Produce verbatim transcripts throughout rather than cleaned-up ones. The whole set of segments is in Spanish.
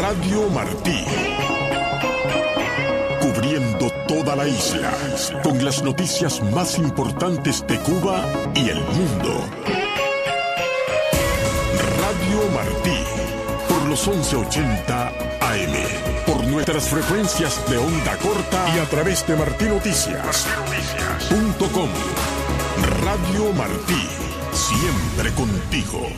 Radio Martí. Cubriendo toda la isla, con las noticias más importantes de Cuba y el mundo. Radio Martí, por los once ochenta A M, por nuestras frecuencias de onda corta y a través de martí noticias punto com. Radio Martí, siempre contigo.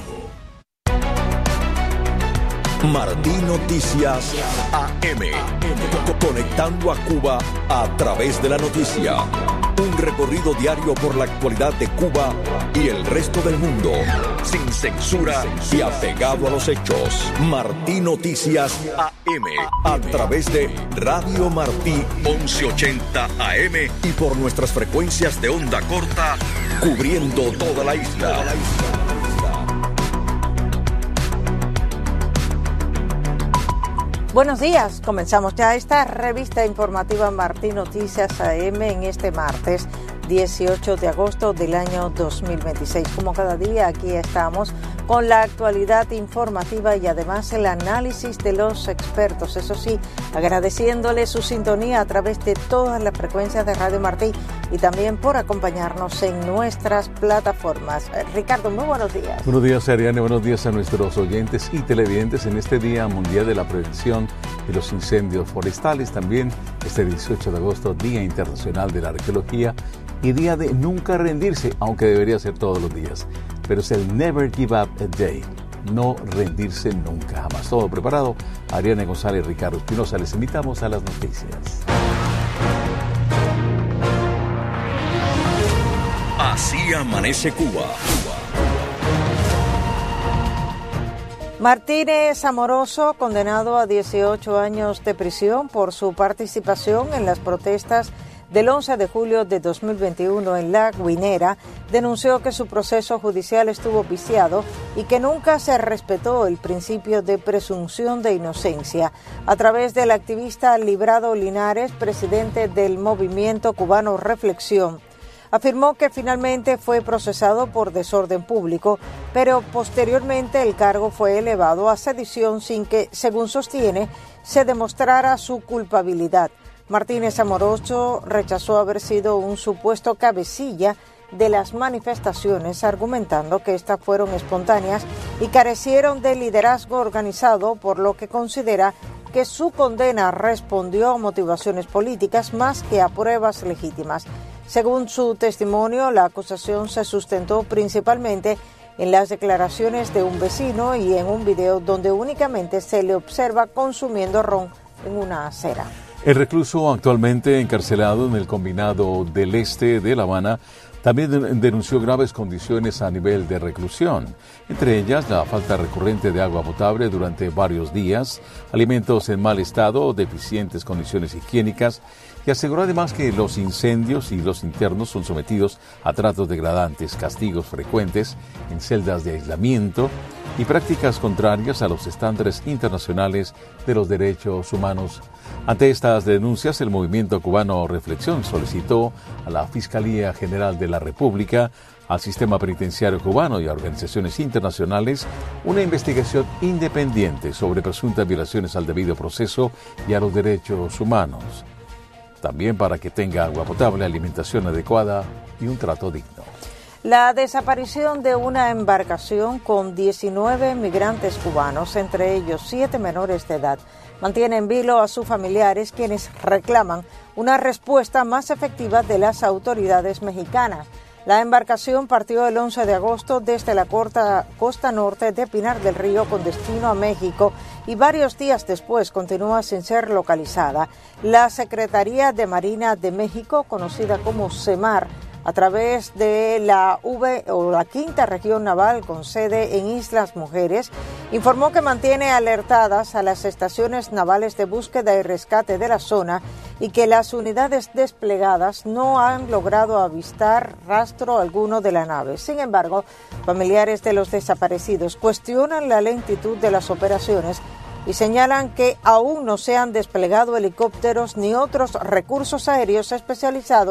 Martí Noticias A M, conectando a Cuba a través de la noticia. Un recorrido diario por la actualidad de Cuba y el resto del mundo, sin censura y apegado a los hechos. Martí Noticias A M, a través de Radio Martí once ochenta A M y por nuestras frecuencias de onda corta, cubriendo toda la isla. Buenos días, comenzamos ya esta revista informativa Martí Noticias A M en este martes dieciocho de agosto del año dos mil veintiséis. Como cada día, aquí estamos con la actualidad informativa y además el análisis de los expertos. Eso sí, agradeciéndole su sintonía a través de todas las frecuencias de Radio Martí y también por acompañarnos en nuestras plataformas. Ricardo, muy buenos días. Buenos días, Ariane. Buenos días a nuestros oyentes y televidentes en este Día Mundial de la Prevención de los Incendios Forestales. También este dieciocho de agosto, Día Internacional de la Arqueología y Día de Nunca Rendirse, aunque debería ser todos los días. Pero es el Never Give Up a Day, no rendirse nunca, jamás. Todo preparado. Ariane González, Ricardo Espinosa, les invitamos a las noticias. Así amanece Cuba. Martínez Amoroso, condenado a dieciocho años de prisión por su participación en las protestas del once de julio de dos mil veintiuno en La Guinera, denunció que su proceso judicial estuvo viciado y que nunca se respetó el principio de presunción de inocencia. A través del activista Librado Linares, presidente del movimiento cubano Reflexión, afirmó que finalmente fue procesado por desorden público, pero posteriormente el cargo fue elevado a sedición sin que, según sostiene, se demostrara su culpabilidad. Martínez Amoroso rechazó haber sido un supuesto cabecilla de las manifestaciones, argumentando que estas fueron espontáneas y carecieron de liderazgo organizado, por lo que considera que su condena respondió a motivaciones políticas más que a pruebas legítimas. Según su testimonio, la acusación se sustentó principalmente en las declaraciones de un vecino y en un video donde únicamente se le observa consumiendo ron en una acera. El recluso actualmente encarcelado en el Combinado del Este de La Habana también denunció graves condiciones a nivel de reclusión, entre ellas la falta recurrente de agua potable durante varios días, alimentos en mal estado, deficientes condiciones higiénicas, y aseguró además que los incendios y los internos son sometidos a tratos degradantes, castigos frecuentes en celdas de aislamiento y prácticas contrarias a los estándares internacionales de los derechos humanos. Ante estas denuncias, el movimiento cubano Reflexión solicitó a la Fiscalía General de la República, al sistema penitenciario cubano y a organizaciones internacionales una investigación independiente sobre presuntas violaciones al debido proceso y a los derechos humanos. También para que tenga agua potable, alimentación adecuada y un trato digno. La desaparición de una embarcación con diecinueve migrantes cubanos, entre ellos siete menores de edad, mantiene en vilo a sus familiares, quienes reclaman una respuesta más efectiva de las autoridades mexicanas. La embarcación partió el once de agosto desde la costa, costa norte de Pinar del Río con destino a México y varios días después continúa sin ser localizada. La Secretaría de Marina de México, conocida como SEMAR, a través de la V o la Quinta Región Naval con sede en Islas Mujeres, informó que mantiene alertadas a las estaciones navales de búsqueda y rescate de la zona y que las unidades desplegadas no han logrado avistar rastro alguno de la nave. Sin embargo, familiares de los desaparecidos cuestionan la lentitud de las operaciones y señalan que aún no se han desplegado helicópteros ni otros recursos aéreos especializados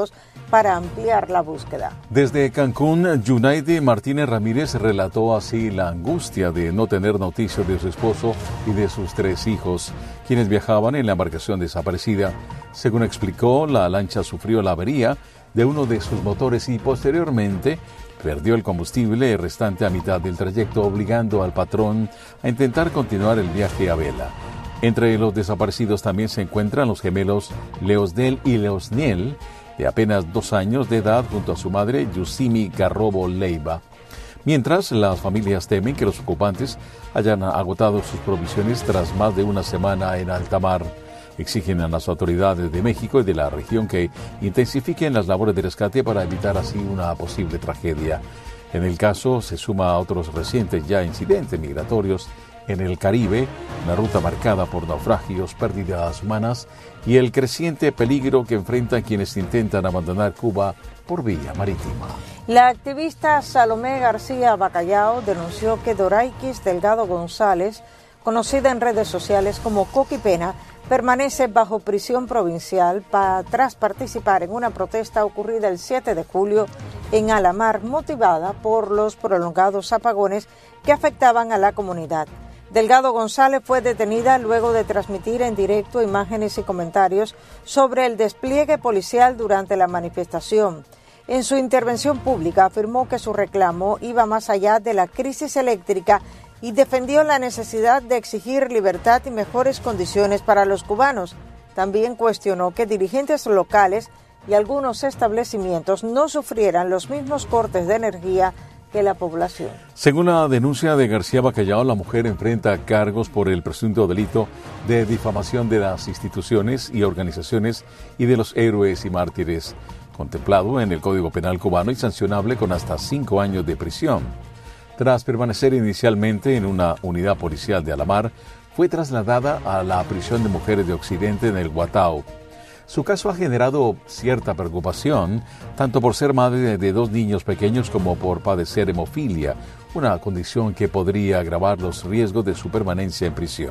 para ampliar la búsqueda. Desde Cancún, Yunaide Martínez Ramírez relató así la angustia de no tener noticias de su esposo y de sus tres hijos, quienes viajaban en la embarcación desaparecida. Según explicó, la lancha sufrió la avería de uno de sus motores y posteriormente perdió el combustible restante a mitad del trayecto, obligando al patrón a intentar continuar el viaje a vela. Entre los desaparecidos también se encuentran los gemelos Leosdel y Leosniel, de apenas dos años de edad, junto a su madre, Yusimi Garrobo Leiva. Mientras, las familias temen que los ocupantes hayan agotado sus provisiones tras más de una semana en alta mar. Exigen a las autoridades de México y de la región que intensifiquen las labores de rescate para evitar así una posible tragedia. En el caso, se suma a otros recientes ya incidentes migratorios en el Caribe, una ruta marcada por naufragios, pérdidas humanas y el creciente peligro que enfrentan quienes intentan abandonar Cuba por vía marítima. La activista Salomé García Bacallao denunció que Doraikis Delgado González, conocida en redes sociales como Coqui Pena, permanece bajo prisión provincial para, tras participar en una protesta ocurrida el siete de julio en Alamar, motivada por los prolongados apagones que afectaban a la comunidad. Delgado González fue detenida luego de transmitir en directo imágenes y comentarios sobre el despliegue policial durante la manifestación. En su intervención pública afirmó que su reclamo iba más allá de la crisis eléctrica y defendió la necesidad de exigir libertad y mejores condiciones para los cubanos. También cuestionó que dirigentes locales y algunos establecimientos no sufrieran los mismos cortes de energía que la población. Según la denuncia de García Bacallao, la mujer enfrenta cargos por el presunto delito de difamación de las instituciones y organizaciones y de los héroes y mártires, contemplado en el Código Penal cubano y sancionable con hasta cinco años de prisión. Tras permanecer inicialmente en una unidad policial de Alamar, fue trasladada a la prisión de mujeres de Occidente en el Guatao. Su caso ha generado cierta preocupación, tanto por ser madre de dos niños pequeños como por padecer hemofilia, una condición que podría agravar los riesgos de su permanencia en prisión.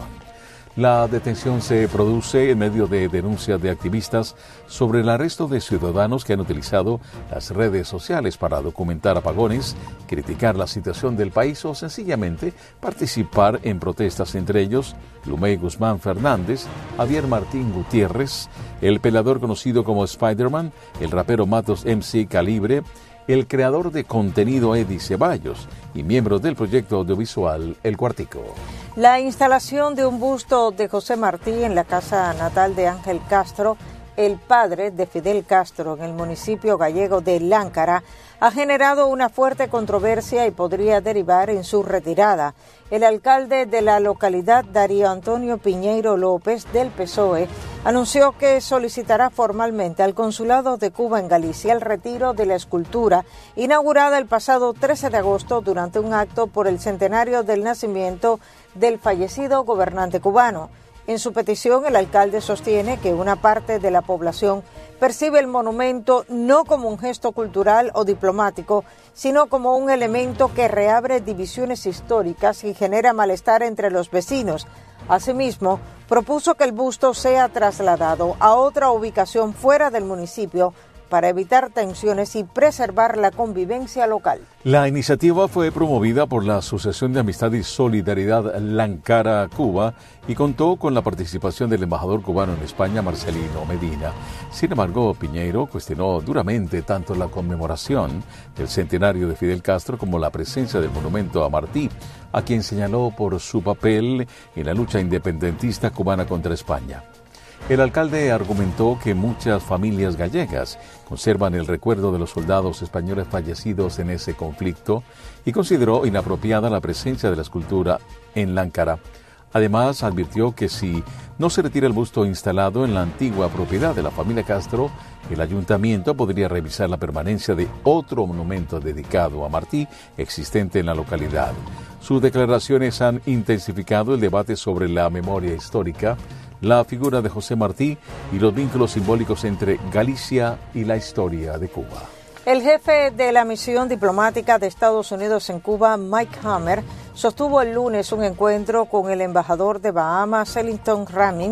La detención se produce en medio de denuncias de activistas sobre el arresto de ciudadanos que han utilizado las redes sociales para documentar apagones, criticar la situación del país o sencillamente participar en protestas, entre ellos Lumey Guzmán Fernández, Javier Martín Gutiérrez, el pelador conocido como Spider-Man, el rapero Matos M C Calibre, el creador de contenido Eddie Ceballos y miembros del proyecto audiovisual El Cuartico. La instalación de un busto de José Martí en la casa natal de Ángel Castro, el padre de Fidel Castro, en el municipio gallego de Láncara, ha generado una fuerte controversia y podría derivar en su retirada. El alcalde de la localidad, Darío Antonio Piñeiro López, del P S O E, anunció que solicitará formalmente al Consulado de Cuba en Galicia el retiro de la escultura inaugurada el pasado trece de agosto durante un acto por el centenario del nacimiento del fallecido gobernante cubano. En su petición, el alcalde sostiene que una parte de la población percibe el monumento no como un gesto cultural o diplomático, sino como un elemento que reabre divisiones históricas y genera malestar entre los vecinos. Asimismo, propuso que el busto sea trasladado a otra ubicación fuera del municipio para evitar tensiones y preservar la convivencia local. La iniciativa fue promovida por la Asociación de Amistad y Solidaridad Láncara-Cuba y contó con la participación del embajador cubano en España, Marcelino Medina. Sin embargo, Piñeiro cuestionó duramente tanto la conmemoración del centenario de Fidel Castro como la presencia del monumento a Martí, a quien señaló por su papel en la lucha independentista cubana contra España. El alcalde argumentó que muchas familias gallegas conservan el recuerdo de los soldados españoles fallecidos en ese conflicto y consideró inapropiada la presencia de la escultura en Láncara. Además, advirtió que si no se retira el busto instalado en la antigua propiedad de la familia Castro, el ayuntamiento podría revisar la permanencia de otro monumento dedicado a Martí existente en la localidad. Sus declaraciones han intensificado el debate sobre la memoria histórica, la figura de José Martí y los vínculos simbólicos entre Galicia y la historia de Cuba. El jefe de la misión diplomática de Estados Unidos en Cuba, Mike Hammer, sostuvo el lunes un encuentro con el embajador de Bahamas, Ellington Ramin,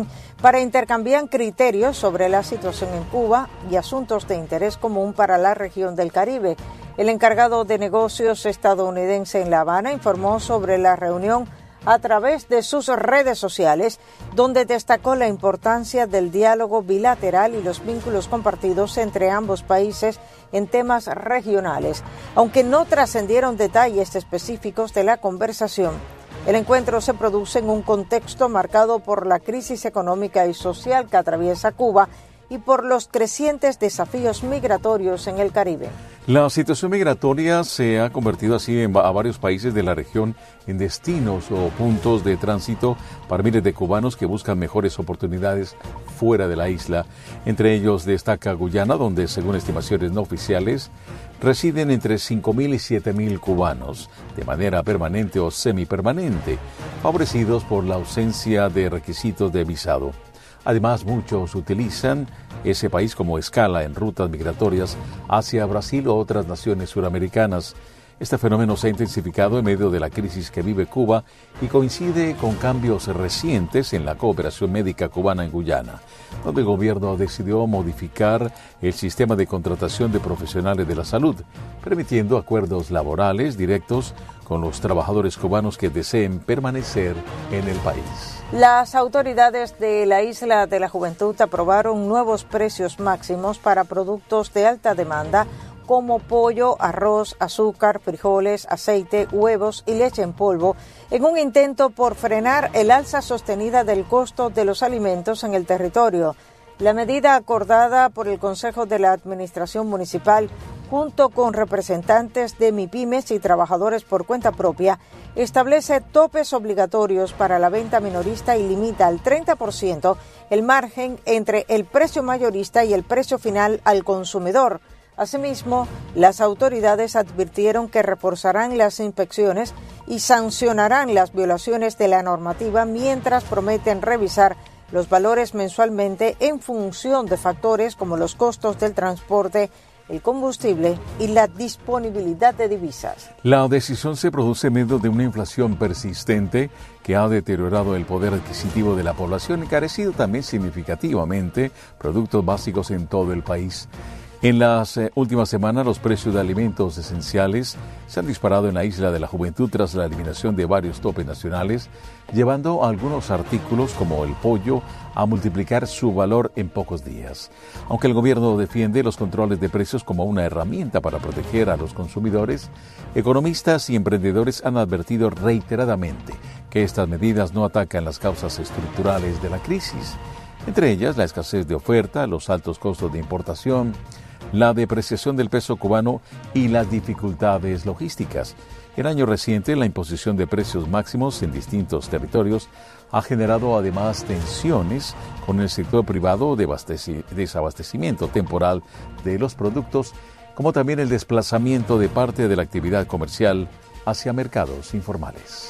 para intercambiar criterios sobre la situación en Cuba y asuntos de interés común para la región del Caribe. El encargado de negocios estadounidense en La Habana informó sobre la reunión a través de sus redes sociales, donde destacó la importancia del diálogo bilateral y los vínculos compartidos entre ambos países en temas regionales. Aunque no trascendieron detalles específicos de la conversación, el encuentro se produce en un contexto marcado por la crisis económica y social que atraviesa Cuba y por los crecientes desafíos migratorios en el Caribe. La situación migratoria se ha convertido así en a varios países de la región en destinos o puntos de tránsito para miles de cubanos que buscan mejores oportunidades fuera de la isla. Entre ellos destaca Guyana, donde según estimaciones no oficiales residen entre cinco mil y siete mil cubanos, de manera permanente o semipermanente, favorecidos por la ausencia de requisitos de visado. Además, muchos utilizan ese país como escala en rutas migratorias hacia Brasil o otras naciones suramericanas. Este fenómeno se ha intensificado en medio de la crisis que vive Cuba y coincide con cambios recientes en la cooperación médica cubana en Guyana, donde el gobierno decidió modificar el sistema de contratación de profesionales de la salud, permitiendo acuerdos laborales directos con los trabajadores cubanos que deseen permanecer en el país. Las autoridades de la Isla de la Juventud aprobaron nuevos precios máximos para productos de alta demanda como pollo, arroz, azúcar, frijoles, aceite, huevos y leche en polvo, en un intento por frenar el alza sostenida del costo de los alimentos en el territorio. La medida acordada por el Consejo de la Administración Municipal, junto con representantes de MIPYMES y trabajadores por cuenta propia, establece topes obligatorios para la venta minorista y limita al treinta por ciento el margen entre el precio mayorista y el precio final al consumidor. Asimismo, las autoridades advirtieron que reforzarán las inspecciones y sancionarán las violaciones de la normativa mientras prometen revisar los valores mensualmente en función de factores como los costos del transporte, el combustible y la disponibilidad de divisas. La decisión se produce en medio de una inflación persistente que ha deteriorado el poder adquisitivo de la población y encarecido también significativamente productos básicos en todo el país. En las eh, últimas semanas, los precios de alimentos esenciales se han disparado en la Isla de la Juventud tras la eliminación de varios topes nacionales, llevando a algunos artículos como el pollo a multiplicar su valor en pocos días. Aunque el gobierno defiende los controles de precios como una herramienta para proteger a los consumidores, economistas y emprendedores han advertido reiteradamente que estas medidas no atacan las causas estructurales de la crisis, entre ellas la escasez de oferta, los altos costos de importación, la depreciación del peso cubano y las dificultades logísticas. En años recientes, la imposición de precios máximos en distintos territorios ha generado además tensiones con el sector privado de desabastecimiento temporal de los productos, como también el desplazamiento de parte de la actividad comercial hacia mercados informales.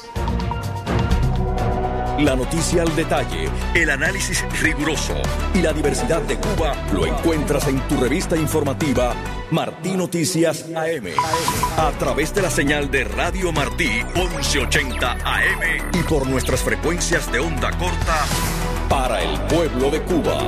La noticia al detalle, el análisis riguroso y la diversidad de Cuba lo encuentras en tu revista informativa Martí Noticias A M, a través de la señal de Radio Martí once ochenta A M y por nuestras frecuencias de onda corta para el pueblo de Cuba.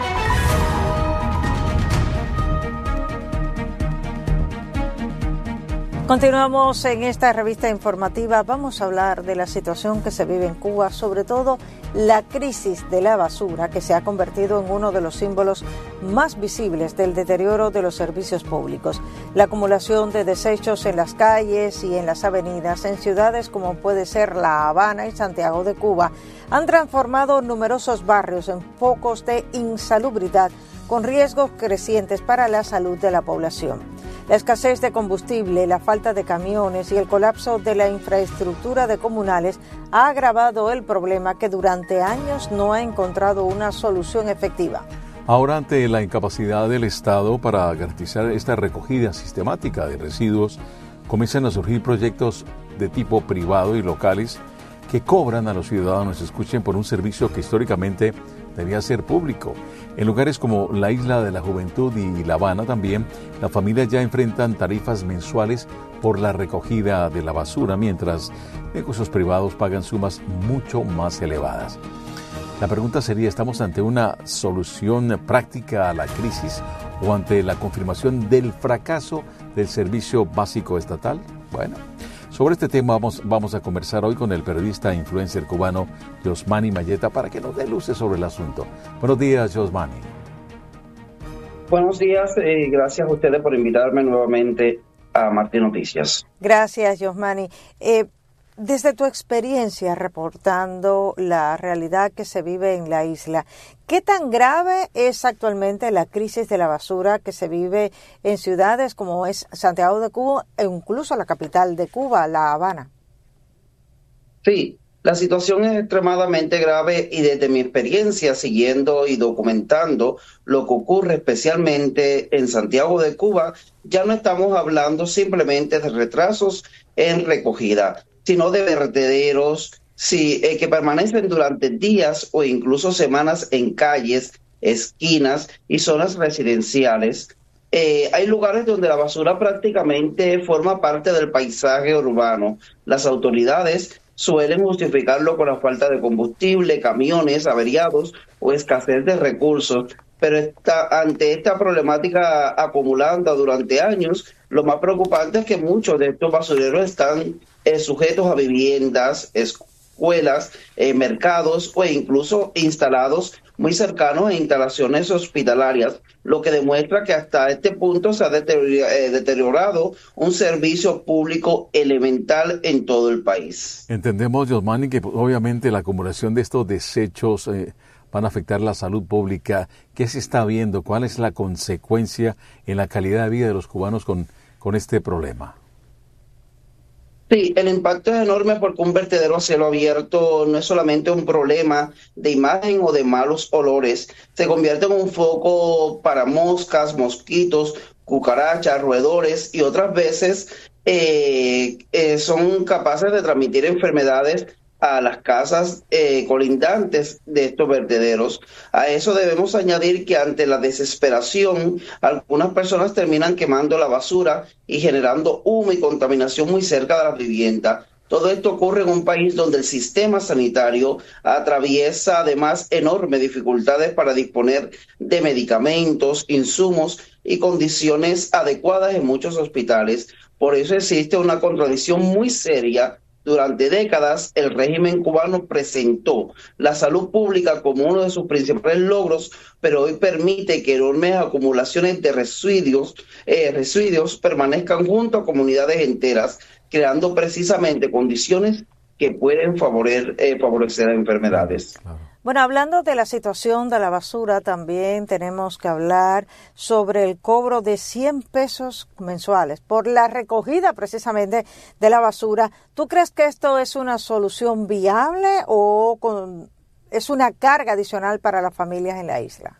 Continuamos en esta revista informativa. Vamos a hablar de la situación que se vive en Cuba, sobre todo la crisis de la basura, que se ha convertido en uno de los símbolos más visibles del deterioro de los servicios públicos. La acumulación de desechos en las calles y en las avenidas en ciudades como puede ser La Habana y Santiago de Cuba han transformado numerosos barrios en focos de insalubridad, con riesgos crecientes para la salud de la población. La escasez de combustible, la falta de camiones y el colapso de la infraestructura de comunales ha agravado el problema que durante años no ha encontrado una solución efectiva. Ahora, ante la incapacidad del Estado para garantizar esta recogida sistemática de residuos, comienzan a surgir proyectos de tipo privado y locales que cobran a los ciudadanos, escuchen, por un servicio que históricamente debía ser público. En lugares como la Isla de la Juventud y La Habana también, las familias ya enfrentan tarifas mensuales por la recogida de la basura, mientras negocios privados pagan sumas mucho más elevadas. La pregunta sería, ¿estamos ante una solución práctica a la crisis o ante la confirmación del fracaso del servicio básico estatal? Bueno, sobre este tema vamos, vamos a conversar hoy con el periodista e influencer cubano Yosmany Mayeta para que nos dé luces sobre el asunto. Buenos días, Yosmany. Buenos días y eh, gracias a ustedes por invitarme nuevamente a Martín Noticias. Gracias, Yosmany. Eh, Desde tu experiencia reportando la realidad que se vive en la isla, ¿qué tan grave es actualmente la crisis de la basura que se vive en ciudades como es Santiago de Cuba e incluso la capital de Cuba, La Habana? Sí, la situación es extremadamente grave y desde mi experiencia siguiendo y documentando lo que ocurre especialmente en Santiago de Cuba, ya no estamos hablando simplemente de retrasos en recogida, sino de vertederos sí, eh, que permanecen durante días o incluso semanas en calles, esquinas y zonas residenciales. Eh, hay lugares donde la basura prácticamente forma parte del paisaje urbano. Las autoridades suelen justificarlo con la falta de combustible, camiones averiados o escasez de recursos, pero esta, ante esta problemática acumulada durante años, lo más preocupante es que muchos de estos basureros están eh, sujetos a viviendas, escuelas, eh, mercados o incluso instalados muy cercanos a instalaciones hospitalarias, lo que demuestra que hasta este punto se ha deteriorado un servicio público elemental en todo el país. Entendemos, Yosmany, que obviamente la acumulación de estos desechos eh, van a afectar la salud pública. ¿Qué se está viendo? ¿Cuál es la consecuencia en la calidad de vida de los cubanos con, con este problema? Sí, el impacto es enorme porque un vertedero a cielo abierto no es solamente un problema de imagen o de malos olores, se convierte en un foco para moscas, mosquitos, cucarachas, roedores y otras veces eh, eh, son capaces de transmitir enfermedades a las casas eh, colindantes de estos vertederos. A eso debemos añadir que ante la desesperación, algunas personas terminan quemando la basura y generando humo y contaminación muy cerca de la vivienda. Todo esto ocurre en un país donde el sistema sanitario atraviesa además enormes dificultades para disponer de medicamentos, insumos y condiciones adecuadas en muchos hospitales. Por eso existe una contradicción muy seria. Durante décadas, el régimen cubano presentó la salud pública como uno de sus principales logros, pero hoy permite que enormes acumulaciones de residuos, eh, residuos permanezcan junto a comunidades enteras, creando precisamente condiciones que pueden favorecer, eh, favorecer enfermedades. Bueno, hablando de la situación de la basura, también tenemos que hablar sobre el cobro de cien pesos mensuales por la recogida precisamente de la basura. ¿Tú crees que esto es una solución viable o con, es una carga adicional para las familias en la isla?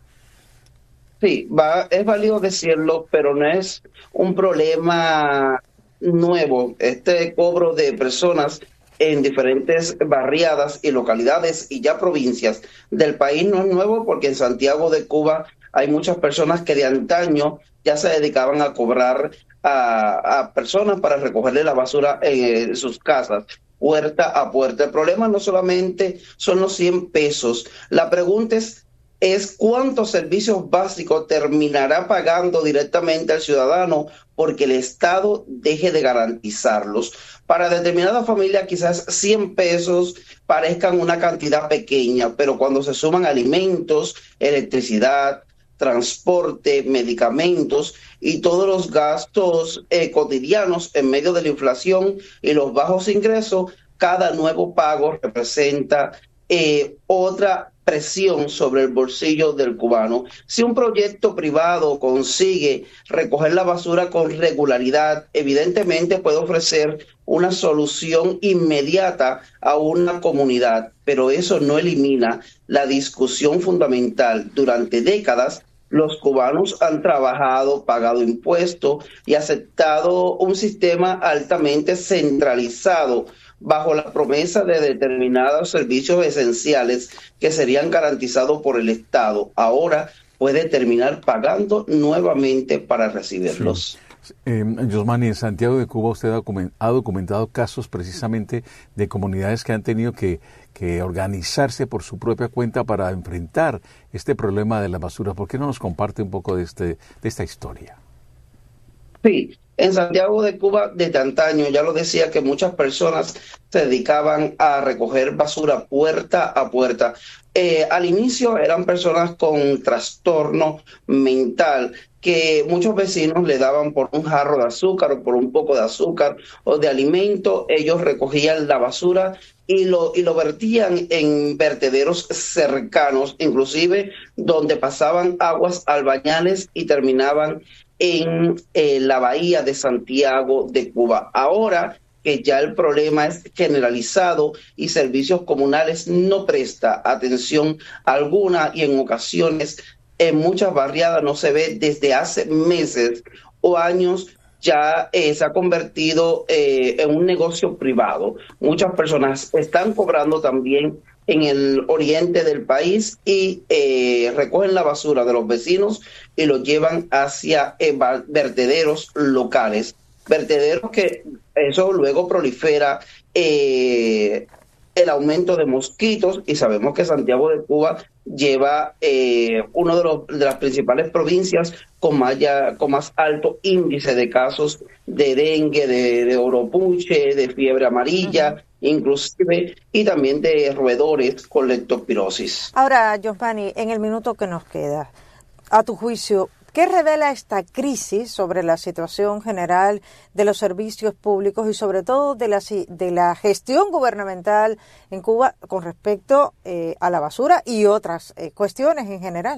Sí, va, es válido decirlo, pero no es un problema nuevo. Este cobro de personas en diferentes barriadas y localidades y ya provincias del país no es nuevo, porque en Santiago de Cuba hay muchas personas que de antaño ya se dedicaban a cobrar a, a personas para recogerle la basura en, en sus casas, puerta a puerta. El problema no solamente son los cien pesos, la pregunta es es cuántos servicios básicos terminará pagando directamente al ciudadano porque el Estado deje de garantizarlos. Para determinada familia quizás cien pesos parezcan una cantidad pequeña, pero cuando se suman alimentos, electricidad, transporte, medicamentos y todos los gastos eh, cotidianos en medio de la inflación y los bajos ingresos, cada nuevo pago representa eh, otra presión sobre el bolsillo del cubano. Si un proyecto privado consigue recoger la basura con regularidad, evidentemente puede ofrecer una solución inmediata a una comunidad, pero eso no elimina la discusión fundamental. Durante décadas, los cubanos han trabajado, pagado impuestos y aceptado un sistema altamente centralizado bajo la promesa de determinados servicios esenciales que serían garantizados por el Estado. Ahora puede terminar pagando nuevamente para recibirlos. Eh, Yosmani, en Santiago de Cuba usted ha documentado casos precisamente de comunidades que han tenido que, que organizarse por su propia cuenta para enfrentar este problema de la basura. ¿Por qué no nos comparte un poco de, este, de esta historia? Sí, en Santiago de Cuba desde antaño, ya lo decía, que muchas personas se dedicaban a recoger basura puerta a puerta. Eh, al inicio eran personas con trastorno mental, que muchos vecinos le daban por un jarro de azúcar o por un poco de azúcar o de alimento. Ellos recogían la basura y lo, y lo vertían en vertederos cercanos, inclusive donde pasaban aguas albañales y terminaban en eh, la bahía de Santiago de Cuba. Ahora que ya el problema es generalizado y Servicios Comunales no presta atención alguna y en ocasiones en muchas barriadas no se ve desde hace meses o años, ya eh, se ha convertido eh, en un negocio privado. Muchas personas están cobrando también en el oriente del país y eh, recogen la basura de los vecinos y lo llevan hacia eh, vertederos locales. Vertederos que eso luego prolifera eh, el aumento de mosquitos, y sabemos que Santiago de Cuba lleva eh, uno de, los, de las principales provincias con más, ya, con más alto índice de casos de dengue, de, de oropuche, de fiebre amarilla, uh-huh. inclusive, y también de roedores con leptospirosis. Ahora, Yosmani, en el minuto que nos queda, a tu juicio, ¿qué revela esta crisis sobre la situación general de los servicios públicos y sobre todo de la, de la gestión gubernamental en Cuba con respecto eh, a la basura y otras eh, cuestiones en general?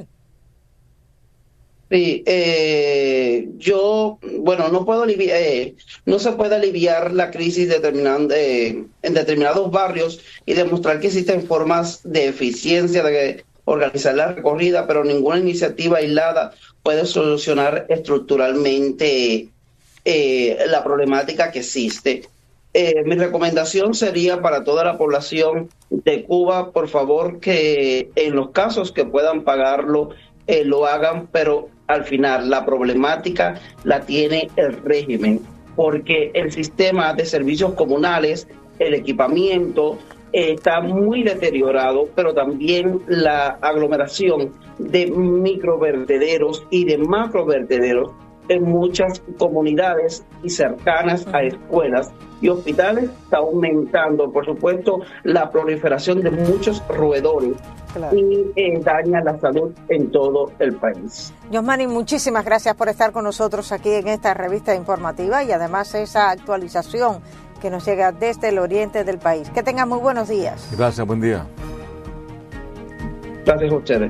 Sí, eh, yo, bueno, no puedo aliviar, eh, no se puede aliviar la crisis determinando, eh, en determinados barrios y demostrar que existen formas de eficiencia de organizar la recorrida, pero ninguna iniciativa aislada puede solucionar estructuralmente eh, la problemática que existe. Eh, mi recomendación sería para toda la población de Cuba, por favor, que en los casos que puedan pagarlo, eh, lo hagan, pero al final la problemática la tiene el régimen, porque el sistema de servicios comunales, el equipamiento, está muy deteriorado, pero también la aglomeración de microvertederos y de macrovertederos en muchas comunidades y cercanas a escuelas y hospitales está aumentando. Por supuesto, la proliferación de muchos roedores claro. y eh, daña la salud en todo el país. Yosmani, muchísimas gracias por estar con nosotros aquí en esta revista informativa y además esa actualización que nos llega desde el oriente del país. Que tengan muy buenos días. Gracias, buen día. Gracias a ustedes.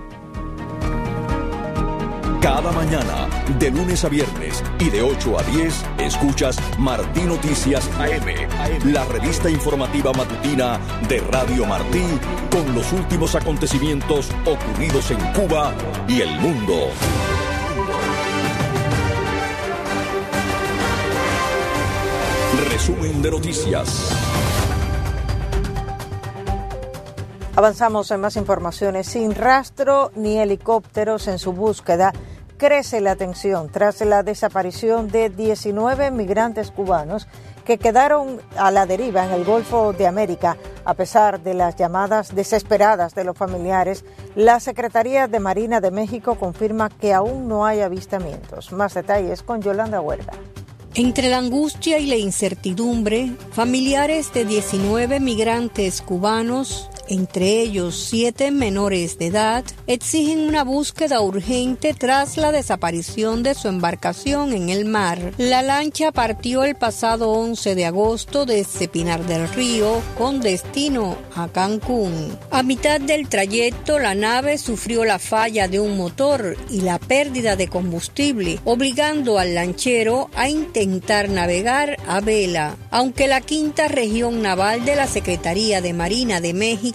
Cada mañana, de lunes a viernes y de ocho a diez, escuchas Martí Noticias A M, la revista informativa matutina de Radio Martí, con los últimos acontecimientos ocurridos en Cuba y el mundo. Resumen de noticias. Avanzamos en más informaciones. Sin rastro ni helicópteros en su búsqueda, crece la tensión tras la desaparición de diecinueve migrantes cubanos que quedaron a la deriva en el Golfo de América. A pesar de las llamadas desesperadas de los familiares, la Secretaría de Marina de México confirma que aún no hay avistamientos. Más detalles con Yolanda Huerta. Entre la angustia y la incertidumbre, familiares de diecinueve migrantes cubanos, entre ellos siete menores de edad, exigen una búsqueda urgente tras la desaparición de su embarcación en el mar. La lancha partió el pasado once de agosto desde Pinar del Río con destino a Cancún. A mitad del trayecto, la nave sufrió la falla de un motor y la pérdida de combustible, obligando al lanchero a intentar navegar a vela. Aunque la quinta región naval de la Secretaría de Marina de México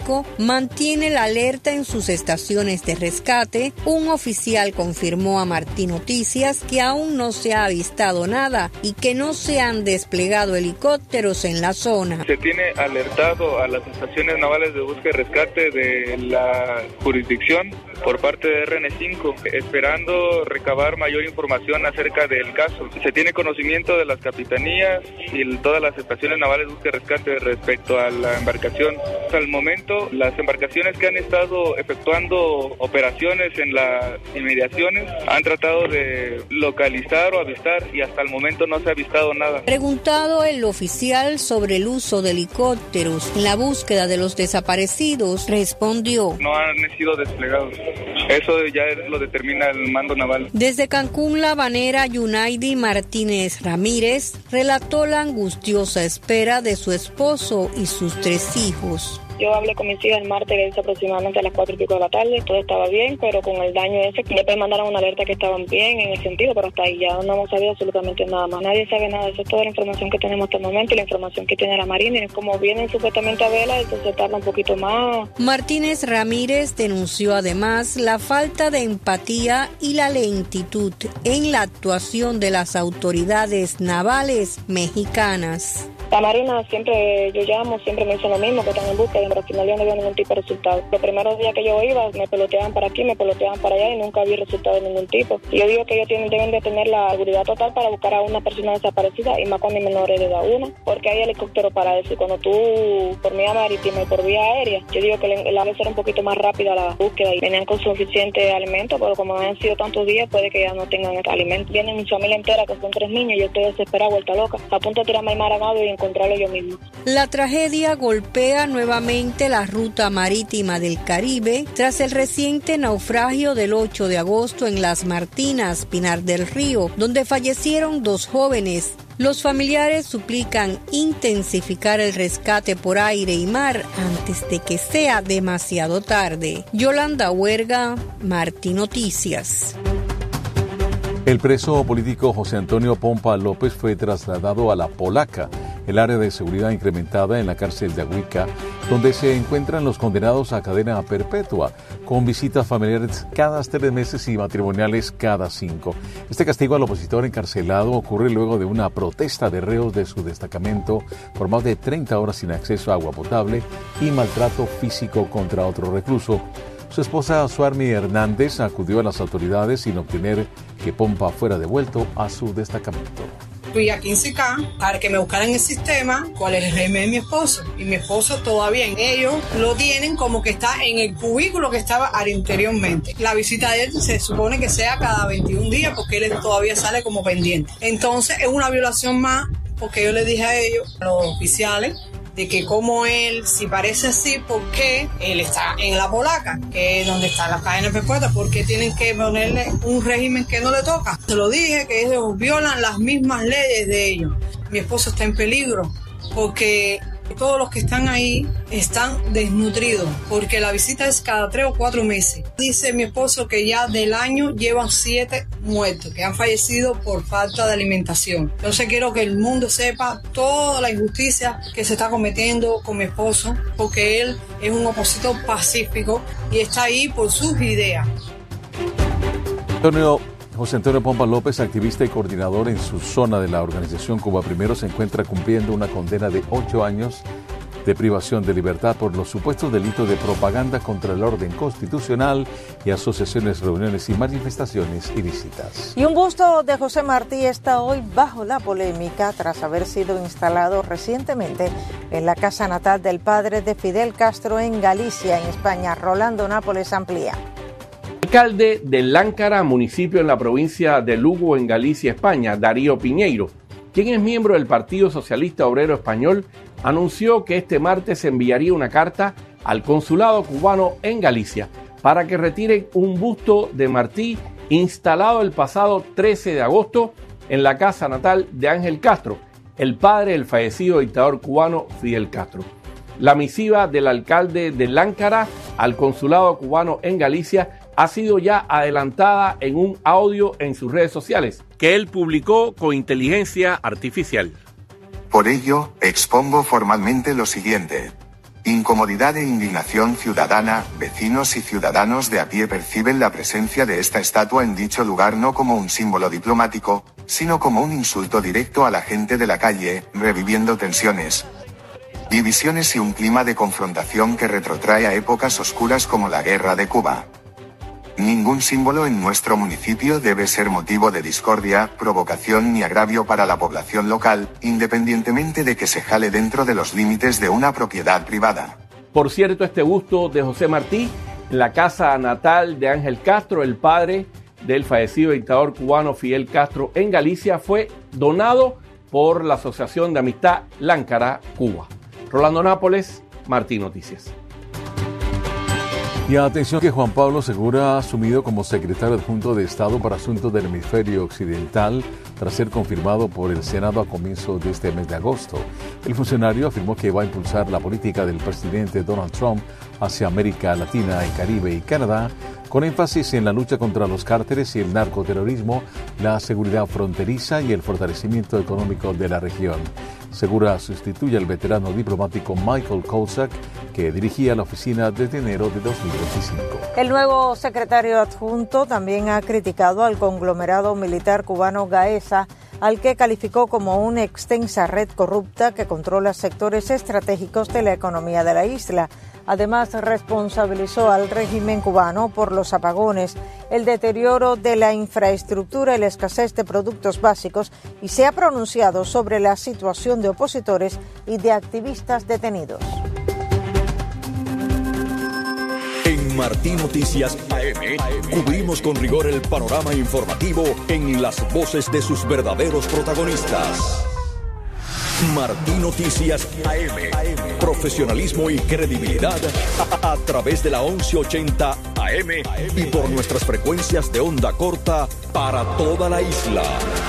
México mantiene la alerta en sus estaciones de rescate. Un oficial confirmó a Martín Noticias que aún no se ha avistado nada y que no se han desplegado helicópteros en la zona. Se tiene alertado a las estaciones navales de búsqueda y rescate de la jurisdicción por parte de R N cinco, esperando recabar mayor información acerca del caso. Se tiene conocimiento de las capitanías y todas las estaciones navales de búsqueda y rescate respecto a la embarcación. Hasta el momento, las embarcaciones que han estado efectuando operaciones en las inmediaciones han tratado de localizar o avistar y hasta el momento no se ha avistado nada. Preguntado el oficial sobre el uso de helicópteros en la búsqueda de los desaparecidos, respondió: no han sido desplegados. Eso ya lo determina el mando naval. Desde Cancún, La Habanera, Yunaidi Martínez Ramírez relató la angustiosa espera de su esposo y sus tres hijos. Yo hablé con mis hijas el martes aproximadamente a las cuatro y pico de la tarde, todo estaba bien, pero con el daño ese, después mandaron una alerta que estaban bien en el sentido, pero hasta ahí ya no hemos sabido absolutamente nada más. Nadie sabe nada, esa es toda la información que tenemos hasta el momento y la información que tiene la Marina. Y como vienen supuestamente a vela, entonces tarda un poquito más. Martínez Ramírez denunció además la falta de empatía y la lentitud en la actuación de las autoridades navales mexicanas. La Marina siempre, yo llamo, siempre me dicen lo mismo, que están en búsqueda, pero al final yo no veo ningún tipo de resultado. Los primeros días que yo iba, me peloteaban para aquí, me peloteaban para allá y nunca vi resultado de ningún tipo. Y yo digo que ellos tienen, deben de tener la seguridad total para buscar a una persona desaparecida, y más cuando hay menores de edad, una, porque hay helicóptero para eso. Y cuando tú, por vía marítima y por vía aérea, yo digo que la vez era un poquito más rápida la búsqueda y venían con suficiente alimento, pero como han sido tantos días, puede que ya no tengan alimento. Vienen mi familia entera, que son tres niños, y yo estoy desesperada, vuelta loca, a punto de tirarme al mar armado y encontrarlo yo mismo. La tragedia golpea nuevamente la ruta marítima del Caribe tras el reciente naufragio del ocho de agosto en Las Martinas, Pinar del Río, donde fallecieron dos jóvenes. Los familiares suplican intensificar el rescate por aire y mar antes de que sea demasiado tarde. Yolanda Huerga, Martín Noticias. El preso político José Antonio Pompa López fue trasladado a La Polaca, el área de seguridad incrementada en la cárcel de Agüica, donde se encuentran los condenados a cadena perpetua, con visitas familiares cada tres meses y matrimoniales cada cinco. Este castigo al opositor encarcelado ocurre luego de una protesta de reos de su destacamento por más de treinta horas sin acceso a agua potable y maltrato físico contra otro recluso. Su esposa, Suarmi Hernández, acudió a las autoridades sin obtener que Pompa fuera devuelto a su destacamento. Fui a quince K para que me buscaran el sistema cuál es el régimen de mi esposo. Y mi esposo todavía, ellos lo tienen como que está en el cubículo que estaba anteriormente. La visita de él se supone que sea cada veintiún días porque él todavía sale como pendiente. Entonces es una violación más porque yo les dije a ellos, a los oficiales, de que como él, si parece así, ¿por qué él está en La Polaca, que es donde están las cadenas perpetuas? ¿Por qué tienen que ponerle un régimen que no le toca? Se lo dije, que ellos violan las mismas leyes de ellos. Mi esposo está en peligro porque todos los que están ahí están desnutridos, porque la visita es cada tres o cuatro meses. Dice mi esposo que ya del año llevan siete muertos, que han fallecido por falta de alimentación. Entonces quiero que el mundo sepa toda la injusticia que se está cometiendo con mi esposo, porque él es un opositor pacífico y está ahí por sus ideas. Antonio José Antonio Pompa López, activista y coordinador en su zona de la organización Cuba Primero, se encuentra cumpliendo una condena de ocho años de privación de libertad por los supuestos delitos de propaganda contra el orden constitucional y asociaciones, reuniones y manifestaciones ilícitas. Y un busto de José Martí está hoy bajo la polémica tras haber sido instalado recientemente en la casa natal del padre de Fidel Castro en Galicia, en España. Rolando Nápoles amplía. Alcalde de Láncara, municipio en la provincia de Lugo, en Galicia, España, Darío Piñeiro, quien es miembro del Partido Socialista Obrero Español, anunció que este martes enviaría una carta al consulado cubano en Galicia para que retiren un busto de Martí instalado el pasado trece de agosto en la casa natal de Ángel Castro, el padre del fallecido dictador cubano Fidel Castro. La misiva del alcalde de Láncara al consulado cubano en Galicia ha sido ya adelantada en un audio en sus redes sociales que él publicó con inteligencia artificial. Por ello, expongo formalmente lo siguiente. incomodidad e indignación ciudadana. Vecinos y ciudadanos de a pie perciben la presencia de esta estatua en dicho lugar no como un símbolo diplomático, sino como un insulto directo a la gente de la calle, reviviendo tensiones, divisiones y un clima de confrontación que retrotrae a épocas oscuras como la Guerra de Cuba. Ningún símbolo en nuestro municipio debe ser motivo de discordia, provocación ni agravio para la población local, independientemente de que se jale dentro de los límites de una propiedad privada. Por cierto, este busto de José Martí, en la casa natal de Ángel Castro, el padre del fallecido dictador cubano Fidel Castro en Galicia, fue donado por la Asociación de Amistad Láncara, Cuba. Rolando Nápoles, Martín Noticias. Y atención que Juan Pablo Segura ha asumido como secretario adjunto de Estado para Asuntos del Hemisferio Occidental tras ser confirmado por el Senado a comienzos de este mes de agosto. El funcionario afirmó que va a impulsar la política del presidente Donald Trump hacia América Latina, el Caribe y Canadá, con énfasis en la lucha contra los cárteles y el narcoterrorismo, la seguridad fronteriza y el fortalecimiento económico de la región. Segura sustituye al veterano diplomático Michael Kozak, que dirigía la oficina desde enero de dos mil veinticinco. El nuevo secretario adjunto también ha criticado al conglomerado militar cubano Gaesa, al que calificó como una extensa red corrupta que controla sectores estratégicos de la economía de la isla. Además, responsabilizó al régimen cubano por los apagones, el deterioro de la infraestructura y la escasez de productos básicos y se ha pronunciado sobre la situación de opositores y de activistas detenidos. En Martín Noticias A M cubrimos con rigor el panorama informativo en las voces de sus verdaderos protagonistas. Martín Noticias A M. Profesionalismo y credibilidad a, a través de la once ochenta A M y por nuestras frecuencias de onda corta para toda la isla.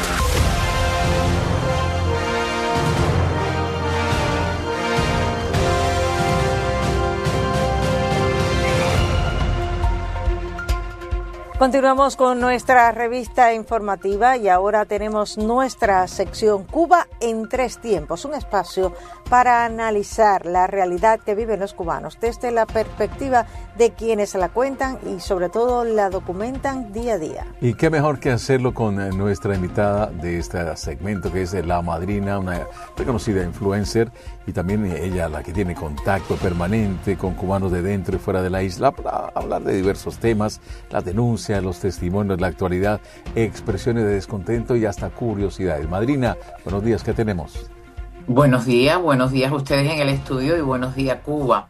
Continuamos con nuestra revista informativa y ahora tenemos nuestra sección Cuba en tres tiempos, un espacio para analizar la realidad que viven los cubanos desde la perspectiva de quienes la cuentan y sobre todo la documentan día a día. Y qué mejor que hacerlo con nuestra invitada de este segmento, que es la madrina, una reconocida influencer y también ella la que tiene contacto permanente con cubanos de dentro y fuera de la isla para hablar de diversos temas, la denuncia, los testimonios, la actualidad, expresiones de descontento y hasta curiosidades. Madrina, buenos días, ¿qué tenemos? Buenos días, buenos días a ustedes en el estudio y buenos días Cuba.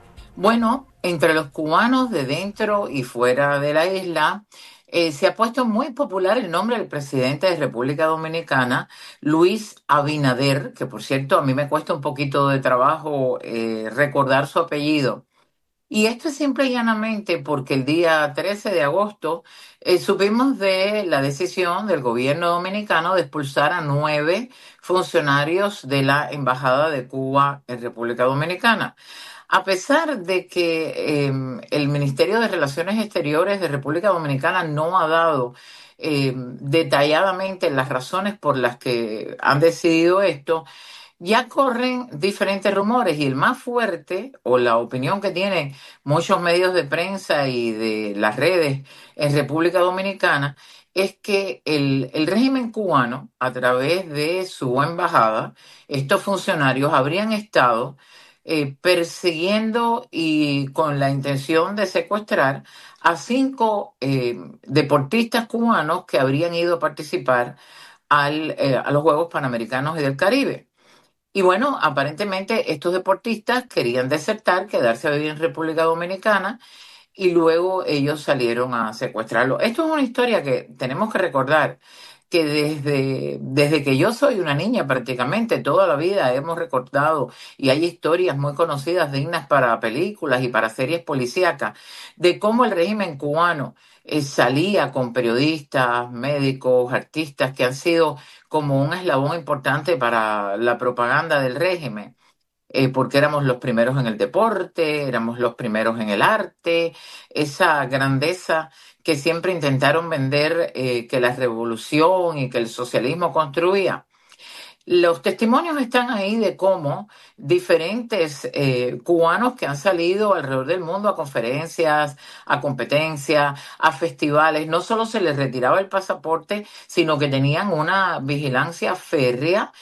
Bueno, entre los cubanos de dentro y fuera de la isla, eh, se ha puesto muy popular el nombre del presidente de República Dominicana, Luis Abinader, que por cierto a mí me cuesta un poquito de trabajo eh, recordar su apellido. Y esto es simple y llanamente porque el día trece de agosto eh, supimos de la decisión del gobierno dominicano de expulsar a nueve funcionarios de la Embajada de Cuba en República Dominicana. A pesar de que eh, el Ministerio de Relaciones Exteriores de República Dominicana no ha dado eh, detalladamente las razones por las que han decidido esto, ya corren diferentes rumores y el más fuerte, o la opinión que tienen muchos medios de prensa y de las redes en República Dominicana, es que el, el régimen cubano, a través de su embajada, estos funcionarios habrían estado eh, persiguiendo y con la intención de secuestrar a cinco eh, deportistas cubanos que habrían ido a participar al, eh, a los Juegos Panamericanos y del Caribe. Y bueno, aparentemente estos deportistas querían desertar, quedarse a vivir en República Dominicana y luego ellos salieron a secuestrarlo. Esto es una historia que tenemos que recordar, que desde, desde que yo soy una niña prácticamente, toda la vida hemos recordado y hay historias muy conocidas dignas para películas y para series policíacas de cómo el régimen cubano eh, salía con periodistas, médicos, artistas que han sido como un eslabón importante para la propaganda del régimen, eh, porque éramos los primeros en el deporte, éramos los primeros en el arte, esa grandeza que siempre intentaron vender, eh, que la revolución y que el socialismo construía. Los testimonios están ahí de cómo diferentes eh, cubanos que han salido alrededor del mundo a conferencias, a competencias, a festivales, no solo se les retiraba el pasaporte, sino que tenían una vigilancia férrea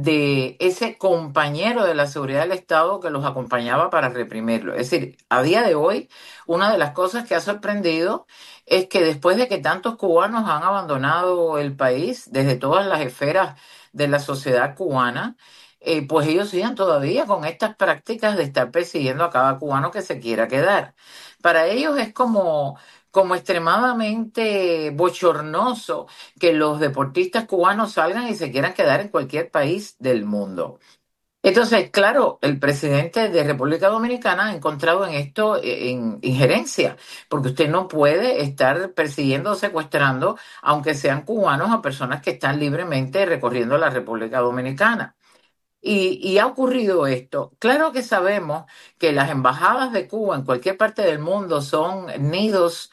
de ese compañero de la seguridad del Estado que los acompañaba para reprimirlo. Es decir, a día de hoy, una de las cosas que ha sorprendido es que después de que tantos cubanos han abandonado el país, desde todas las esferas de la sociedad cubana, eh, pues ellos siguen todavía con estas prácticas de estar persiguiendo a cada cubano que se quiera quedar. Para ellos es como, como extremadamente bochornoso que los deportistas cubanos salgan y se quieran quedar en cualquier país del mundo. Entonces, claro, el presidente de República Dominicana ha encontrado en esto en injerencia, porque usted no puede estar persiguiendo o secuestrando, aunque sean cubanos, a personas que están libremente recorriendo la República Dominicana. Y, y ha ocurrido esto. Claro que sabemos que las embajadas de Cuba en cualquier parte del mundo son nidos,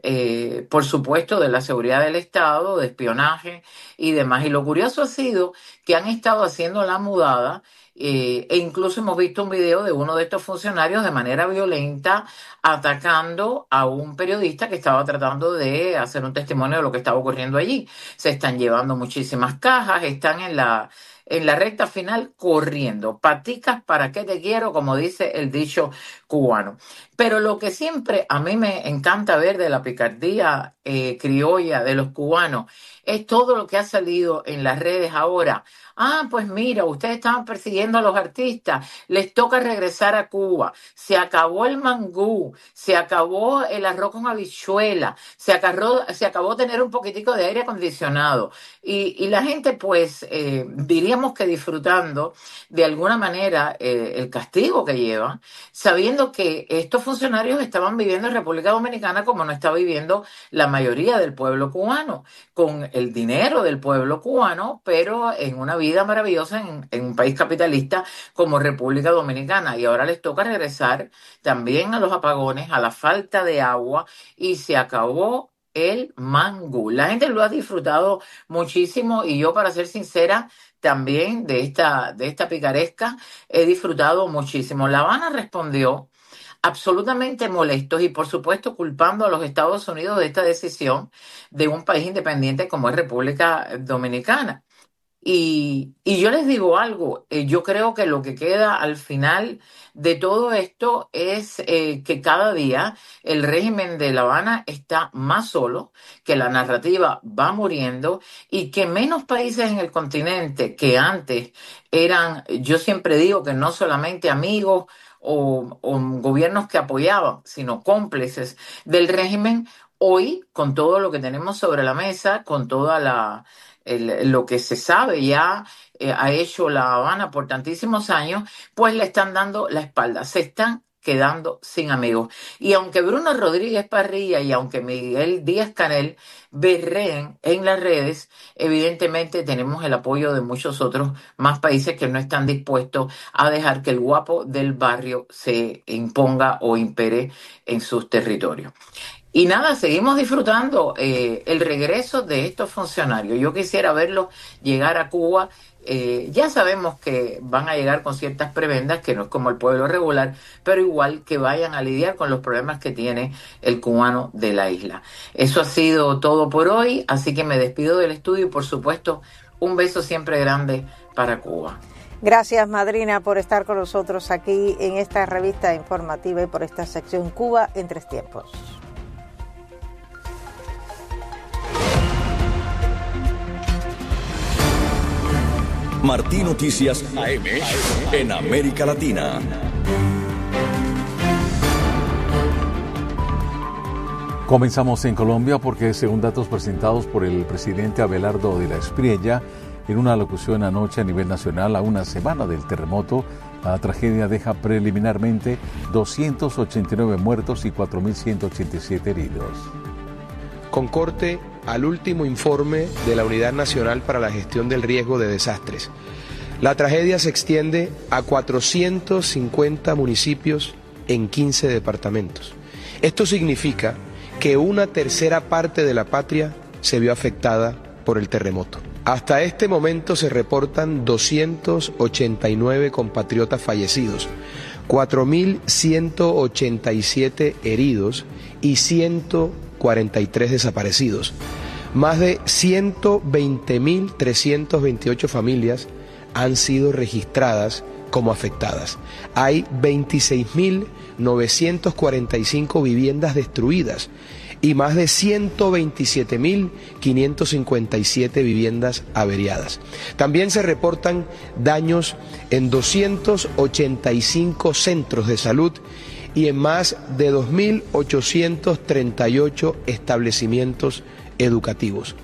eh, por supuesto, de la seguridad del Estado, de espionaje y demás. Y lo curioso ha sido que han estado haciendo la mudada. Eh, e incluso hemos visto un video de uno de estos funcionarios de manera violenta atacando a un periodista que estaba tratando de hacer un testimonio de lo que estaba ocurriendo allí. Se están llevando muchísimas cajas, están en la, en la recta final corriendo. Paticas, ¿para qué te quiero? Como dice el dicho cubano. Pero lo que siempre a mí me encanta ver de la picardía eh, criolla de los cubanos es todo lo que ha salido en las redes ahora. Ah, pues mira, ustedes estaban persiguiendo a los artistas, les toca regresar a Cuba, se acabó el mangú, se acabó el arroz con habichuela, se acabó, se acabó tener un poquitico de aire acondicionado. Y, y la gente, pues, eh, diríamos que disfrutando de alguna manera eh, el castigo que llevan, sabiendo que estos funcionarios estaban viviendo en República Dominicana como no está viviendo la mayoría del pueblo cubano, con el dinero del pueblo cubano, pero en una vida maravillosa en, en un país capitalista como República Dominicana. Y ahora les toca regresar también a los apagones, a la falta de agua, y se acabó el mangú. La gente lo ha disfrutado muchísimo y yo, para ser sincera, también de esta, de esta picaresca he disfrutado muchísimo. La Habana respondió absolutamente molestos y, por supuesto, culpando a los Estados Unidos de esta decisión de un país independiente como es República Dominicana. Y, y yo les digo algo, eh, yo creo que lo que queda al final de todo esto es eh, que cada día el régimen de La Habana está más solo, que la narrativa va muriendo y que menos países en el continente que antes eran, yo siempre digo que no solamente amigos o, o gobiernos que apoyaban, sino cómplices del régimen, hoy, con todo lo que tenemos sobre la mesa, con toda la... El, lo que se sabe ya eh, ha hecho La Habana por tantísimos años, pues le están dando la espalda, se están quedando sin amigos. Y aunque Bruno Rodríguez Parrilla y aunque Miguel Díaz-Canel berreen en las redes, evidentemente tenemos el apoyo de muchos otros más países que no están dispuestos a dejar que el guapo del barrio se imponga o impere en sus territorios. Y nada, seguimos disfrutando eh, el regreso de estos funcionarios. Yo quisiera verlos llegar a Cuba. Eh, ya sabemos que van a llegar con ciertas prebendas, que no es como el pueblo regular, pero igual que vayan a lidiar con los problemas que tiene el cubano de la isla. Eso ha sido todo por hoy, así que me despido del estudio y, por supuesto, un beso siempre grande para Cuba. Gracias, madrina, por estar con nosotros aquí en esta revista informativa y por esta sección Cuba en tres tiempos. Martí Noticias A M en América Latina. Comenzamos en Colombia porque, según datos presentados por el presidente Abelardo de la Espriella en una locución anoche a nivel nacional a una semana del terremoto, la tragedia deja preliminarmente doscientos ochenta y nueve muertos y cuatro mil ciento ochenta y siete heridos. Con corte al último informe de la Unidad Nacional para la Gestión del Riesgo de Desastres, la tragedia se extiende a cuatrocientos cincuenta municipios en quince departamentos. Esto significa que una tercera parte de la patria se vio afectada por el terremoto. Hasta este momento se reportan doscientos ochenta y nueve compatriotas fallecidos, cuatro mil ciento ochenta y siete heridos y ciento cuarenta y tres desaparecidos. Más de ciento veinte mil trescientas veintiocho familias han sido registradas como afectadas. Hay veintiséis mil novecientas cuarenta y cinco viviendas destruidas y más de ciento veintisiete mil quinientas cincuenta y siete viviendas averiadas. También se reportan daños en doscientos ochenta y cinco centros de salud y en más de dos mil ochocientos treinta y ocho establecimientos educativos.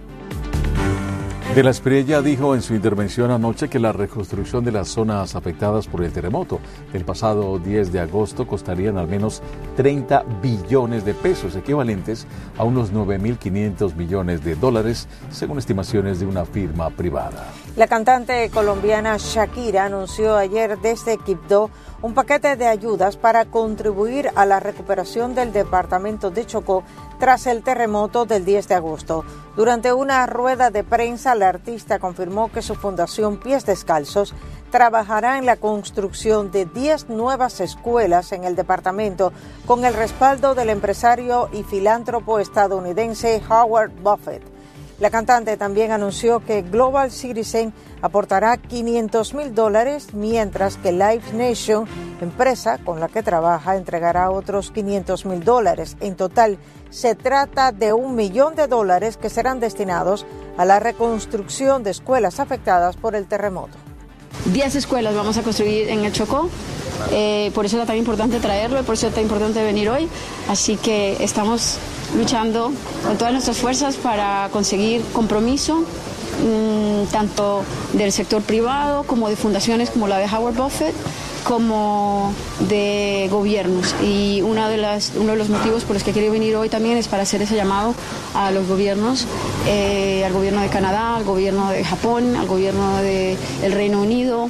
De la Espriella dijo en su intervención anoche que la reconstrucción de las zonas afectadas por el terremoto del pasado diez de agosto costarían al menos treinta billones de pesos, equivalentes a unos nueve mil quinientos millones de dólares, según estimaciones de una firma privada. La cantante colombiana Shakira anunció ayer desde Quibdó un paquete de ayudas para contribuir a la recuperación del departamento de Chocó tras el terremoto del diez de agosto. Durante una rueda de prensa, la artista confirmó que su fundación Pies Descalzos trabajará en la construcción de diez nuevas escuelas en el departamento con el respaldo del empresario y filántropo estadounidense Howard Buffett. La cantante también anunció que Global Citizen aportará quinientos mil dólares, mientras que Live Nation, empresa con la que trabaja, entregará otros quinientos mil dólares. En total, se trata de un millón de dólares que serán destinados a la reconstrucción de escuelas afectadas por el terremoto. diez escuelas vamos a construir en el Chocó. Eh, por eso era tan importante traerlo y por eso era tan importante venir hoy. Así que estamos luchando con todas nuestras fuerzas para conseguir compromiso, mmm, tanto del sector privado como de fundaciones como la de Howard Buffett, como de gobiernos. Y una de las, uno de los motivos por los que quiero venir hoy también es para hacer ese llamado a los gobiernos, eh, al gobierno de Canadá, al gobierno de Japón, al gobierno del Reino Unido,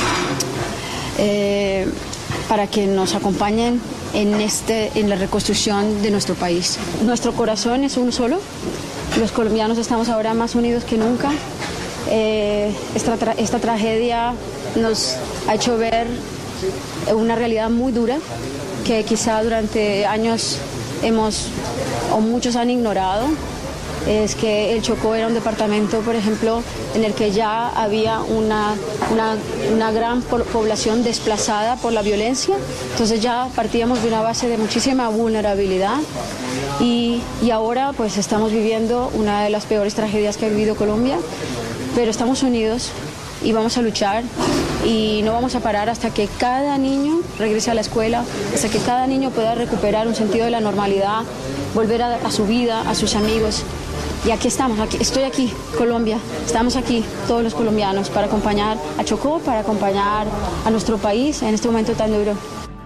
eh, para que nos acompañen en, este, en la reconstrucción de nuestro país. Nuestro corazón es uno solo. Los colombianos estamos ahora más unidos que nunca. Eh, esta, tra- esta tragedia nos ha hecho ver una realidad muy dura que quizá durante años hemos o muchos han ignorado. Es que el Chocó era un departamento, por ejemplo, en el que ya había una, una, una gran población desplazada por la violencia. Entonces ya partíamos de una base de muchísima vulnerabilidad y, y ahora pues estamos viviendo una de las peores tragedias que ha vivido Colombia, pero estamos unidos y vamos a luchar y no vamos a parar hasta que cada niño regrese a la escuela, hasta que cada niño pueda recuperar un sentido de la normalidad, volver a, a su vida, a sus amigos. Y aquí estamos, aquí, estoy aquí, Colombia, estamos aquí, todos los colombianos, para acompañar a Chocó, para acompañar a nuestro país en este momento tan duro.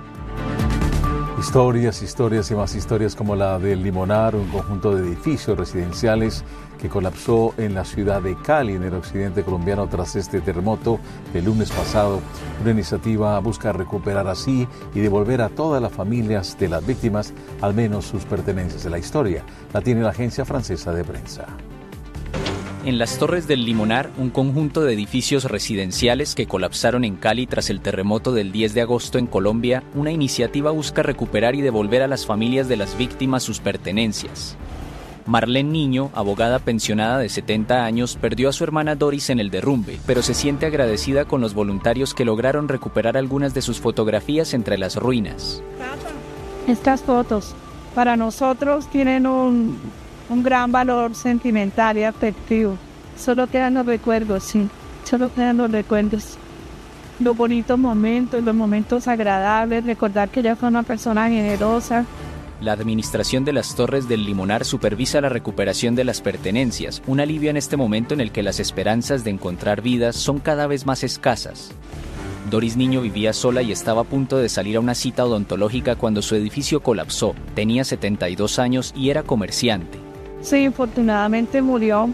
Historias, historias y más historias como la del Limonar, un conjunto de edificios residenciales que colapsó en la ciudad de Cali, en el occidente colombiano, tras este terremoto del lunes pasado. Una iniciativa busca recuperar así y devolver a todas las familias de las víctimas al menos sus pertenencias de la historia. La tiene la agencia francesa de prensa. En las Torres del Limonar, un conjunto de edificios residenciales que colapsaron en Cali tras el terremoto del diez de agosto en Colombia, una iniciativa busca recuperar y devolver a las familias de las víctimas sus pertenencias. Marlene Niño, abogada pensionada de setenta años, perdió a su hermana Doris en el derrumbe, pero se siente agradecida con los voluntarios que lograron recuperar algunas de sus fotografías entre las ruinas. Estas fotos para nosotros tienen un, un gran valor sentimental y afectivo. Solo quedan los recuerdos, sí, solo quedan los recuerdos. Los bonitos momentos, los momentos agradables, recordar que ella fue una persona generosa. La administración de las Torres del Limonar supervisa la recuperación de las pertenencias, un alivio en este momento en el que las esperanzas de encontrar vidas son cada vez más escasas. Doris Niño vivía sola y estaba a punto de salir a una cita odontológica cuando su edificio colapsó. Tenía setenta y dos años y era comerciante. Sí, infortunadamente murió.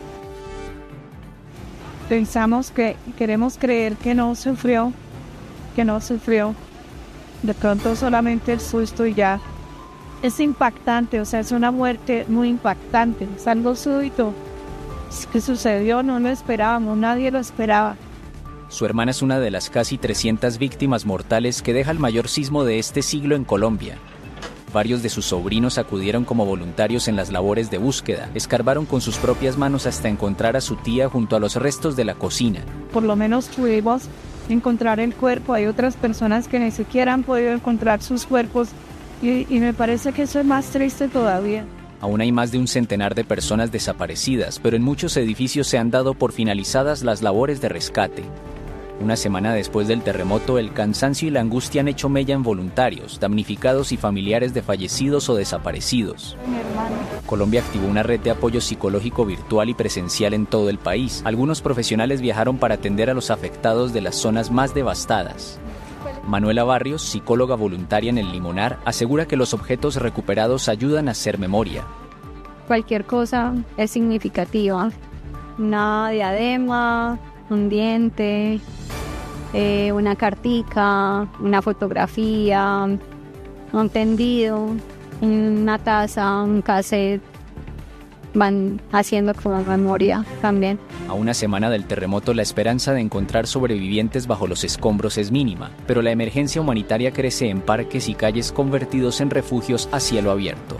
Pensamos que, queremos creer que no sufrió, que no sufrió. De pronto solamente el susto y ya. Es impactante, o sea, es una muerte muy impactante, es algo súbito que sucedió, no lo esperábamos, nadie lo esperaba. Su hermana es una de las casi trescientas víctimas mortales que deja el mayor sismo de este siglo en Colombia. Varios de sus sobrinos acudieron como voluntarios en las labores de búsqueda. Escarbaron con sus propias manos hasta encontrar a su tía junto a los restos de la cocina. Por lo menos pudimos encontrar el cuerpo. Hay otras personas que ni siquiera han podido encontrar sus cuerpos y, y me parece que eso es más triste todavía. Aún hay más de un centenar de personas desaparecidas, pero en muchos edificios se han dado por finalizadas las labores de rescate. Una semana después del terremoto, el cansancio y la angustia han hecho mella en voluntarios, damnificados y familiares de fallecidos o desaparecidos. Colombia activó una red de apoyo psicológico virtual y presencial en todo el país. Algunos profesionales viajaron para atender a los afectados de las zonas más devastadas. Manuela Barrios, psicóloga voluntaria en el Limonar, asegura que los objetos recuperados ayudan a hacer memoria. Cualquier cosa es significativa. Una diadema, un diente, eh, una cartica, una fotografía, un tendido, una taza, un cassette. Van haciendo como memoria también. A una semana del terremoto, la esperanza de encontrar sobrevivientes bajo los escombros es mínima, pero la emergencia humanitaria crece en parques y calles convertidos en refugios a cielo abierto.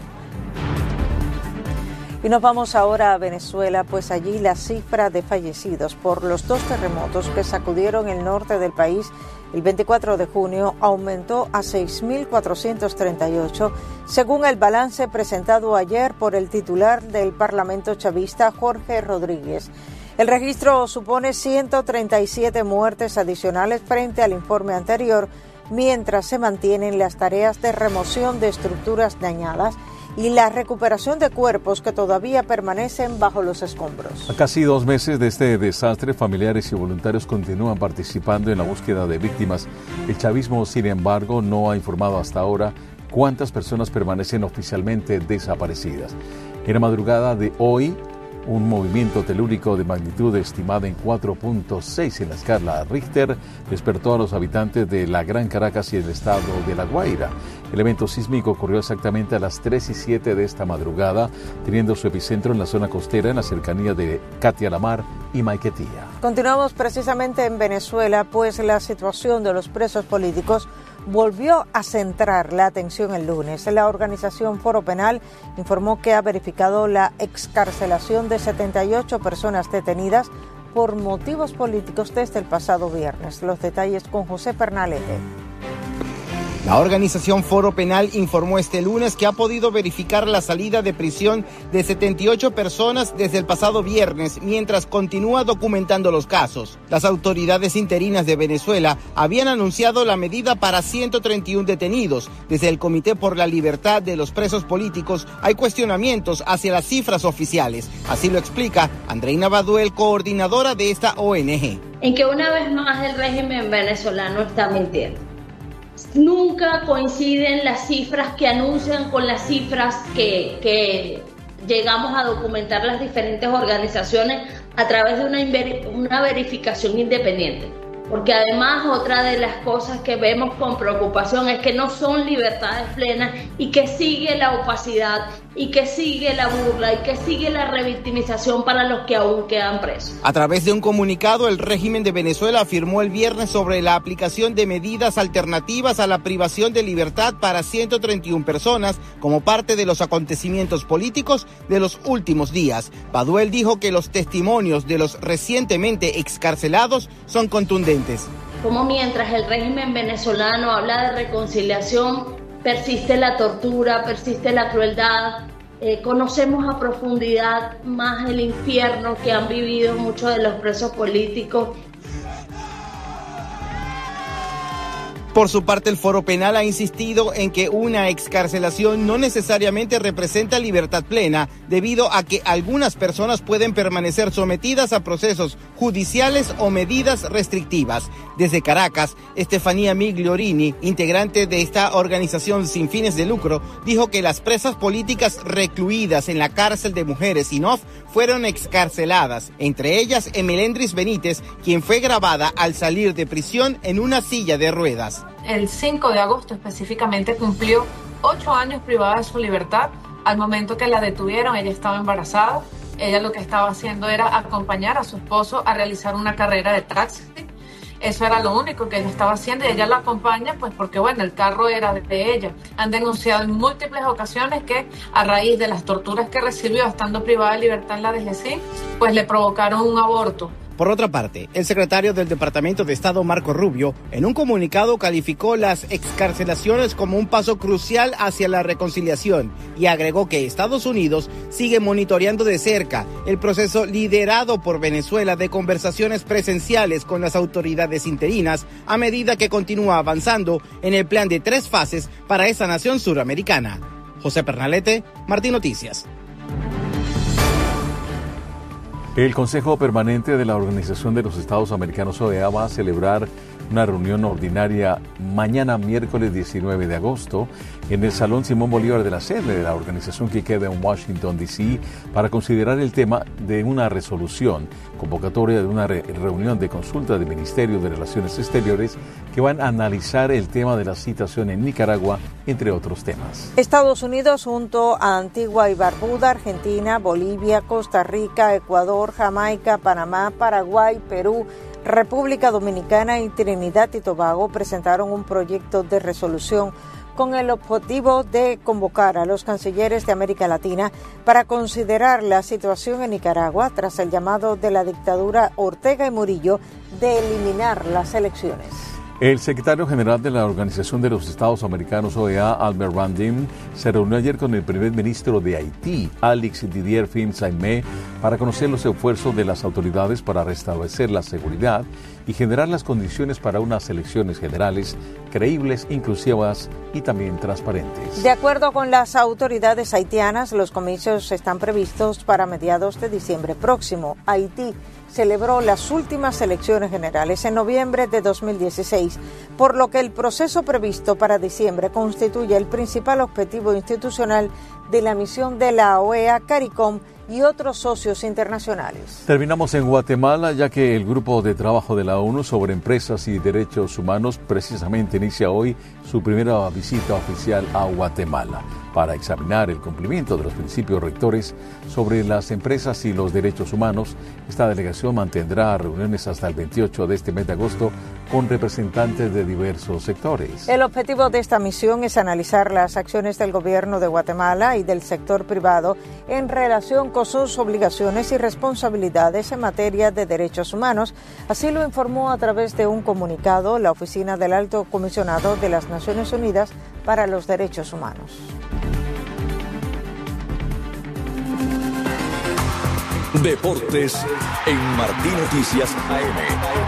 Y nos vamos ahora a Venezuela, pues allí la cifra de fallecidos por los dos terremotos que sacudieron el norte del país el veinticuatro de junio aumentó a seis mil cuatrocientos treinta y ocho, según el balance presentado ayer por el titular del Parlamento chavista, Jorge Rodríguez. El registro supone ciento treinta y siete muertes adicionales frente al informe anterior, mientras se mantienen las tareas de remoción de estructuras dañadas y la recuperación de cuerpos que todavía permanecen bajo los escombros. A casi dos meses de este desastre, familiares y voluntarios continúan participando en la búsqueda de víctimas. El chavismo, sin embargo, no ha informado hasta ahora cuántas personas permanecen oficialmente desaparecidas. En la madrugada de hoy, un movimiento telúrico de magnitud estimada en cuatro punto seis en la escala Richter despertó a los habitantes de la Gran Caracas y el estado de La Guaira. El evento sísmico ocurrió exactamente a las tres y siete de esta madrugada, teniendo su epicentro en la zona costera, en la cercanía de Catia la Mar y Maiquetía. Continuamos precisamente en Venezuela, pues la situación de los presos políticos volvió a centrar la atención el lunes. La organización Foro Penal informó que ha verificado la excarcelación de setenta y ocho personas detenidas por motivos políticos desde el pasado viernes. Los detalles con José Pernalete. La organización Foro Penal informó este lunes que ha podido verificar la salida de prisión de setenta y ocho personas desde el pasado viernes, mientras continúa documentando los casos. Las autoridades interinas de Venezuela habían anunciado la medida para ciento treinta y uno detenidos. Desde el Comité por la Libertad de los Presos Políticos hay cuestionamientos hacia las cifras oficiales. Así lo explica Andreina Baduel, coordinadora de esta O N G. En que una vez más el régimen venezolano está mintiendo. Nunca coinciden las cifras que anuncian con las cifras que, que llegamos a documentar las diferentes organizaciones a través de una, una verificación independiente. Porque además otra de las cosas que vemos con preocupación es que no son libertades plenas y que sigue la opacidad y que sigue la burla y que sigue la revictimización para los que aún quedan presos. A través de un comunicado, el régimen de Venezuela afirmó el viernes sobre la aplicación de medidas alternativas a la privación de libertad para ciento treinta y una personas como parte de los acontecimientos políticos de los últimos días. Baduel dijo que los testimonios de los recientemente excarcelados son contundentes. Como mientras el régimen venezolano habla de reconciliación, persiste la tortura, persiste la crueldad, eh, conocemos a profundidad más el infierno que han vivido muchos de los presos políticos. Por su parte, el Foro Penal ha insistido en que una excarcelación no necesariamente representa libertad plena, debido a que algunas personas pueden permanecer sometidas a procesos judiciales o medidas restrictivas. Desde Caracas, Estefanía Migliorini, integrante de esta organización sin fines de lucro, dijo que las presas políticas recluidas en la cárcel de mujeres Inof fueron excarceladas, entre ellas Emelendris Benítez, quien fue grabada al salir de prisión en una silla de ruedas. El cinco de agosto específicamente cumplió ocho años privada de su libertad. Al momento que la detuvieron, ella estaba embarazada ella lo que estaba haciendo era acompañar a su esposo a realizar una carrera de taxi. Eso era lo único que ella estaba haciendo y ella lo acompaña pues porque bueno, el carro era de ella. Han denunciado en múltiples ocasiones que a raíz de las torturas que recibió estando privada de libertad en la D G C, pues le provocaron un aborto. Por otra parte, el secretario del Departamento de Estado, Marco Rubio, en un comunicado calificó las excarcelaciones como un paso crucial hacia la reconciliación y agregó que Estados Unidos sigue monitoreando de cerca el proceso liderado por Venezuela de conversaciones presenciales con las autoridades interinas a medida que continúa avanzando en el plan de tres fases para esa nación suramericana. José Pernalete, Martín Noticias. El Consejo Permanente de la Organización de los Estados Americanos, O E A, va a celebrar una reunión ordinaria mañana, miércoles diecinueve de agosto, en el Salón Simón Bolívar de la sede de la organización que queda en Washington, D C, para considerar el tema de una resolución, convocatoria de una re- reunión de consulta del Ministerio de Relaciones Exteriores, que van a analizar el tema de la situación en Nicaragua, entre otros temas. Estados Unidos, junto a Antigua y Barbuda, Argentina, Bolivia, Costa Rica, Ecuador, Jamaica, Panamá, Paraguay, Perú, República Dominicana y Trinidad y Tobago, presentaron un proyecto de resolución con el objetivo de convocar a los cancilleres de América Latina para considerar la situación en Nicaragua tras el llamado de la dictadura Ortega y Murillo de eliminar las elecciones. El secretario general de la Organización de los Estados Americanos, O E A, Albert Randin, se reunió ayer con el primer ministro de Haití, Alex Didier Fin-Saimé, para conocer los esfuerzos de las autoridades para restablecer la seguridad y generar las condiciones para unas elecciones generales creíbles, inclusivas y también transparentes. De acuerdo con las autoridades haitianas, los comicios están previstos para mediados de diciembre próximo. Haití celebró las últimas elecciones generales en noviembre de dos mil dieciséis, por lo que el proceso previsto para diciembre constituye el principal objetivo institucional de la misión de la O E A, CARICOM y otros socios internacionales. Terminamos en Guatemala, ya que el Grupo de Trabajo de la ONU sobre Empresas y Derechos Humanos precisamente inicia hoy su primera visita oficial a Guatemala para examinar el cumplimiento de los principios rectores sobre las empresas y los derechos humanos. Esta delegación mantendrá reuniones hasta el veintiocho de este mes de agosto con representantes de diversos sectores. El objetivo de esta misión es analizar las acciones del gobierno de Guatemala y del sector privado en relación con sus obligaciones y responsabilidades en materia de derechos humanos. Así lo informó a través de un comunicado la Oficina del Alto Comisionado de las Naciones Unidas para los Derechos Humanos. Deportes en Martín Noticias A M.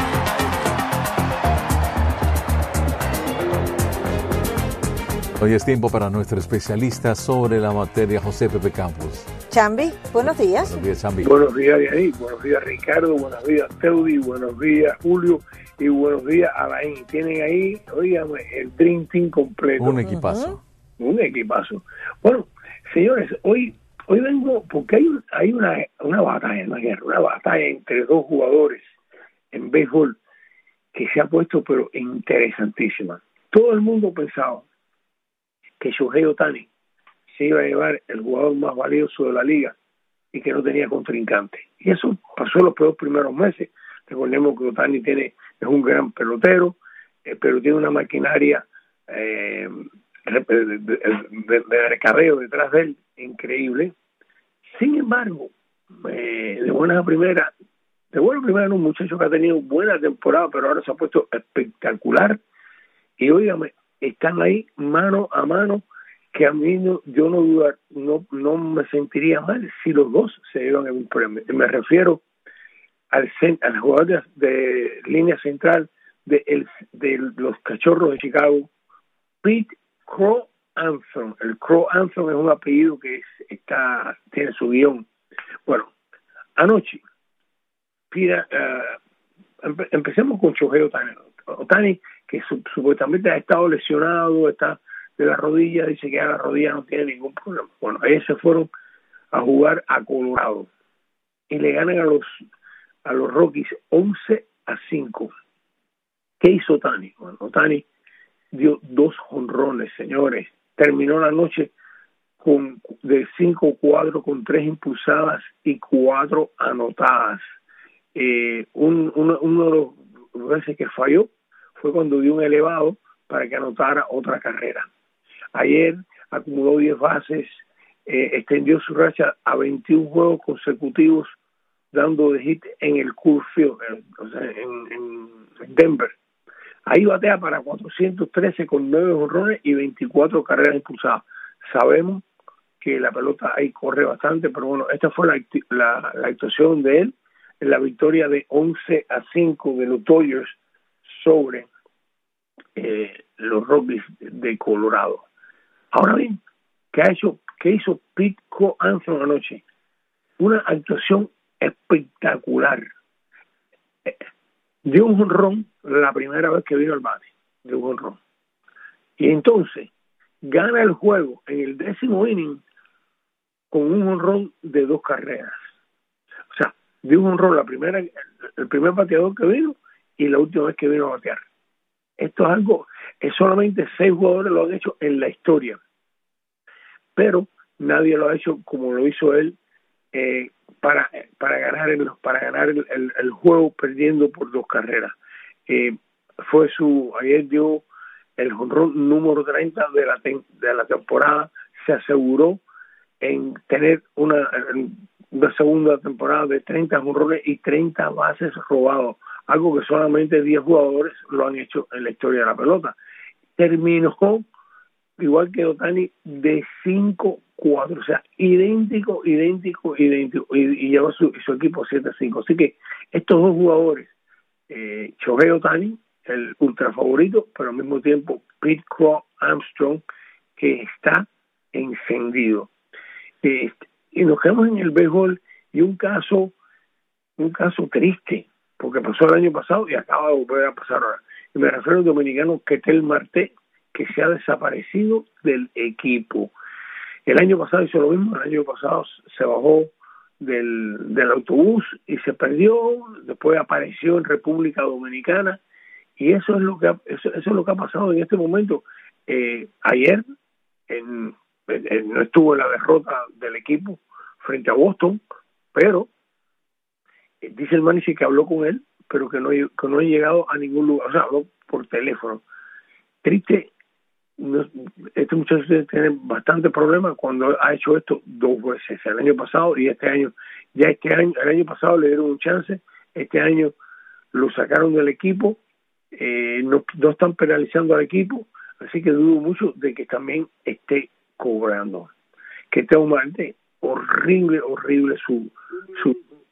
Hoy es tiempo para nuestro especialista sobre la materia, José Pepe Campos. Chambi, buenos días. Buenos días, Chambi. Buenos días, Yair. Buenos días, Ricardo. Buenos días, Teudi. Buenos días, Julio. Y buenos días, Alain. Tienen ahí, oígame, el Dream Team completo. Un equipazo. Uh-huh. Un equipazo. Bueno, señores, hoy hoy vengo porque hay, hay una, una batalla, una guerra, una batalla entre dos jugadores en béisbol que se ha puesto, pero interesantísima. Todo el mundo pensaba que Shohei Ohtani se iba a llevar el jugador más valioso de la liga y que no tenía contrincante. Y eso pasó los peores primeros meses. Recordemos que Ohtani tiene, es un gran pelotero, eh, pero tiene una maquinaria eh, de, de, de, de recarreo detrás de él increíble. Sin embargo, eh, de buena a primera, de buena a primera, un muchacho que ha tenido buena temporada, pero ahora se ha puesto espectacular. Y óigame, están ahí mano a mano, que a mí no, yo no dudar, no, no me sentiría mal si los dos se llevan el premio. Me refiero al, al jugador de, de línea central de, el, de los Cachorros de Chicago, Pete Crow Anthony. El Crow Anthony es un apellido que es, está tiene su guión. Bueno, anoche, pida, uh, empe, empecemos con Shohei Ohtani. Ohtani, que su, supuestamente ha estado lesionado, está de la rodilla, dice que ya la rodilla no tiene ningún problema. Bueno, ellos se fueron a jugar a Colorado y le ganan a los a los Rockies once a cinco. ¿Qué hizo Ohtani? Bueno, Ohtani dio dos jonrones, señores. Terminó la noche con de cinco cuatro con tres impulsadas y cuatro anotadas. Eh, un, uno, uno de los veces que falló fue cuando dio un elevado para que anotara otra carrera. Ayer acumuló diez bases, eh, extendió su racha a veintiún juegos consecutivos dando de hit en el Coors Field, eh, o sea, en, en Denver. Ahí batea para cuatrocientos trece con nueve jonrones y veinticuatro carreras impulsadas. Sabemos que la pelota ahí corre bastante, pero bueno, esta fue la, la, la actuación de él en la victoria de once a cinco de los Dodgers sobre eh, los Rockies de Colorado. Ahora bien, ¿qué ha hecho? ¿Qué hizo Pete Crow Armstrong anoche? Una actuación espectacular. Eh, dio un jonrón la primera vez que vino al bate, dio un jonrón. Y entonces gana el juego en el décimo inning con un jonrón de dos carreras. O sea, dio un jonrón la primera, el primer bateador que vino y la última vez que vino a batear. Esto es algo, es solamente seis jugadores lo han hecho en la historia, pero nadie lo ha hecho como lo hizo él eh, para para ganar el para ganar el, el, el juego perdiendo por dos carreras. Eh, fue su ayer dio el jonrón número treinta de la de la temporada, se aseguró en tener una, una segunda temporada de treinta jonrones y treinta bases robados, algo que solamente diez jugadores lo han hecho en la historia de la pelota. Terminó, igual que Ohtani, de cinco cuatro, o sea, idéntico, idéntico, idéntico, y, y lleva su, su equipo siete a cinco. Así que estos dos jugadores, eh, Shohei Ohtani, el ultra favorito, pero al mismo tiempo Pete Crow Armstrong, que está encendido. Eh, y nos quedamos en el béisbol y un caso, un caso triste, porque pasó el año pasado y acaba de volver a pasar ahora. Y me refiero al dominicano Ketel Marte, que se ha desaparecido del equipo. El año pasado hizo lo mismo, el año pasado se bajó del, del autobús y se perdió, después apareció en República Dominicana, y eso es lo que ha, eso, eso es lo que ha pasado en este momento. Eh, ayer en, en, en, no estuvo en la derrota del equipo frente a Boston, pero eh, dice el manager que habló con él, pero que no, que no ha llegado a ningún lugar, o sea, habló por teléfono. Triste. No, este muchacho tiene bastante problemas cuando ha hecho esto dos veces, el año pasado y este año. Ya este año, el año pasado le dieron un chance, este año lo sacaron del equipo, eh, no, no están penalizando al equipo, así que dudo mucho de que también esté cobrando. Que esté un martes horrible, horrible su, su.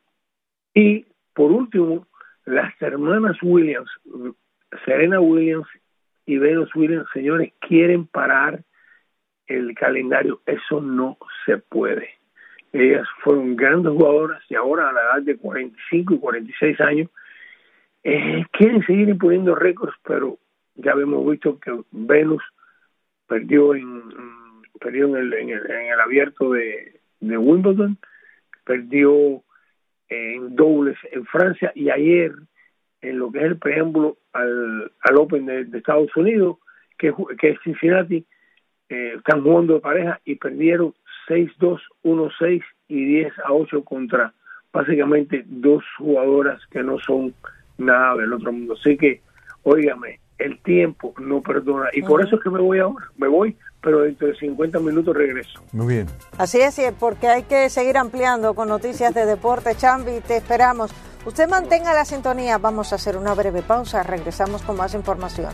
Y por último, las hermanas Williams, Serena Williams y Venus Williams, señores, quieren parar el calendario. Eso no se puede. Ellas fueron grandes jugadoras y ahora a la edad de cuarenta y cinco y cuarenta y seis años eh, quieren seguir imponiendo récords, pero ya hemos visto que Venus perdió en perdió en el, en el, en el abierto de, de Wimbledon, perdió en dobles en Francia, y ayer en lo que es el preámbulo al, al Open de, de Estados Unidos, que, que es Cincinnati, eh, están jugando de pareja y perdieron seis dos, uno seis y diez a ocho contra básicamente dos jugadoras que no son nada del otro mundo. Así que, óigame, el tiempo no perdona, y por eso es que me voy ahora, me voy, pero dentro de cincuenta minutos regreso. Muy bien. Así es, porque hay que seguir ampliando con noticias de deporte. Chambi, te esperamos. Usted mantenga la sintonía, vamos a hacer una breve pausa, regresamos con más información.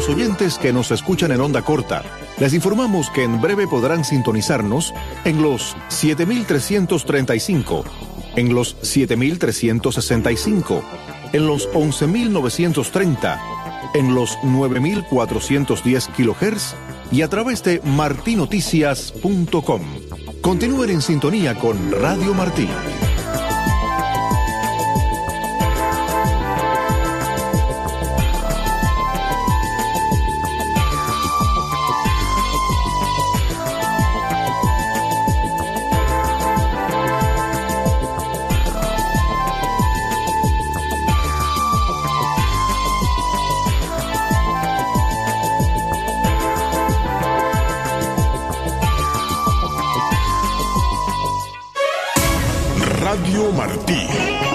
los oyentes que nos escuchan en onda corta, les informamos que en breve podrán sintonizarnos en los siete mil trescientos treinta y cinco, en los siete mil trescientos sesenta y cinco, en los once mil novecientos treinta, en los nueve mil cuatrocientos diez kilohertz y a través de marti noticias punto com. Continúen en sintonía con Radio Martí. Radio Martí,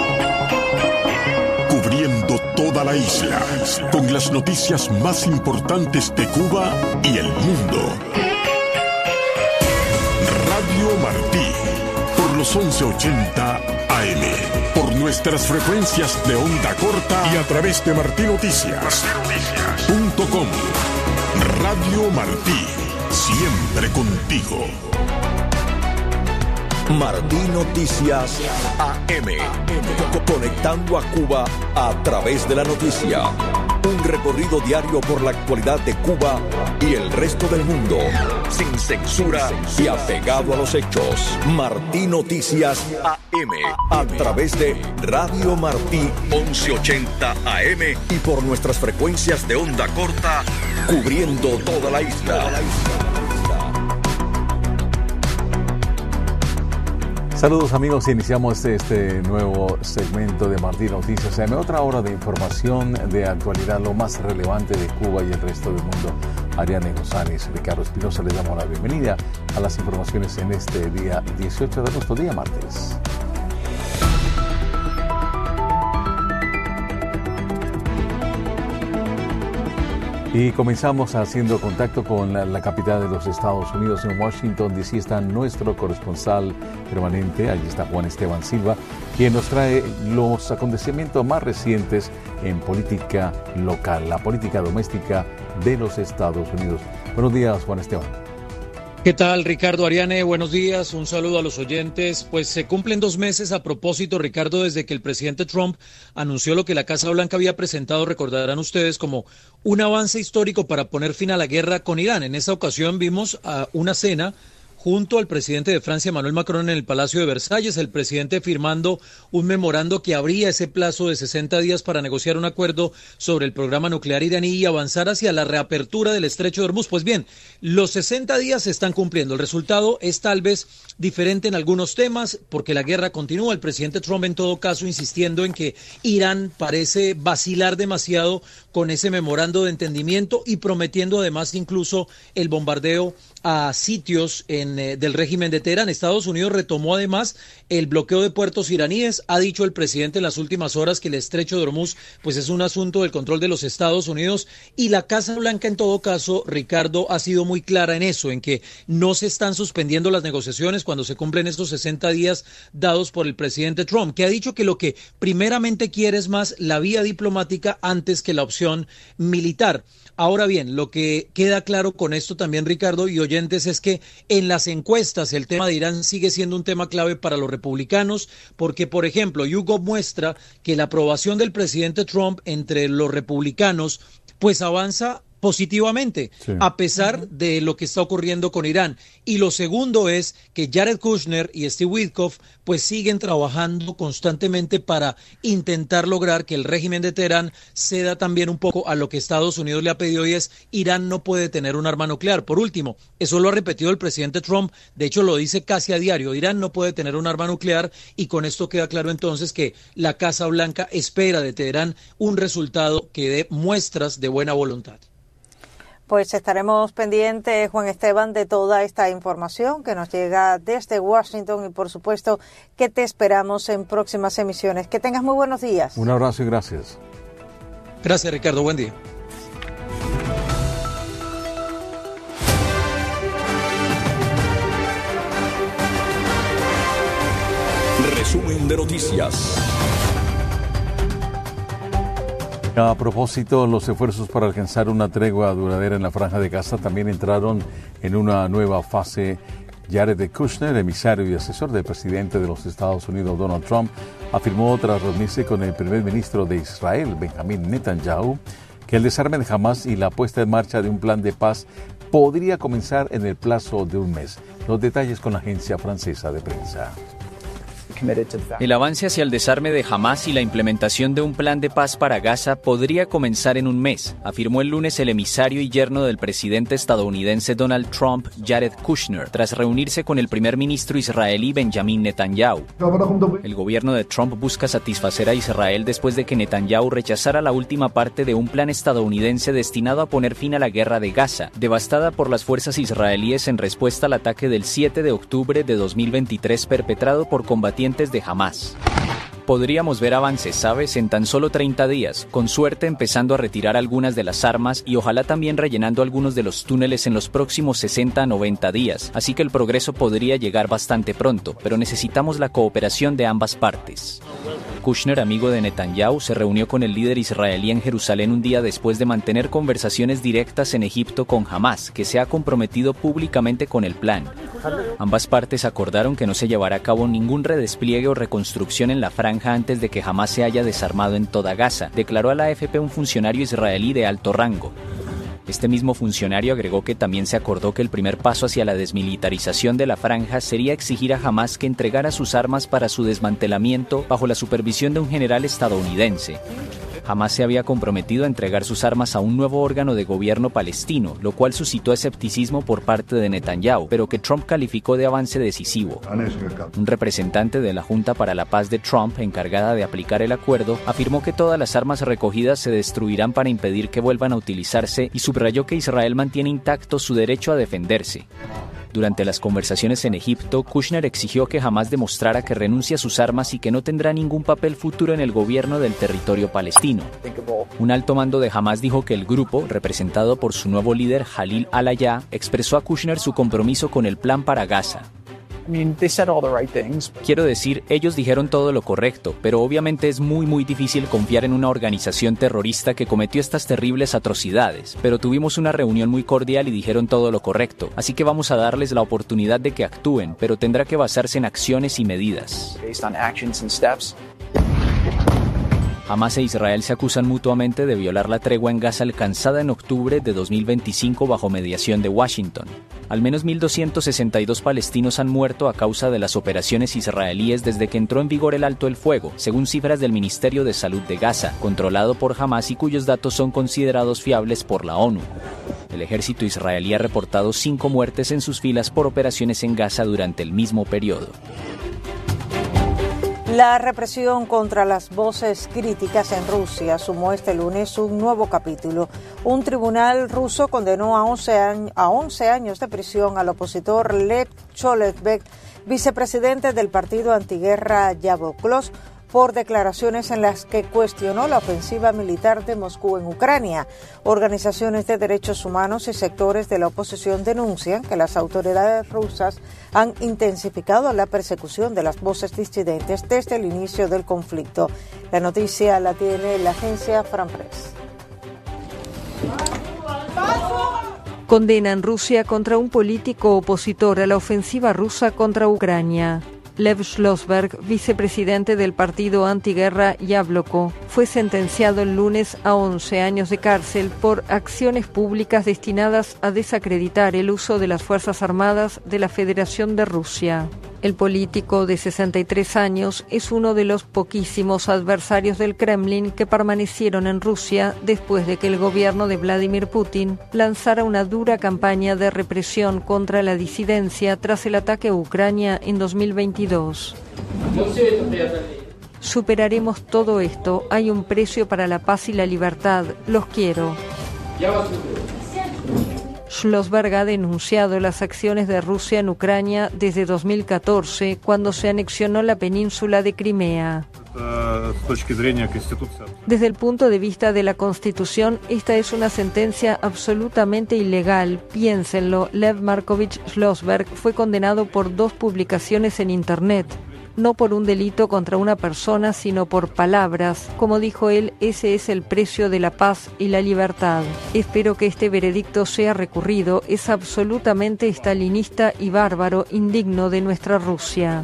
cubriendo toda la isla, con las noticias más importantes de Cuba y el mundo. Radio Martí, por los once ochenta A M, por nuestras frecuencias de onda corta y a través de marti noticias punto com. Radio Martí, siempre contigo. Martí Noticias A M, conectando a Cuba a través de la noticia. Un recorrido diario por la actualidad de Cuba y el resto del mundo, sin censura y apegado a los hechos. Martí Noticias A M, a través de Radio Martí once ochenta A M y por nuestras frecuencias de onda corta, cubriendo toda la isla. Saludos amigos, iniciamos este nuevo segmento de Martí Noticias A M, otra hora de información de actualidad, lo más relevante de Cuba y el resto del mundo. Ariane González, Ricardo Espinosa, les damos la bienvenida a las informaciones en este día dieciocho de agosto, día martes. Y comenzamos haciendo contacto con la, la capital de los Estados Unidos, en Washington D C está nuestro corresponsal permanente, allí está Juan Esteban Silva, quien nos trae los acontecimientos más recientes en política local, la política doméstica de los Estados Unidos. Buenos días, Juan Esteban. ¿Qué tal, Ricardo, Ariane? Buenos días, un saludo a los oyentes. Pues se cumplen dos meses a propósito, Ricardo, desde que el presidente Trump anunció lo que la Casa Blanca había presentado, recordarán ustedes, como un avance histórico para poner fin a la guerra con Irán. En esta ocasión vimos a una cena junto al presidente de Francia, Emmanuel Macron, en el Palacio de Versalles, el presidente firmando un memorando que abría ese plazo de sesenta días para negociar un acuerdo sobre el programa nuclear iraní y avanzar hacia la reapertura del estrecho de Hormuz. Pues bien, los sesenta días se están cumpliendo. El resultado es tal vez diferente en algunos temas porque la guerra continúa. El presidente Trump, en todo caso, insistiendo en que Irán parece vacilar demasiado con ese memorando de entendimiento y prometiendo además incluso el bombardeo a sitios en, eh, del régimen de Teherán. Estados Unidos retomó además el bloqueo de puertos iraníes. Ha dicho el presidente en las últimas horas que el estrecho de Hormuz pues es un asunto del control de los Estados Unidos, y la Casa Blanca, en todo caso, Ricardo, ha sido muy clara en eso, en que no se están suspendiendo las negociaciones cuando se cumplen estos sesenta días dados por el presidente Trump, que ha dicho que lo que primeramente quiere es más la vía diplomática antes que la opción militar. Ahora bien, lo que queda claro con esto también, Ricardo y oyentes, es que en las encuestas el tema de Irán sigue siendo un tema clave para los republicanos, porque, por ejemplo, YouGov muestra que la aprobación del presidente Trump entre los republicanos pues avanza positivamente, sí, a pesar de lo que está ocurriendo con Irán. Y lo segundo es que Jared Kushner y Steve Witkoff pues siguen trabajando constantemente para intentar lograr que el régimen de Teherán ceda también un poco a lo que Estados Unidos le ha pedido, y es: Irán no puede tener un arma nuclear. Por último, eso lo ha repetido el presidente Trump, de hecho lo dice casi a diario: Irán no puede tener un arma nuclear, y con esto queda claro entonces que la Casa Blanca espera de Teherán un resultado que dé muestras de buena voluntad. Pues estaremos pendientes, Juan Esteban, de toda esta información que nos llega desde Washington, y por supuesto que te esperamos en próximas emisiones. Que tengas muy buenos días. Un abrazo y gracias. Gracias, Ricardo. Buen día. Resumen de noticias. A propósito, los esfuerzos para alcanzar una tregua duradera en la Franja de Gaza también entraron en una nueva fase. Jared Kushner, emisario y asesor del presidente de los Estados Unidos, Donald Trump, afirmó tras reunirse con el primer ministro de Israel, Benjamin Netanyahu, que el desarme de Hamas y la puesta en marcha de un plan de paz podría comenzar en el plazo de un mes. Los detalles con la agencia francesa de prensa. El avance hacia el desarme de Hamas y la implementación de un plan de paz para Gaza podría comenzar en un mes, afirmó el lunes el emisario y yerno del presidente estadounidense Donald Trump, Jared Kushner, tras reunirse con el primer ministro israelí Benjamin Netanyahu. El gobierno de Trump busca satisfacer a Israel después de que Netanyahu rechazara la última parte de un plan estadounidense destinado a poner fin a la guerra de Gaza, devastada por las fuerzas israelíes en respuesta al ataque del siete de octubre de dos mil veintitrés perpetrado por combatientes de Hamas. Podríamos ver avances, ¿sabes?, en tan solo treinta días, con suerte empezando a retirar algunas de las armas y ojalá también rellenando algunos de los túneles en los próximos sesenta a noventa días, así que el progreso podría llegar bastante pronto, pero necesitamos la cooperación de ambas partes. Kushner, amigo de Netanyahu, se reunió con el líder israelí en Jerusalén un día después de mantener conversaciones directas en Egipto con Hamas, que se ha comprometido públicamente con el plan. Ambas partes acordaron que no se llevará a cabo ningún redespliegue o reconstrucción en la franja antes de que Hamas se haya desarmado en toda Gaza, declaró a la A F P un funcionario israelí de alto rango. Este mismo funcionario agregó que también se acordó que el primer paso hacia la desmilitarización de la franja sería exigir a Hamas que entregara sus armas para su desmantelamiento bajo la supervisión de un general estadounidense. Hamas se había comprometido a entregar sus armas a un nuevo órgano de gobierno palestino, lo cual suscitó escepticismo por parte de Netanyahu, pero que Trump calificó de avance decisivo. Un representante de la Junta para la Paz de Trump, encargada de aplicar el acuerdo, afirmó que todas las armas recogidas se destruirán para impedir que vuelvan a utilizarse y subrayó que Israel mantiene intacto su derecho a defenderse. Durante las conversaciones en Egipto, Kushner exigió que Hamas demostrara que renuncia a sus armas y que no tendrá ningún papel futuro en el gobierno del territorio palestino. Un alto mando de Hamas dijo que el grupo, representado por su nuevo líder Jalil al-Aya, expresó a Kushner su compromiso con el plan para Gaza. Quiero decir, ellos dijeron todo lo correcto, pero obviamente es muy muy difícil confiar en una organización terrorista que cometió estas terribles atrocidades, pero tuvimos una reunión muy cordial y dijeron todo lo correcto, así que vamos a darles la oportunidad de que actúen, pero tendrá que basarse en acciones y medidas. Hamas e Israel se acusan mutuamente de violar la tregua en Gaza alcanzada en octubre de dos mil veinticinco bajo mediación de Washington. Al menos mil doscientos sesenta y dos palestinos han muerto a causa de las operaciones israelíes desde que entró en vigor el alto el fuego, según cifras del Ministerio de Salud de Gaza, controlado por Hamas y cuyos datos son considerados fiables por la ONU. El ejército israelí ha reportado cinco muertes en sus filas por operaciones en Gaza durante el mismo periodo. La represión contra las voces críticas en Rusia sumó este lunes un nuevo capítulo. Un tribunal ruso condenó a once años, a once años de prisión al opositor Lev Cholesbek, vicepresidente del partido antiguerra Yabloko, por declaraciones en las que cuestionó la ofensiva militar de Moscú en Ucrania. Organizaciones de derechos humanos y sectores de la oposición denuncian que las autoridades rusas han intensificado la persecución de las voces disidentes desde el inicio del conflicto. La noticia la tiene la agencia France Press. Condenan Rusia contra un político opositor a la ofensiva rusa contra Ucrania. Lev Schlossberg, vicepresidente del partido antiguerra Yabloko, fue sentenciado el lunes a once años de cárcel por acciones públicas destinadas a desacreditar el uso de las Fuerzas Armadas de la Federación de Rusia. El político de sesenta y tres años es uno de los poquísimos adversarios del Kremlin que permanecieron en Rusia después de que el gobierno de Vladimir Putin lanzara una dura campaña de represión contra la disidencia tras el ataque a Ucrania en dos mil veintidós. Superaremos todo esto. Hay un precio para la paz y la libertad. Los quiero. Schlossberg ha denunciado las acciones de Rusia en Ucrania desde dos mil catorce, cuando se anexionó la península de Crimea. Desde el punto de vista de la Constitución, esta es una sentencia absolutamente ilegal. Piénsenlo, Lev Markovich Schlossberg fue condenado por dos publicaciones en Internet. no por un delito contra una persona, sino por palabras. Como dijo él, ese es el precio de la paz y la libertad. Espero que este veredicto sea recurrido. Es absolutamente estalinista y bárbaro, indigno de nuestra Rusia.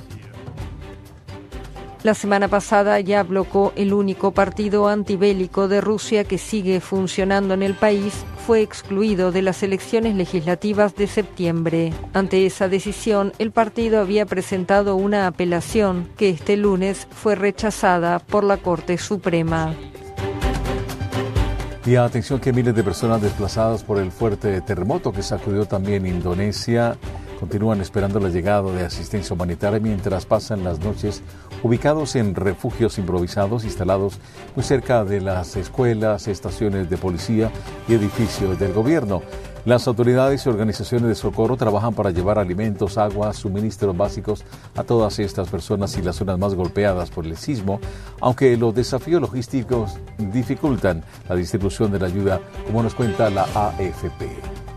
La semana pasada Yabloko, el único partido antibélico de Rusia que sigue funcionando en el país, fue excluido de las elecciones legislativas de septiembre. Ante esa decisión, el partido había presentado una apelación que este lunes fue rechazada por la Corte Suprema. Y atención que miles de personas desplazadas por el fuerte terremoto que sacudió también Indonesia continúan esperando la llegada de asistencia humanitaria mientras pasan las noches ubicados en refugios improvisados instalados muy cerca de las escuelas, estaciones de policía y edificios del gobierno. Las autoridades y organizaciones de socorro trabajan para llevar alimentos, agua, suministros básicos a todas estas personas y las zonas más golpeadas por el sismo, aunque los desafíos logísticos dificultan la distribución de la ayuda, como nos cuenta la A F P.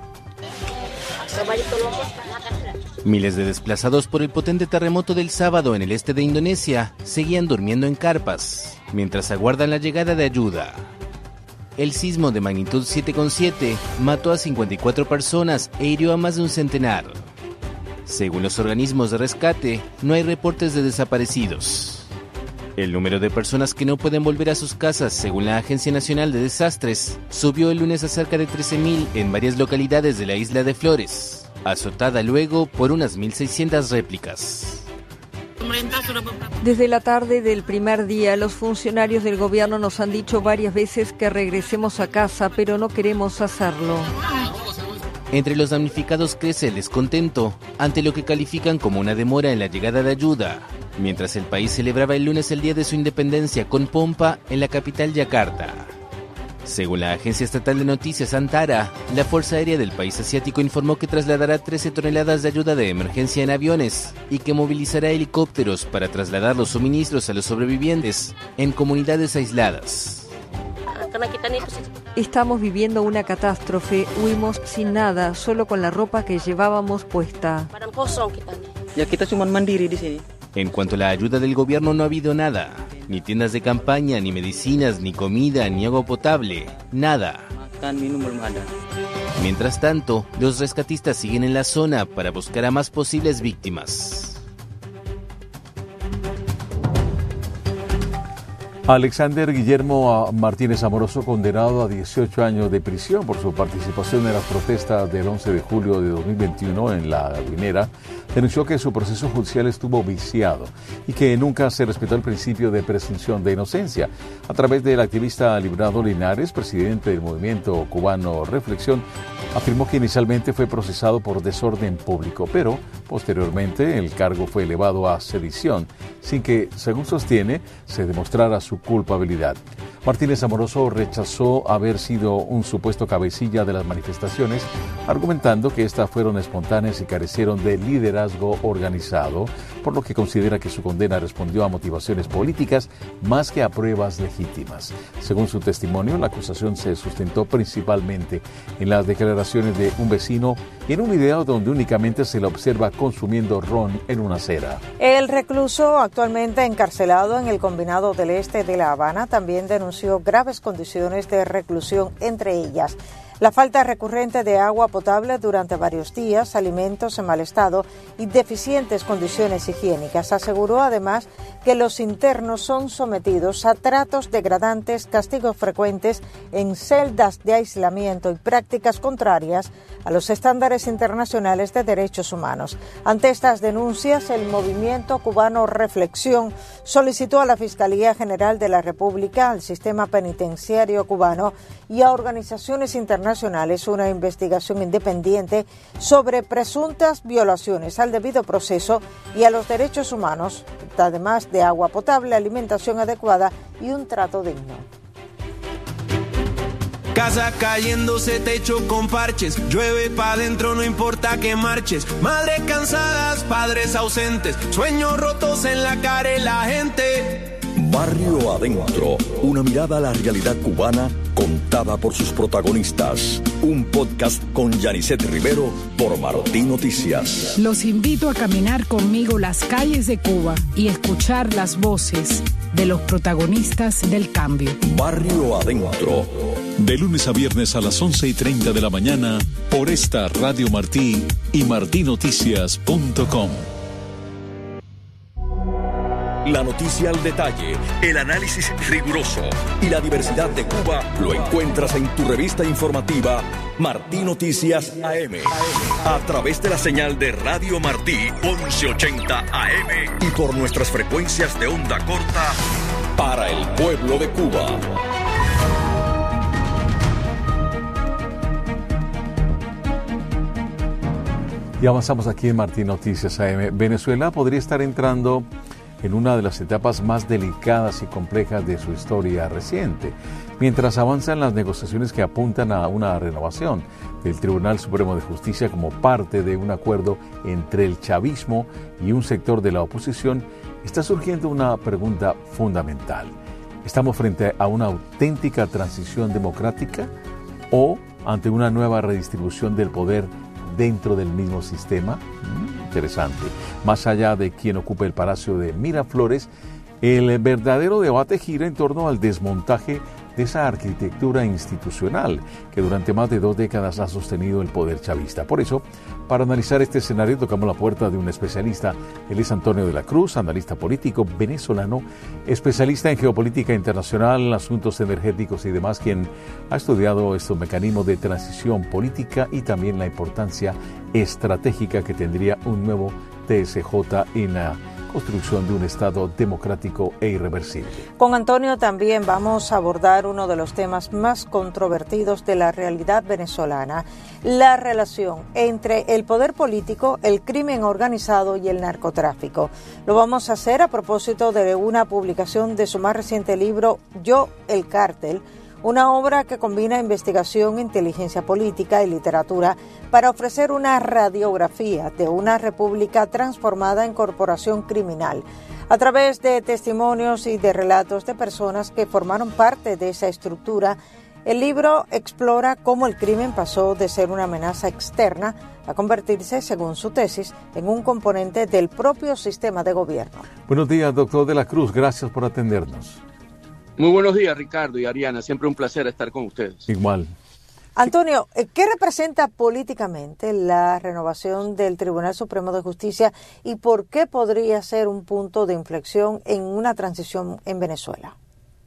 Miles de desplazados por el potente terremoto del sábado en el este de Indonesia seguían durmiendo en carpas, mientras aguardan la llegada de ayuda. El sismo de magnitud siete coma siete mató a cincuenta y cuatro personas e hirió a más de un centenar. Según los organismos de rescate, no hay reportes de desaparecidos. El número de personas que no pueden volver a sus casas, según la Agencia Nacional de Desastres, subió el lunes a cerca de trece mil en varias localidades de la isla de Flores, azotada luego por unas mil seiscientas réplicas. Desde la tarde del primer día, los funcionarios del gobierno nos han dicho varias veces que regresemos a casa, pero no queremos hacerlo. Entre los damnificados crece el descontento ante lo que califican como una demora en la llegada de ayuda, mientras el país celebraba el lunes el día de su independencia con pompa en la capital Yakarta. Según la agencia estatal de noticias Antara, la Fuerza Aérea del país asiático informó que trasladará trece toneladas de ayuda de emergencia en aviones y que movilizará helicópteros para trasladar los suministros a los sobrevivientes en comunidades aisladas. Estamos viviendo una catástrofe, huimos sin nada, solo con la ropa que llevábamos puesta. En cuanto a la ayuda del gobierno, no ha habido nada. Ni tiendas de campaña, ni medicinas, ni comida, ni agua potable. Nada. Mientras tanto, los rescatistas siguen en la zona para buscar a más posibles víctimas. Alexander Guillermo Martínez Amoroso, condenado a dieciocho años de prisión por su participación en las protestas del once de julio de dos mil veintiuno en La Guinera, denunció que su proceso judicial estuvo viciado y que nunca se respetó el principio de presunción de inocencia. A través del activista Librado Linares, presidente del movimiento cubano Reflexión, afirmó que inicialmente fue procesado por desorden público, pero posteriormente el cargo fue elevado a sedición, sin que, según sostiene, se demostrara su culpabilidad. Martínez Amoroso rechazó haber sido un supuesto cabecilla de las manifestaciones, argumentando que estas fueron espontáneas y carecieron de liderazgo organizado, por lo que considera que su condena respondió a motivaciones políticas más que a pruebas legítimas. Según su testimonio, la acusación se sustentó principalmente en las declaraciones de un vecino y en un video donde únicamente se le observa consumiendo ron en una acera. El recluso actualmente encarcelado en el Combinado del Este de La Habana también denunció graves condiciones de reclusión, entre ellas la falta recurrente de agua potable durante varios días, alimentos en mal estado y deficientes condiciones higiénicas. Aseguró además que los internos son sometidos a tratos degradantes, castigos frecuentes en celdas de aislamiento y prácticas contrarias a los estándares internacionales de derechos humanos. Ante estas denuncias, el movimiento cubano Reflexión solicitó a la Fiscalía General de la República, al sistema penitenciario cubano y a organizaciones internacionales una investigación independiente sobre presuntas violaciones al debido proceso y a los derechos humanos, además de agua potable, alimentación adecuada y un trato digno. Casa cayéndose, techo con parches, llueve pa' dentro, no importa que marches. Madres cansadas, padres ausentes, sueños rotos en la cara de la gente. Barrio Adentro, una mirada a la realidad cubana contada por sus protagonistas. Un podcast con Yanisset Rivero por Martí Noticias. Los invito a caminar conmigo las calles de Cuba y escuchar las voces de los protagonistas del cambio. Barrio Adentro. De lunes a viernes a las once y treinta de la mañana por esta Radio Martí y martí noticias punto com. La noticia al detalle, el análisis riguroso y la diversidad de Cuba lo encuentras en tu revista informativa Martí Noticias A M. A través de la señal de Radio Martí once ochenta A M y por nuestras frecuencias de onda corta para el pueblo de Cuba. Y avanzamos aquí en Martí Noticias A M. Venezuela podría estar entrando en una de las etapas más delicadas y complejas de su historia reciente, mientras avanzan las negociaciones que apuntan a una renovación del Tribunal Supremo de Justicia como parte de un acuerdo entre el chavismo y un sector de la oposición. Está surgiendo una pregunta fundamental. ¿Estamos frente a una auténtica transición democrática o ante una nueva redistribución del poder dentro del mismo sistema? Interesante. Más allá de quien ocupe el Palacio de Miraflores, el verdadero debate gira en torno al desmontaje de esa arquitectura institucional que durante más de dos décadas ha sostenido el poder chavista. Por eso, para analizar este escenario, tocamos la puerta de un especialista. Él es Antonio de la Cruz, analista político venezolano, especialista en geopolítica internacional, asuntos energéticos y demás, quien ha estudiado estos mecanismos de transición política y también la importancia estratégica que tendría un nuevo T S J en la construcción de un Estado democrático e irreversible. Con Antonio también vamos a abordar uno de los temas más controvertidos de la realidad venezolana, la relación entre el poder político, el crimen organizado y el narcotráfico. Lo vamos a hacer a propósito de una publicación de su más reciente libro, Yo, el Cártel, una obra que combina investigación, inteligencia política y literatura para ofrecer una radiografía de una república transformada en corporación criminal, a través de testimonios y de relatos de personas que formaron parte de esa estructura. El libro explora cómo el crimen pasó de ser una amenaza externa a convertirse, según su tesis, en un componente del propio sistema de gobierno. Buenos días, doctor de la Cruz. Gracias por atendernos. Muy buenos días, Ricardo y Ariana. Siempre un placer estar con ustedes. Igual. Antonio, ¿qué representa políticamente la renovación del Tribunal Supremo de Justicia y por qué podría ser un punto de inflexión en una transición en Venezuela?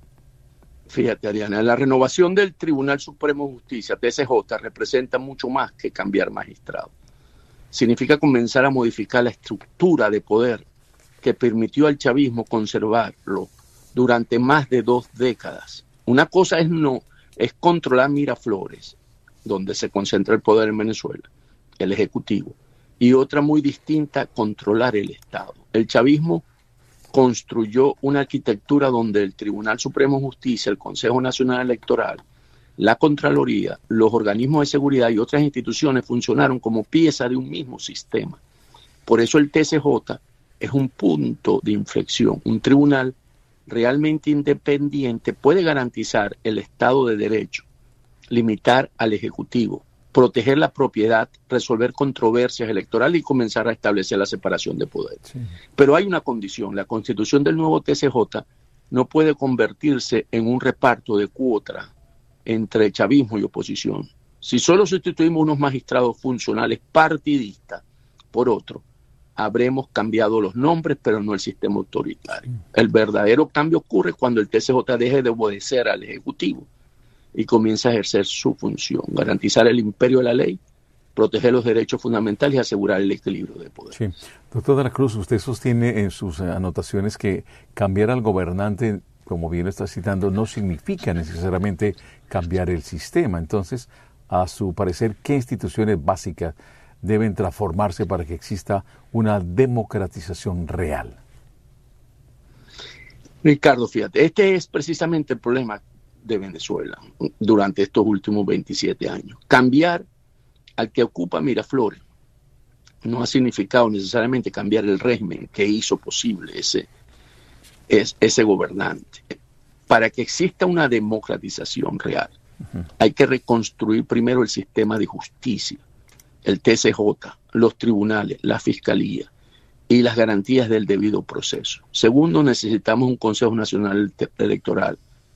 Fíjate, Ariana, la renovación del Tribunal Supremo de Justicia, T S J, representa mucho más que cambiar magistrado. Significa comenzar a modificar la estructura de poder que permitió al chavismo conservarlo durante más de dos décadas. Una cosa es no es controlar Miraflores, donde se concentra el poder en Venezuela, el Ejecutivo, y otra muy distinta, controlar el Estado. El chavismo construyó una arquitectura donde el Tribunal Supremo de Justicia, el Consejo Nacional Electoral, la Contraloría, los organismos de seguridad y otras instituciones funcionaron como pieza de un mismo sistema. Por eso el T S J es un punto de inflexión, un tribunal realmente independiente puede garantizar el Estado de Derecho, limitar al Ejecutivo, proteger la propiedad, resolver controversias electorales y comenzar a establecer la separación de poderes. Sí. Pero hay una condición, la constitución del nuevo T S J no puede convertirse en un reparto de cuotas entre chavismo y oposición. Si solo sustituimos unos magistrados funcionales partidistas por otros, habremos cambiado los nombres, pero no el sistema autoritario. El verdadero cambio ocurre cuando el T S J deje de obedecer al Ejecutivo y comienza a ejercer su función, garantizar el imperio de la ley, proteger los derechos fundamentales y asegurar el equilibrio de poder. Sí. Doctor de la Cruz, usted sostiene en sus anotaciones que cambiar al gobernante, como bien lo está citando, no significa necesariamente cambiar el sistema. Entonces, a su parecer, ¿qué instituciones básicas deben transformarse para que exista una democratización real? Ricardo, fíjate, este es precisamente el problema de Venezuela durante estos últimos veintisiete años. Cambiar al que ocupa Miraflores no ha significado necesariamente cambiar el régimen que hizo posible ese, es ese gobernante. Para que exista una democratización real, uh-huh. hay que reconstruir primero el sistema de justicia, el T C J, los tribunales, la fiscalía y las garantías del debido proceso. Segundo, necesitamos un Consejo Nacional Electoral,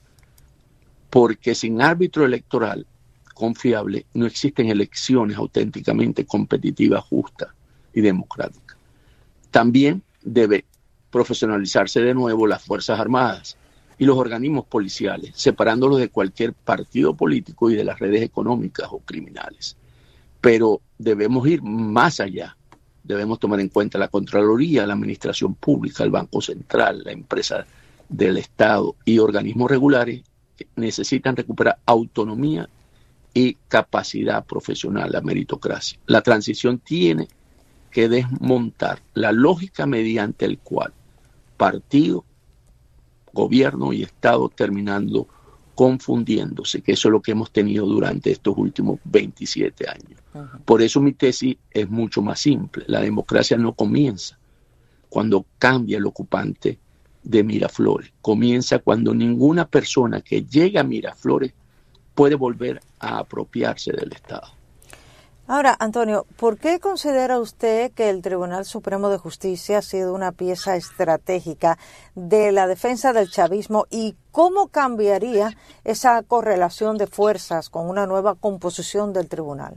porque sin árbitro electoral confiable no existen elecciones auténticamente competitivas, justas y democráticas. También debe profesionalizarse de nuevo las Fuerzas Armadas y los organismos policiales, separándolos de cualquier partido político y de las redes económicas o criminales. Pero debemos ir más allá. Debemos tomar en cuenta la Contraloría, la Administración Pública, el Banco Central, la empresa del Estado y organismos regulares que necesitan recuperar autonomía y capacidad profesional, la meritocracia. La transición tiene que desmontar la lógica mediante el cual partido, gobierno y Estado terminando confundiéndose, que eso es lo que hemos tenido durante estos últimos veintisiete años. Uh-huh. Por eso mi tesis es mucho más simple. La democracia no comienza cuando cambia el ocupante de Miraflores. Comienza cuando ninguna persona que llega a Miraflores puede volver a apropiarse del Estado. Ahora, Antonio, ¿por qué considera usted que el Tribunal Supremo de Justicia ha sido una pieza estratégica de la defensa del chavismo y cómo cambiaría esa correlación de fuerzas con una nueva composición del tribunal?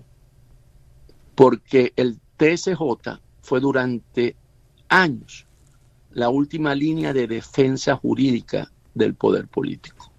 Porque el T S J fue durante años la última línea de defensa jurídica del poder político.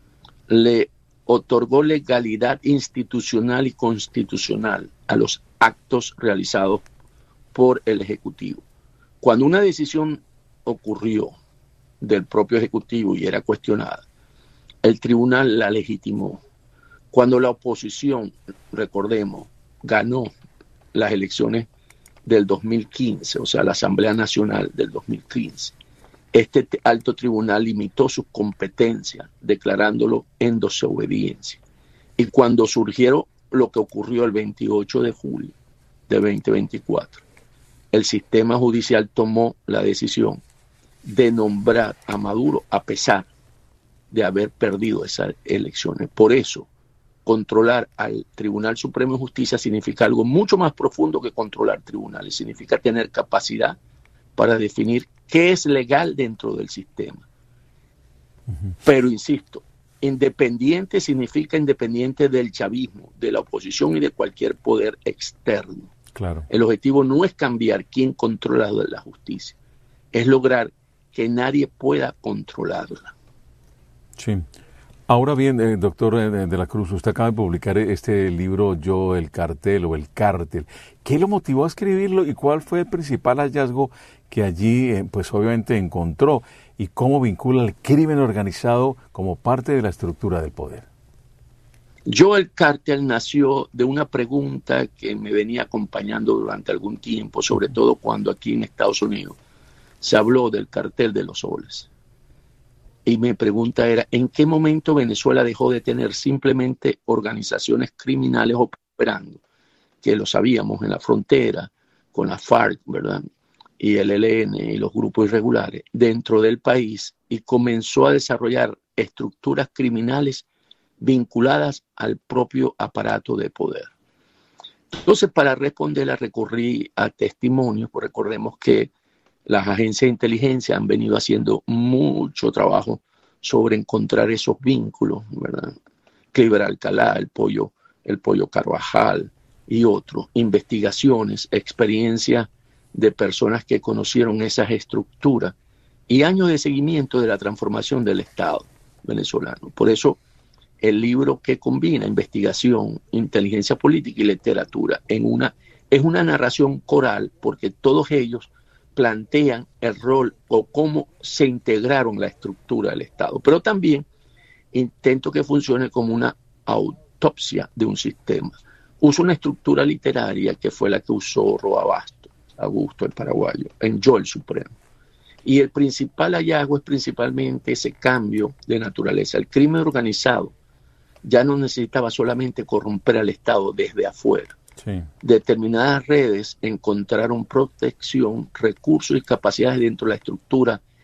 Le otorgó legalidad institucional y constitucional a los actos realizados por el Ejecutivo. Cuando una decisión ocurrió del propio Ejecutivo y era cuestionada, el tribunal la legitimó. Cuando la oposición, recordemos, ganó las elecciones del dos mil quince, o sea, la Asamblea Nacional del dos mil quince, este alto tribunal limitó sus competencias, declarándolo en desobediencia. Y cuando surgieron lo que ocurrió el veintiocho de julio de veinte veinticuatro, el sistema judicial tomó la decisión de nombrar a Maduro a pesar de haber perdido esas elecciones. Por eso, controlar al Tribunal Supremo de Justicia significa algo mucho más profundo que controlar tribunales. Significa tener capacidad para definir qué es legal dentro del sistema. Uh-huh. Pero, insisto, independiente significa independiente del chavismo, de la oposición y de cualquier poder externo. Claro. El objetivo no es cambiar quién controla la justicia, es lograr que nadie pueda controlarla. Sí. Ahora bien, eh, doctor eh, de la Cruz, usted acaba de publicar este libro Yo, el cartel o el cártel. ¿Qué lo motivó a escribirlo y cuál fue el principal hallazgo que allí, eh, pues obviamente encontró, y cómo vincula el crimen organizado como parte de la estructura del poder? Yo, el cártel nació de una pregunta que me venía acompañando durante algún tiempo, sobre todo cuando aquí en Estados Unidos se habló del cartel de los soles. Y mi pregunta era, ¿en qué momento Venezuela dejó de tener simplemente organizaciones criminales operando? Que lo sabíamos en la frontera, con la FARC, ¿verdad? Y el E L N y los grupos irregulares dentro del país, y comenzó a desarrollar estructuras criminales vinculadas al propio aparato de poder. Entonces, para responderla, recurrí a testimonios, pues recordemos que las agencias de inteligencia han venido haciendo mucho trabajo sobre encontrar esos vínculos, ¿verdad? Cliver Alcalá, el pollo, el pollo Carvajal y otros, investigaciones, experiencias de personas que conocieron esas estructuras y años de seguimiento de la transformación del Estado venezolano. Por eso, el libro que combina investigación, inteligencia política y literatura en una, es una narración coral, porque todos ellos plantean el rol o cómo se integraron la estructura del Estado. Pero también intento que funcione como una autopsia de un sistema. Uso una estructura literaria que fue la que usó Roabasto, Augusto el paraguayo, en Yo, el Supremo. Y el principal hallazgo es principalmente ese cambio de naturaleza. El crimen organizado ya no necesitaba solamente corromper al Estado desde afuera. Sí. Determinadas redes encontraron protección, recursos y capacidades dentro de la estructura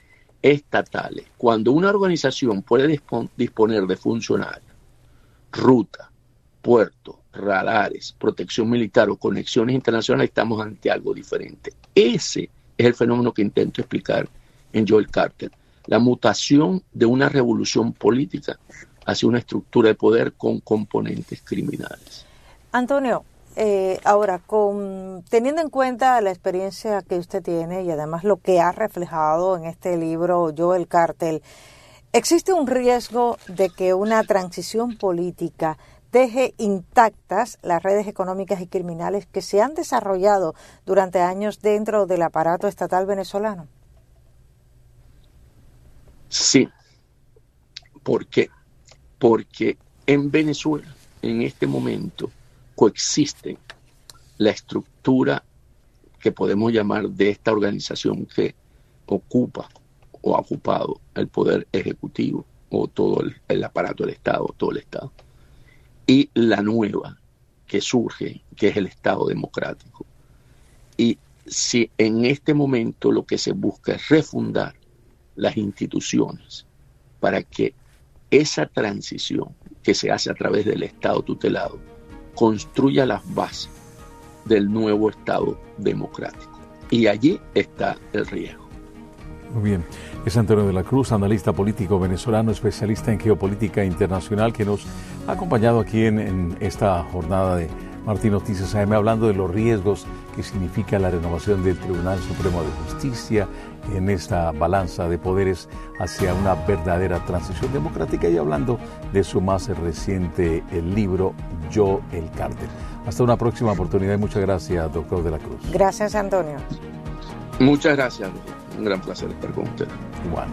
estatales, cuando una organización puede dispon- disponer de funcionarios, ruta, puertos, radares, protección militar o conexiones internacionales, estamos ante algo diferente. Ese es el fenómeno que intento explicar en Joel Carter, la mutación de una revolución política hacia una estructura de poder con componentes criminales. Antonio, eh, ahora, con, teniendo en cuenta la experiencia que usted tiene y además lo que ha reflejado en este libro Joel Carter, ¿existe un riesgo de que una transición política deje intactas las redes económicas y criminales que se han desarrollado durante años dentro del aparato estatal venezolano? Sí. ¿Por qué? Porque en Venezuela, en este momento, coexisten la estructura que podemos llamar de esta organización que ocupa o ha ocupado el poder ejecutivo o todo el, el aparato del Estado, todo el Estado, y la nueva que surge, que es el Estado democrático. Y si en este momento lo que se busca es refundar las instituciones para que esa transición que se hace a través del Estado tutelado construya las bases del nuevo Estado democrático. Y allí está el riesgo. Muy bien. Es Antonio de la Cruz, analista político venezolano, especialista en geopolítica internacional, que nos ha acompañado aquí en, en esta jornada de Martín Noticias A M, hablando de los riesgos que significa la renovación del Tribunal Supremo de Justicia en esta balanza de poderes hacia una verdadera transición democrática, y hablando de su más reciente el libro Joel Carter. Hasta una próxima oportunidad y muchas gracias, doctor de la Cruz. Gracias, Antonio. Muchas gracias. Un gran placer estar con usted. Igual.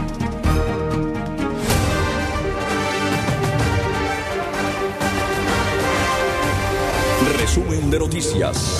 Resumen de noticias.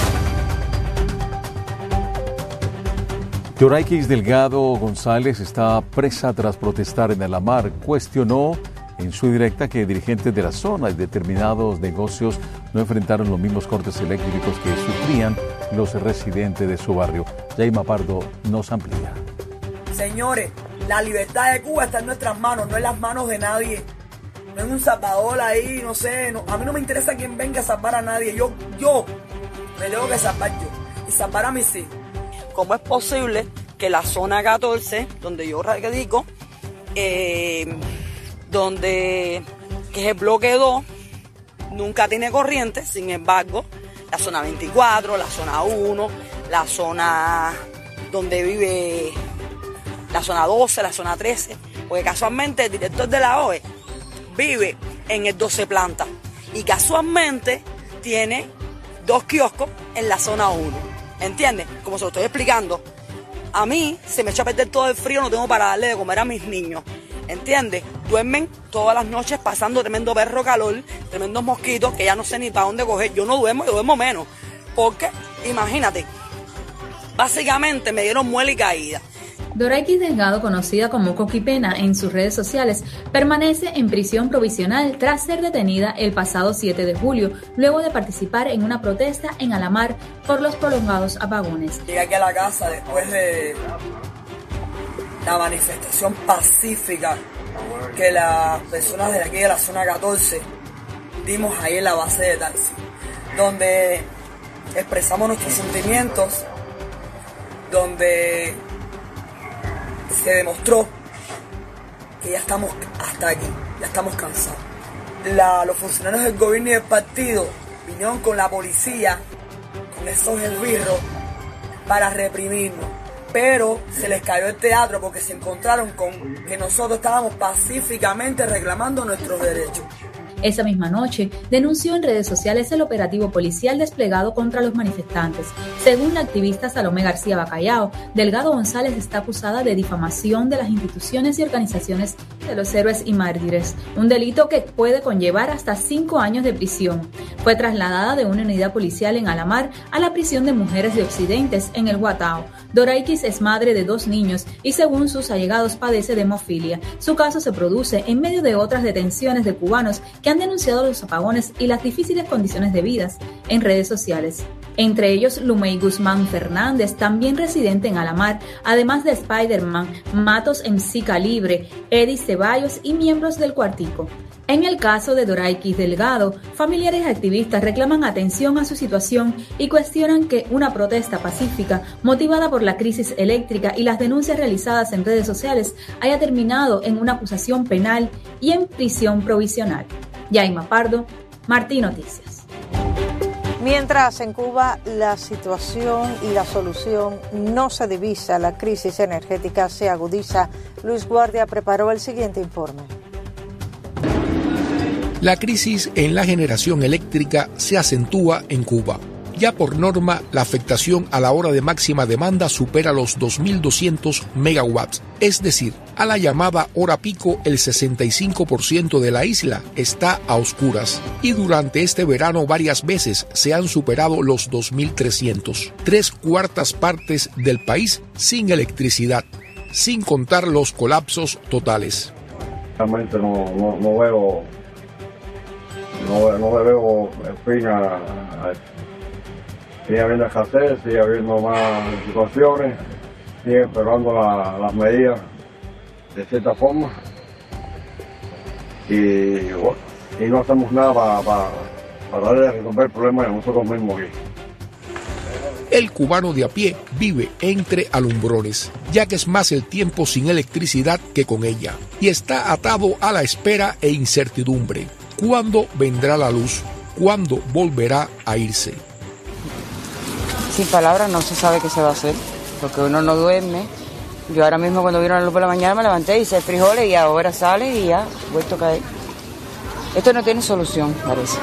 Yoraikis Delgado González está presa tras protestar en Alamar. Cuestionó en su directa que dirigentes de la zona y determinados negocios no enfrentaron los mismos cortes eléctricos que sufrían los residentes de su barrio. Jaima Pardo nos amplía. Señores, la libertad de Cuba está en nuestras manos, no en las manos de nadie. No es un salvador ahí, no sé. No, a mí no me interesa quién venga a salvar a nadie. Yo, yo, me tengo que salvar yo. Y salvar a mis hijos. ¿Cómo es posible que la zona catorce, donde yo radico, eh, donde que es el bloque dos, nunca tiene corriente? Sin embargo, la zona veinticuatro, la zona uno, la zona donde vive, la zona doce, la zona trece, porque casualmente el director de la O E vive en el doce planta y casualmente tiene dos kioscos en la zona uno. ¿Entiendes? Como se lo estoy explicando, a mí se me echa a perder todo el frío, no tengo para darle de comer a mis niños. ¿Entiendes? Duermen todas las noches pasando tremendo perro calor, tremendos mosquitos que ya no sé ni para dónde coger. Yo no duermo, yo duermo menos. Porque, imagínate, básicamente me dieron muela y caída. Yoraikis Delgado, conocida como Coquipena en sus redes sociales, permanece en prisión provisional tras ser detenida el pasado siete de julio, luego de participar en una protesta en Alamar por los prolongados apagones. Llegué aquí a la casa después de la manifestación pacífica que las personas de aquí de la zona catorce dimos ahí en la base de taxi, donde expresamos nuestros sentimientos, donde se demostró que ya estamos hasta aquí, ya estamos cansados. La, los funcionarios del gobierno y del partido vinieron con la policía, con esos esbirros, para reprimirnos. Pero se les cayó el teatro porque se encontraron con que nosotros estábamos pacíficamente reclamando nuestros derechos. Esa misma noche, denunció en redes sociales el operativo policial desplegado contra los manifestantes. Según la activista Salomé García Bacallao, Delgado González está acusada de difamación de las instituciones y organizaciones de los héroes y mártires, un delito que puede conllevar hasta cinco años de prisión. Fue trasladada de una unidad policial en Alamar a la prisión de mujeres de Occidentes en el Guatao. Yoraikis es madre de dos niños y según sus allegados padece de hemofilia. Su caso se produce en medio de otras detenciones de cubanos que han denunciado los apagones y las difíciles condiciones de vida en redes sociales. entre ellos Lumey Guzmán Fernández, también residente en Alamar, además de Spider-Man, Matos M C Calibre, Eddie Ceballos y miembros del Cuartico. En el caso de Doraikis Delgado, familiares y activistas reclaman atención a su situación y cuestionan que una protesta pacífica motivada por la crisis eléctrica y las denuncias realizadas en redes sociales haya terminado en una acusación penal y en prisión provisional. Yaima Pardo, Martín Noticias. Mientras en Cuba la situación y la solución no se divisa, la crisis energética se agudiza. Luis Guardia preparó el siguiente informe. La crisis en la generación eléctrica se acentúa en Cuba. Ya por norma, la afectación a la hora de máxima demanda supera los dos mil doscientos megawatts, es decir, a la llamada hora pico el sesenta y cinco por ciento de la isla está a oscuras y durante este verano varias veces se han superado los dos mil trescientos. Tres cuartas partes del país sin electricidad, sin contar los colapsos totales. Realmente no, no, no veo... No, no le veo fin a, a sigue habiendo escasez, sigue habiendo más situaciones, sigue esperando la, las medidas de cierta forma y, bueno, y no hacemos nada para, para, para darle a resolver el problema de nosotros mismos aquí. El cubano de a pie vive entre alumbrones, ya que es más el tiempo sin electricidad que con ella, y está atado a la espera e incertidumbre. ¿Cuándo vendrá la luz? ¿Cuándo volverá a irse? Sin palabras no se sabe qué se va a hacer, porque uno no duerme. Yo ahora mismo cuando vino la luz por la mañana me levanté y hice frijoles y ahora sale y ya, vuelto a caer. Esto no tiene solución, parece.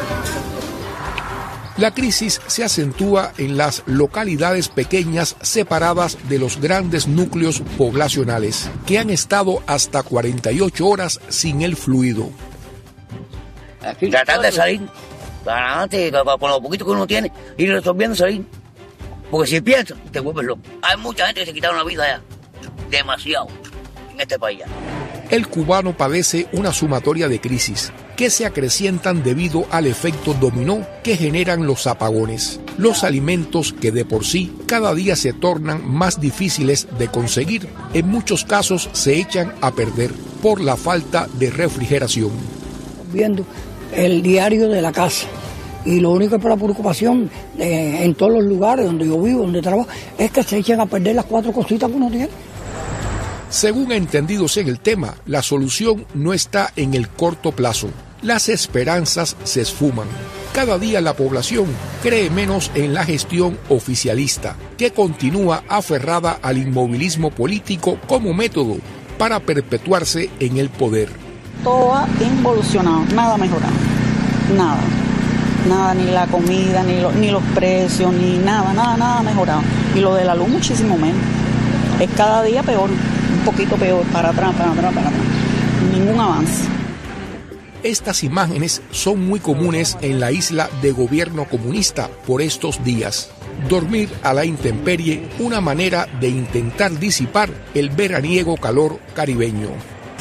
La crisis se acentúa en las localidades pequeñas separadas de los grandes núcleos poblacionales, que han estado hasta cuarenta y ocho horas sin el fluido. Tratar de salir para adelante con lo poquito que uno tiene, ir resolviendo salir. Porque si piensas, te vuelves loco. Hay mucha gente que se quitaron la vida ya. Demasiado. En este país ya. El cubano padece una sumatoria de crisis que se acrecientan debido al efecto dominó que generan los apagones. Los alimentos que de por sí cada día se tornan más difíciles de conseguir, en muchos casos se echan a perder por la falta de refrigeración. Viendo el diario de la casa y lo único que es la preocupación eh, en todos los lugares donde yo vivo, donde trabajo, es que se echen a perder las cuatro cositas que uno tiene. Según entendidos en el tema, la solución no está en el corto plazo. Las esperanzas se esfuman. Cada día la población cree menos en la gestión oficialista, que continúa aferrada al inmovilismo político como método para perpetuarse en el poder. Todo ha involucionado, nada mejorado, nada, nada, ni la comida, ni, lo, ni los precios, ni nada, nada, nada mejorado. Y lo de la luz muchísimo menos, es cada día peor, un poquito peor, para atrás, para atrás, para atrás, ningún avance. Estas imágenes son muy comunes en la isla de gobierno comunista por estos días. Dormir a la intemperie, una manera de intentar disipar el veraniego calor caribeño.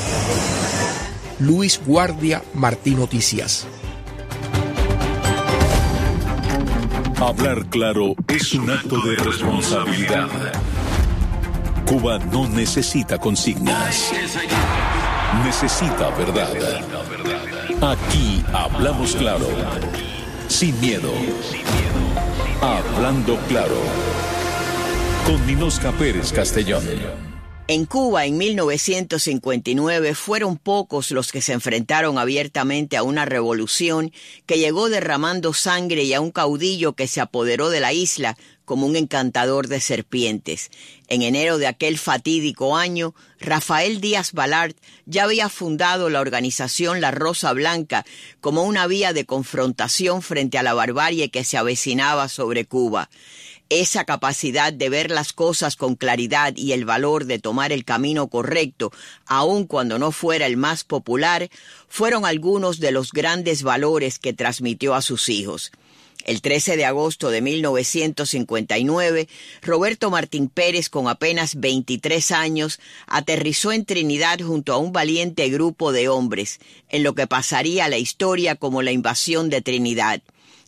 Luis Guardia, Martín Noticias. Hablar claro es un acto de responsabilidad. Cuba no necesita consignas. Necesita verdad. Aquí hablamos claro. Sin miedo. Hablando claro. Con Ninosca Pérez Castellón. En Cuba, en mil novecientos cincuenta y nueve, fueron pocos los que se enfrentaron abiertamente a una revolución que llegó derramando sangre y a un caudillo que se apoderó de la isla como un encantador de serpientes. En enero de aquel fatídico año, Rafael Díaz Balart ya había fundado la organización La Rosa Blanca como una vía de confrontación frente a la barbarie que se avecinaba sobre Cuba. Esa capacidad de ver las cosas con claridad y el valor de tomar el camino correcto, aun cuando no fuera el más popular, fueron algunos de los grandes valores que transmitió a sus hijos. El trece de agosto de mil novecientos cincuenta y nueve, Roberto Martín Pérez, con apenas veintitrés años, aterrizó en Trinidad junto a un valiente grupo de hombres, en lo que pasaría a la historia como la invasión de Trinidad.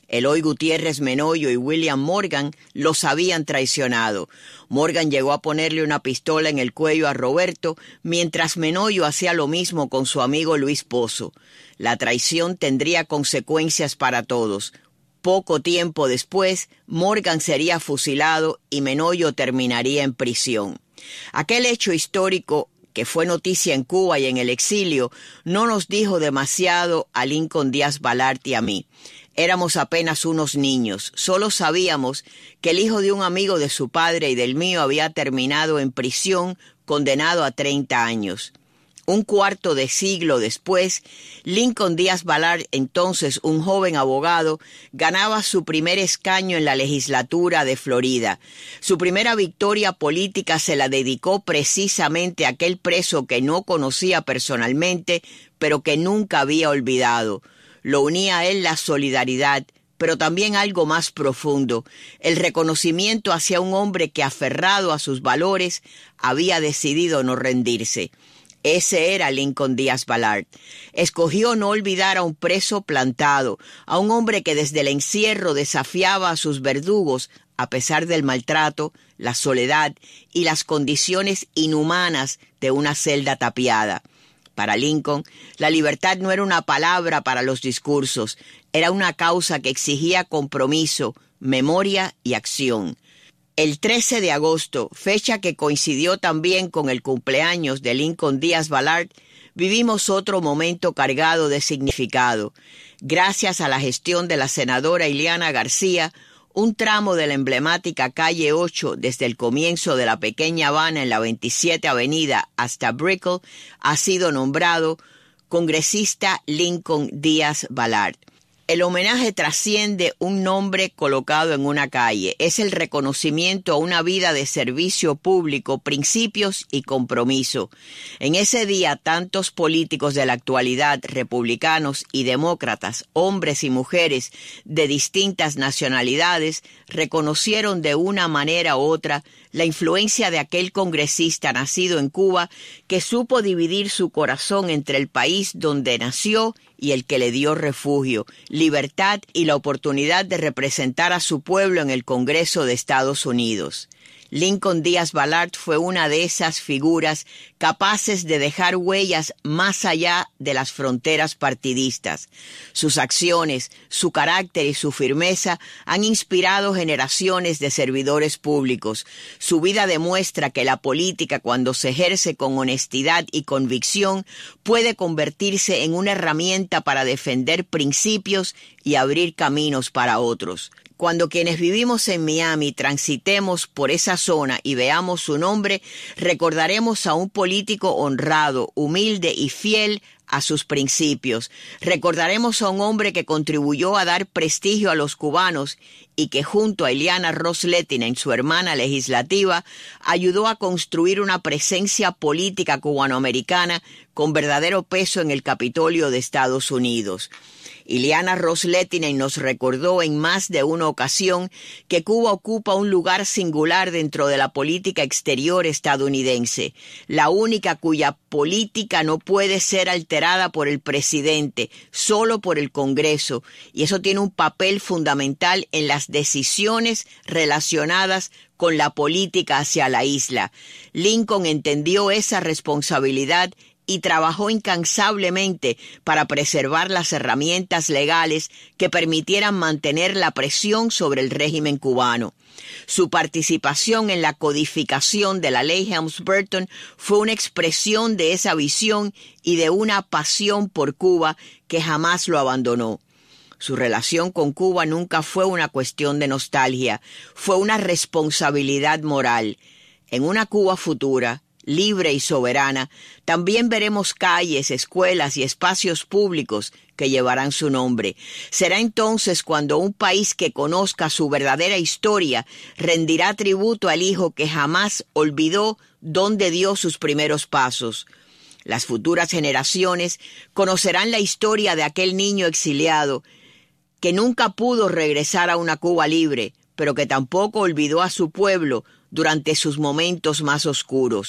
Eloy Gutiérrez Menoyo y William Morgan los habían traicionado. Morgan llegó a ponerle una pistola en el cuello a Roberto, mientras Menoyo hacía lo mismo con su amigo Luis Pozo. La traición tendría consecuencias para todos. Poco tiempo después, Morgan sería fusilado y Menoyo terminaría en prisión. Aquel hecho histórico, que fue noticia en Cuba y en el exilio, no nos dijo demasiado a Lincoln Díaz Balart y a mí. Éramos apenas unos niños, solo sabíamos que el hijo de un amigo de su padre y del mío había terminado en prisión, condenado a treinta años. Un cuarto de siglo después, Lincoln Díaz Balart, entonces un joven abogado, ganaba su primer escaño en la legislatura de Florida. Su primera victoria política se la dedicó precisamente a aquel preso que no conocía personalmente, pero que nunca había olvidado. Lo unía a él la solidaridad, pero también algo más profundo, el reconocimiento hacia un hombre que, aferrado a sus valores, había decidido no rendirse. Ese era Lincoln Díaz Balart. Escogió no olvidar a un preso plantado, a un hombre que desde el encierro desafiaba a sus verdugos a pesar del maltrato, la soledad y las condiciones inhumanas de una celda tapiada. Para Lincoln, la libertad no era una palabra para los discursos, era una causa que exigía compromiso, memoria y acción. El trece de agosto, fecha que coincidió también con el cumpleaños de Lincoln Díaz Balart, vivimos otro momento cargado de significado. Gracias a la gestión de la senadora Ileana García, un tramo de la emblemática calle ocho, desde el comienzo de la pequeña Habana en la veintisiete Avenida hasta Brickell, ha sido nombrado Congresista Lincoln Díaz Balart. El homenaje trasciende un nombre colocado en una calle. Es el reconocimiento a una vida de servicio público, principios y compromiso. En ese día, tantos políticos de la actualidad, republicanos y demócratas, hombres y mujeres de distintas nacionalidades, reconocieron de una manera u otra la influencia de aquel congresista nacido en Cuba que supo dividir su corazón entre el país donde nació y el que le dio refugio, libertad y la oportunidad de representar a su pueblo en el Congreso de Estados Unidos. Lincoln Díaz Balart fue una de esas figuras capaces de dejar huellas más allá de las fronteras partidistas. Sus acciones, su carácter y su firmeza han inspirado generaciones de servidores públicos. Su vida demuestra que la política, cuando se ejerce con honestidad y convicción, puede convertirse en una herramienta para defender principios y abrir caminos para otros. Cuando quienes vivimos en Miami transitemos por esa zona y veamos su nombre, recordaremos a un político honrado, humilde y fiel a sus principios. Recordaremos a un hombre que contribuyó a dar prestigio a los cubanos y que junto a Ileana Ros-Lehtinen, su hermana legislativa, ayudó a construir una presencia política cubanoamericana con verdadero peso en el Capitolio de Estados Unidos. Ileana Ros-Lehtinen nos recordó en más de una ocasión que Cuba ocupa un lugar singular dentro de la política exterior estadounidense, la única cuya política no puede ser alterada por el presidente, solo por el Congreso, y eso tiene un papel fundamental en las decisiones relacionadas con la política hacia la isla. Lincoln entendió esa responsabilidad y trabajó incansablemente para preservar las herramientas legales que permitieran mantener la presión sobre el régimen cubano. Su participación en la codificación de la ley Helms-Burton fue una expresión de esa visión y de una pasión por Cuba que jamás lo abandonó. Su relación con Cuba nunca fue una cuestión de nostalgia, fue una responsabilidad moral. En una Cuba futura, libre y soberana, también veremos calles, escuelas y espacios públicos que llevarán su nombre. Será entonces cuando un país que conozca su verdadera historia rendirá tributo al hijo que jamás olvidó dónde dio sus primeros pasos. Las futuras generaciones conocerán la historia de aquel niño exiliado que nunca pudo regresar a una Cuba libre, pero que tampoco olvidó a su pueblo durante sus momentos más oscuros.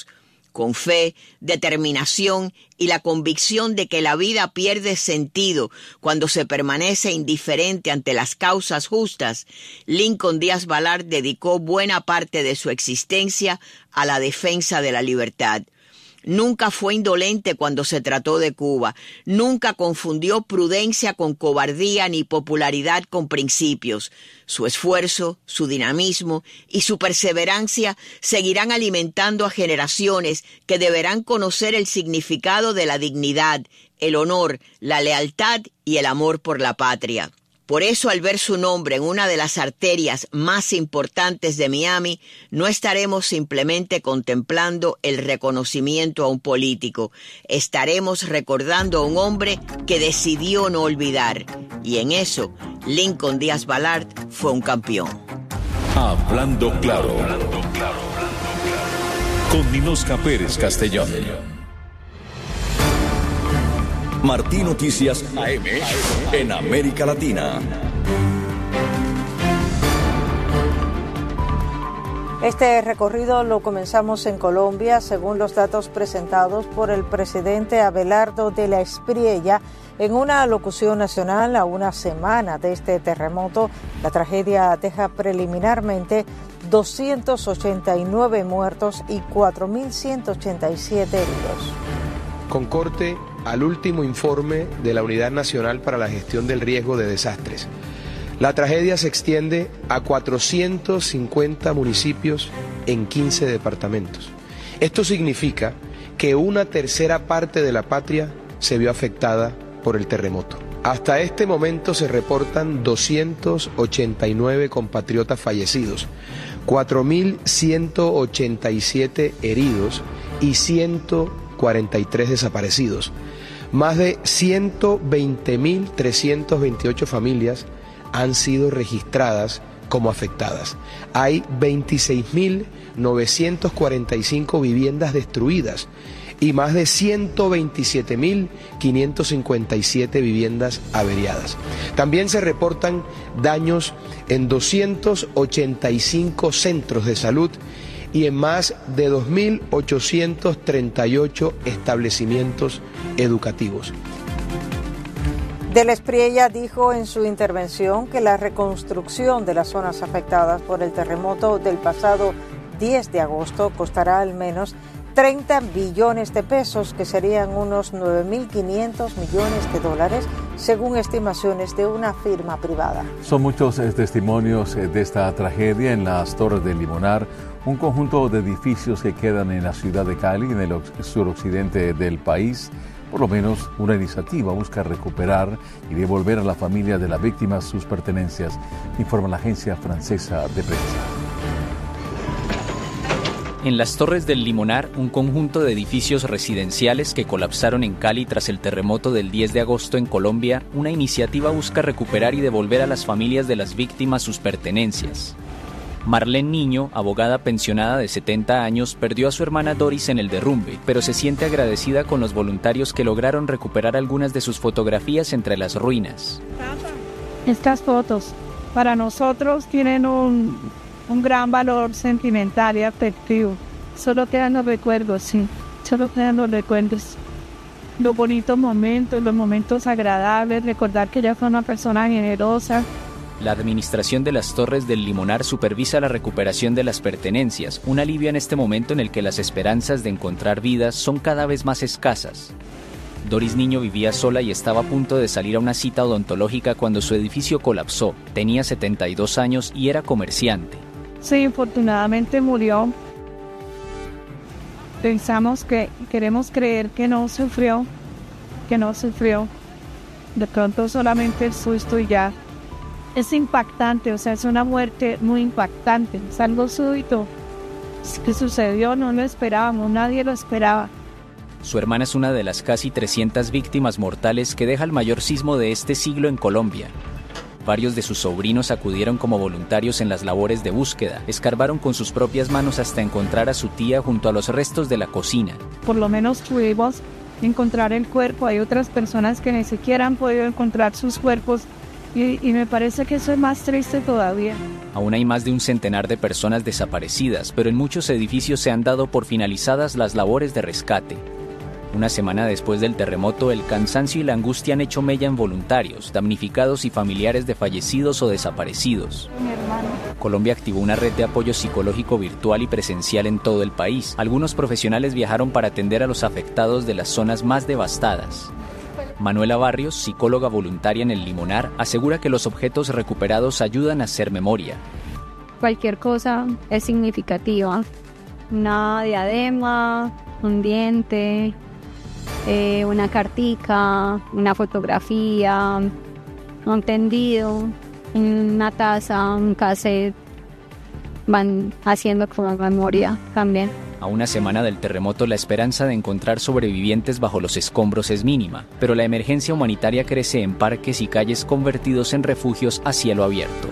con fe, determinación y la convicción de que la vida pierde sentido cuando se permanece indiferente ante las causas justas, Lincoln Díaz Balart dedicó buena parte de su existencia a la defensa de la libertad. Nunca fue indolente cuando se trató de Cuba, nunca confundió prudencia con cobardía ni popularidad con principios. Su esfuerzo, su dinamismo y su perseverancia seguirán alimentando a generaciones que deberán conocer el significado de la dignidad, el honor, la lealtad y el amor por la patria. Por eso, al ver su nombre en una de las arterias más importantes de Miami, no estaremos simplemente contemplando el reconocimiento a un político. Estaremos recordando a un hombre que decidió no olvidar. Y en eso, Lincoln Díaz Balart fue un campeón. Hablando claro. Con Ninosca Pérez Castellón. Martí Noticias A M en América Latina. Este recorrido lo comenzamos en Colombia, según los datos presentados por el presidente Abelardo de la Espriella en una alocución nacional a una semana de este terremoto. La tragedia deja preliminarmente doscientos ochenta y nueve muertos y cuatro mil ciento ochenta y siete heridos. Con corte al último informe de la Unidad Nacional para la Gestión del Riesgo de Desastres. La tragedia se extiende a cuatrocientos cincuenta municipios en quince departamentos. Esto significa que una tercera parte de la patria se vio afectada por el terremoto. Hasta este momento se reportan doscientos ochenta y nueve compatriotas fallecidos, cuatro mil ciento ochenta y siete heridos y ciento cuarenta y tres desaparecidos. Más de ciento veinte mil trescientas veintiocho familias han sido registradas como afectadas. Hay veintiséis mil novecientas cuarenta y cinco viviendas destruidas y más de ciento veintisiete mil quinientas cincuenta y siete viviendas averiadas. También se reportan daños en doscientos ochenta y cinco centros de salud y en más de dos mil ochocientos treinta y ocho establecimientos educativos. De la Espriella dijo en su intervención que la reconstrucción de las zonas afectadas por el terremoto del pasado diez de agosto costará al menos treinta billones de pesos, que serían unos nueve mil quinientos millones de dólares, según estimaciones de una firma privada. Son muchos eh, testimonios eh, de esta tragedia en las Torres del Limonar, un conjunto de edificios que quedan en la ciudad de Cali, en el suroccidente del país. Por lo menos una iniciativa busca recuperar y devolver a la familia de la víctima sus pertenencias, informa la agencia francesa de prensa. En las Torres del Limonar, un conjunto de edificios residenciales que colapsaron en Cali tras el terremoto del diez de agosto en Colombia, una iniciativa busca recuperar y devolver a las familias de las víctimas sus pertenencias. Marlene Niño, abogada pensionada de setenta años, perdió a su hermana Doris en el derrumbe, pero se siente agradecida con los voluntarios que lograron recuperar algunas de sus fotografías entre las ruinas. Estas fotos para nosotros tienen un, un gran valor sentimental y afectivo. Solo quedan los recuerdos, sí, solo quedan los recuerdos. Los bonitos momentos, los momentos agradables, recordar que ella fue una persona generosa. La administración de las Torres del Limonar supervisa la recuperación de las pertenencias, un alivio en este momento en el que las esperanzas de encontrar vidas son cada vez más escasas. Doris Niño vivía sola y estaba a punto de salir a una cita odontológica cuando su edificio colapsó. Tenía setenta y dos años y era comerciante. Sí, infortunadamente murió. Pensamos que, queremos creer que no sufrió, que no sufrió. De pronto solamente el susto y ya. Es impactante, o sea, es una muerte muy impactante, es algo súbito. ¿Qué sucedió? No lo esperábamos, nadie lo esperaba. Su hermana es una de las casi trescientas víctimas mortales que deja el mayor sismo de este siglo en Colombia. Varios de sus sobrinos acudieron como voluntarios en las labores de búsqueda, escarbaron con sus propias manos hasta encontrar a su tía junto a los restos de la cocina. Por lo menos pudimos encontrar el cuerpo, hay otras personas que ni siquiera han podido encontrar sus cuerpos Y, y me parece que eso es más triste todavía. Aún hay más de un centenar de personas desaparecidas, pero en muchos edificios se han dado por finalizadas las labores de rescate. Una semana después del terremoto, el cansancio y la angustia han hecho mella en voluntarios, damnificados y familiares de fallecidos o desaparecidos. Colombia activó una red de apoyo psicológico virtual y presencial en todo el país. Algunos profesionales viajaron para atender a los afectados de las zonas más devastadas. Manuela Barrios, psicóloga voluntaria en el Limonar, asegura que los objetos recuperados ayudan a hacer memoria. Cualquier cosa es significativa. Una diadema, un diente, eh, una cartica, una fotografía, un tendido, una taza, un cassette. Van haciendo como memoria también. A una semana del terremoto, la esperanza de encontrar sobrevivientes bajo los escombros es mínima, pero la emergencia humanitaria crece en parques y calles convertidos en refugios a cielo abierto.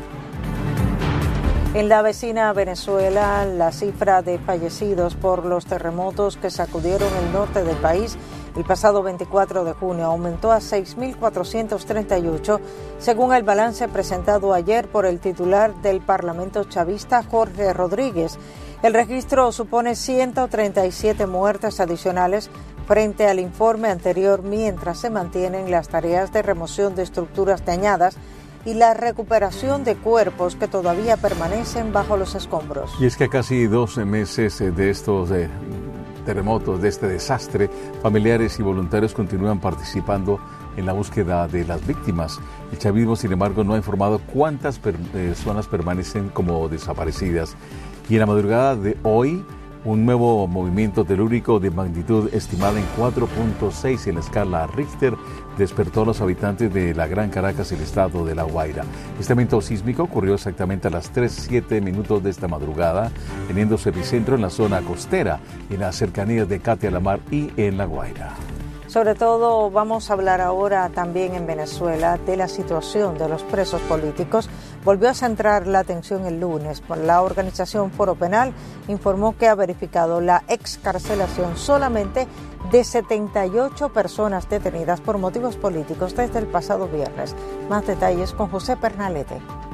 En la vecina Venezuela, la cifra de fallecidos por los terremotos que sacudieron el norte del país el pasado veinticuatro de junio aumentó a seis mil cuatrocientos treinta y ocho, según el balance presentado ayer por el titular del Parlamento chavista, Jorge Rodríguez. El registro supone ciento treinta y siete muertes adicionales frente al informe anterior, mientras se mantienen las tareas de remoción de estructuras dañadas y la recuperación de cuerpos que todavía permanecen bajo los escombros. Y es que a casi doce meses de estos eh, terremotos, de este desastre, familiares y voluntarios continúan participando en la búsqueda de las víctimas. El chavismo, sin embargo, no ha informado cuántas per- personas permanecen como desaparecidas. Y en la madrugada de hoy, un nuevo movimiento telúrico de magnitud estimada en cuatro punto seis en la escala Richter despertó a los habitantes de la Gran Caracas, el estado de La Guaira. Este evento sísmico ocurrió exactamente a las tres siete minutos de esta madrugada, teniendo su epicentro en la zona costera, en las cercanías de Catia la Mar y en La Guaira. Sobre todo vamos a hablar ahora también en Venezuela de la situación de los presos políticos. Volvió a centrar la atención el lunes. La organización Foro Penal informó que ha verificado la excarcelación solamente de setenta y ocho personas detenidas por motivos políticos desde el pasado viernes. Más detalles con José Pernalete.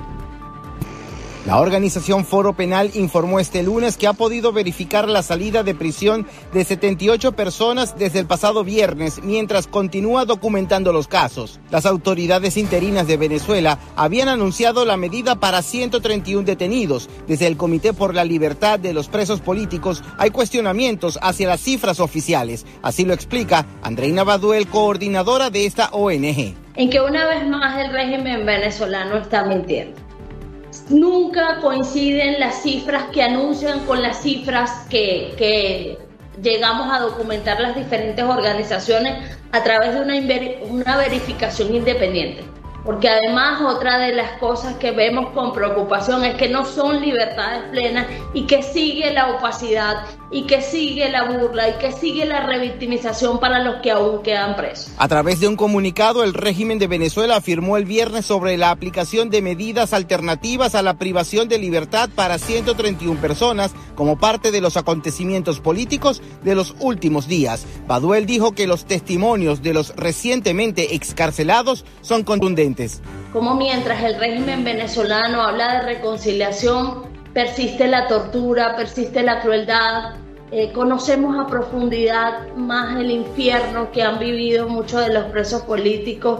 La organización Foro Penal informó este lunes que ha podido verificar la salida de prisión de setenta y ocho personas desde el pasado viernes, mientras continúa documentando los casos. Las autoridades interinas de Venezuela habían anunciado la medida para ciento treinta y uno detenidos. Desde el Comité por la Libertad de los Presos Políticos hay cuestionamientos hacia las cifras oficiales. Así lo explica Andreina Baduel, coordinadora de esta O N G. En que una vez más el régimen venezolano está mintiendo. Nunca coinciden las cifras que anuncian con las cifras que, que llegamos a documentar las diferentes organizaciones a través de una, una verificación independiente. Porque además otra de las cosas que vemos con preocupación es que no son libertades plenas y que sigue la opacidad y que sigue la burla y que sigue la revictimización para los que aún quedan presos. A través de un comunicado, el régimen de Venezuela afirmó el viernes sobre la aplicación de medidas alternativas a la privación de libertad para ciento treinta y una personas como parte de los acontecimientos políticos de los últimos días. Baduel dijo que los testimonios de los recientemente excarcelados son contundentes. Como mientras el régimen venezolano habla de reconciliación, persiste la tortura, persiste la crueldad. Eh, conocemos a profundidad más el infierno que han vivido muchos de los presos políticos.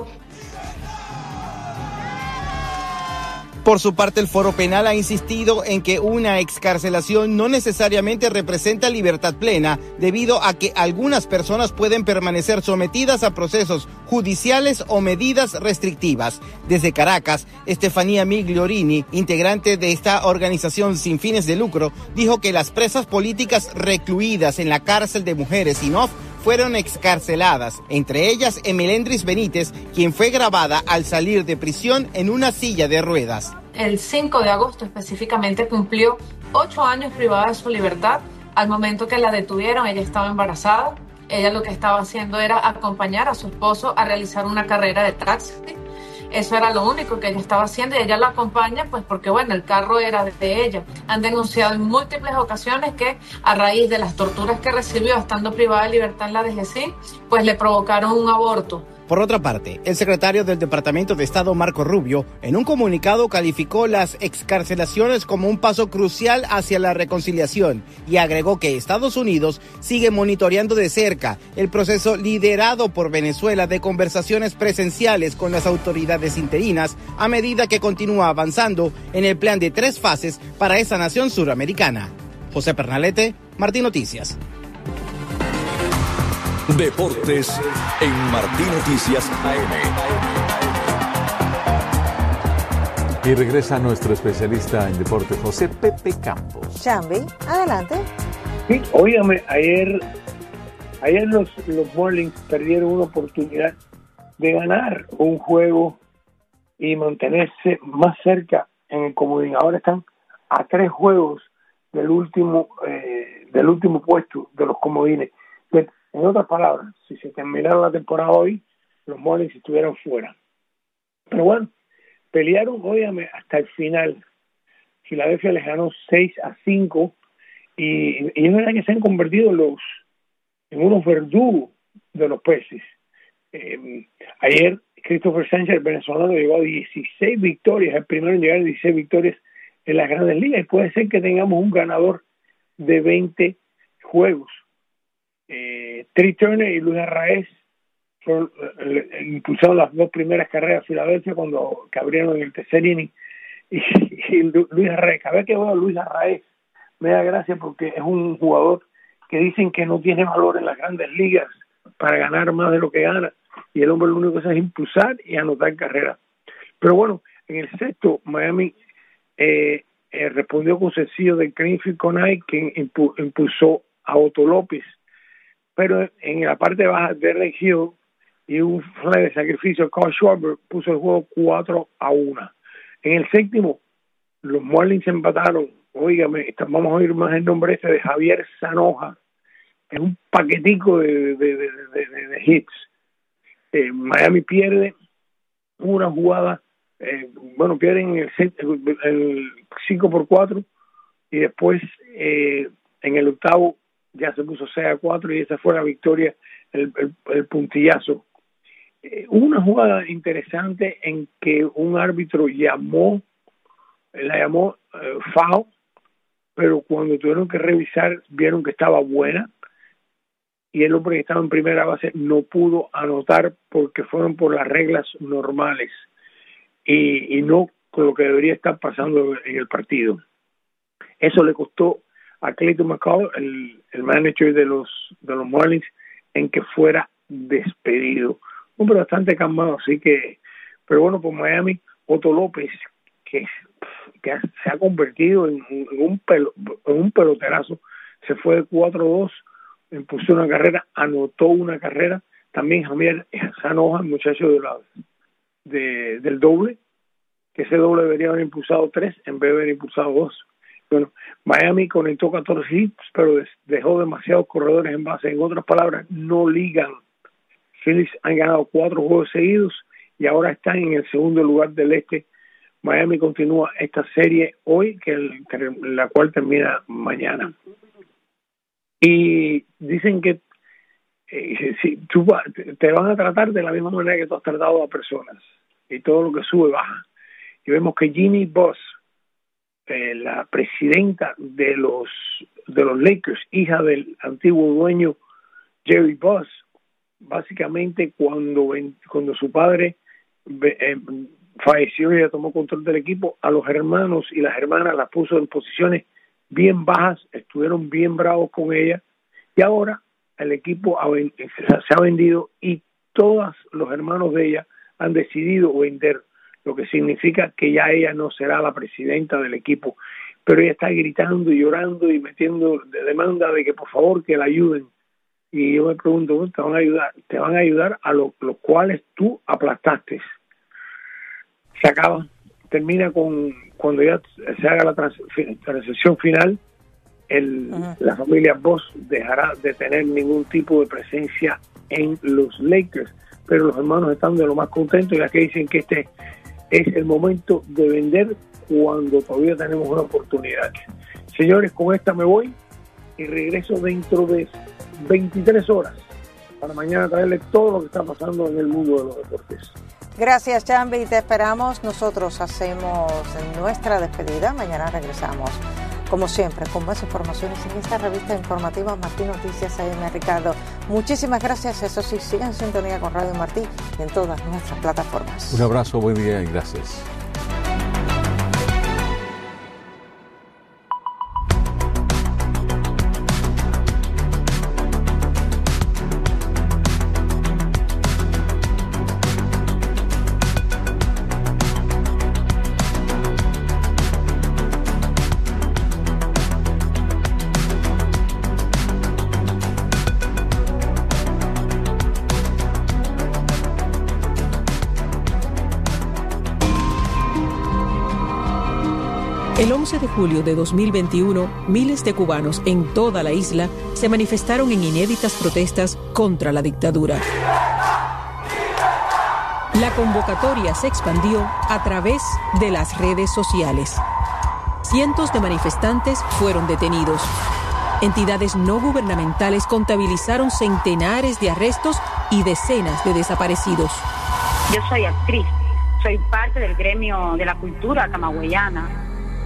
Por su parte, el Foro Penal ha insistido en que una excarcelación no necesariamente representa libertad plena, debido a que algunas personas pueden permanecer sometidas a procesos judiciales o medidas restrictivas. Desde Caracas, Estefanía Migliorini, integrante de esta organización sin fines de lucro, dijo que las presas políticas recluidas en la cárcel de mujeres Sinov fueron excarceladas, entre ellas Emelendris Benítez, quien fue grabada al salir de prisión en una silla de ruedas. El cinco de agosto específicamente cumplió ocho años privada de su libertad. Al momento que la detuvieron, ella estaba embarazada. Ella lo que estaba haciendo era acompañar a su esposo a realizar una carrera de taxi. Eso era lo único que ella estaba haciendo y ella la acompaña pues porque bueno, el carro era de ella. Han denunciado en múltiples ocasiones que a raíz de las torturas que recibió estando privada de libertad en la D G C I, pues le provocaron un aborto Por otra parte, el secretario del Departamento de Estado, Marco Rubio, en un comunicado calificó las excarcelaciones como un paso crucial hacia la reconciliación y agregó que Estados Unidos sigue monitoreando de cerca el proceso liderado por Venezuela de conversaciones presenciales con las autoridades interinas a medida que continúa avanzando en el plan de tres fases para esa nación suramericana. José Pernalete, Martín Noticias. Deportes en Martín Noticias A M. Y regresa nuestro especialista en deporte, José Pepe Campos. Chambi, adelante. Sí, óigame, ayer, ayer los, los Marlins perdieron una oportunidad de ganar un juego y mantenerse más cerca en el comodín. Ahora están a tres juegos del último, eh, del último puesto de los comodines. De, En otras palabras, si se terminara la temporada hoy, los Marlins estuvieran fuera. Pero bueno, pelearon, óyame, hasta el final. Filadelfia les ganó seis a cinco y, y es verdad que se han convertido los, en unos verdugos de los peces. Eh, ayer, Christopher Sánchez, el venezolano, llegó a dieciséis victorias, el primero en llegar a dieciséis victorias en las Grandes Ligas, y puede ser que tengamos un ganador de veinte juegos. Eh, Trey Turner y Luis Arraez fueron, eh, impulsaron las dos primeras carreras de Filadelfia cuando que abrieron en el tercer inning y, y Luis Arraez, cada vez que veo a Luis Arraez me da gracia porque es un jugador que dicen que no tiene valor en las Grandes Ligas para ganar más de lo que gana, y el hombre lo único que hace es impulsar y anotar carreras. Pero bueno, en el sexto Miami eh, eh, respondió con sencillo de Greenfield Conay, que impu- impulsó a Otto López, pero en la parte baja de Ray Hill y un fly de sacrificio, Carl Schwarber puso el juego cuatro a uno. En el séptimo, los Marlins empataron. Óigame, vamos a oír más el nombre este de Javier Zanoja. Es un paquetico de, de, de, de, de, de hits. Eh, Miami pierde una jugada, eh, bueno, pierden el, el, el cinco por cuatro y después eh, en el octavo ya se puso seis a cuatro y esa fue la victoria, el, el, el puntillazo. Eh, una jugada interesante en que un árbitro llamó, la llamó eh, foul, pero cuando tuvieron que revisar vieron que estaba buena y el hombre que estaba en primera base no pudo anotar porque fueron por las reglas normales y, y no con lo que debería estar pasando en el partido. Eso le costó a Clayton McCall, el, el manager de los de los Marlins, en que fuera despedido. Un hombre bastante calmado, así que, pero bueno, por Miami, Otto López, que, que se ha convertido en, en, un pelo, en un peloterazo, se fue de cuatro a dos, impulsó una carrera, anotó una carrera, también Javier Zanoja, el muchacho de la, de, del doble, que ese doble debería haber impulsado tres, en vez de haber impulsado dos. Bueno, Miami conectó catorce hits, pero dejó demasiados corredores en base. En otras palabras, no ligan. Phillies han ganado cuatro juegos seguidos y ahora están en el segundo lugar del este. Miami continúa esta serie hoy, que el, la cual termina mañana. Y dicen que eh, si tú te van a tratar de la misma manera que tú has tratado a personas, y todo lo que sube baja. Y vemos que Jeannie Buss, Eh, la presidenta de los de los Lakers, hija del antiguo dueño Jerry Buss, básicamente cuando cuando su padre eh, falleció y ella tomó control del equipo, a los hermanos y las hermanas las puso en posiciones bien bajas, estuvieron bien bravos con ella, y ahora el equipo ha, se ha vendido y todos los hermanos de ella han decidido vender, lo que significa que ya ella no será la presidenta del equipo, pero ella está gritando y llorando y metiendo de demanda de que por favor que la ayuden. Y yo me pregunto, ¿te van a ayudar? Te van a ayudar a los, los cuales tú aplastaste. Se acaba, termina con, cuando ya se haga la trans, transacción final, el, uh-huh. la familia Buss dejará de tener ningún tipo de presencia en los Lakers, pero los hermanos están de lo más contentos, ya que dicen que este es el momento de vender cuando todavía tenemos una oportunidad. Señores, con esta me voy y regreso dentro de veintitrés horas para mañana traerle todo lo que está pasando en el mundo de los deportes. Gracias, Chambi, te esperamos. Nosotros hacemos nuestra despedida. Mañana regresamos, como siempre, con más informaciones en esta revista informativa Martín Noticias A M. Ricardo, muchísimas gracias. Eso sí, sigan en sintonía con Radio Martí y en todas nuestras plataformas. Un abrazo, buen día y gracias. El once de julio de dos mil veintiuno, miles de cubanos en toda la isla se manifestaron en inéditas protestas contra la dictadura. La convocatoria se expandió a través de las redes sociales. Cientos de manifestantes fueron detenidos. Entidades no gubernamentales contabilizaron centenares de arrestos y decenas de desaparecidos. Yo soy actriz, soy parte del gremio de la cultura camagüeyana.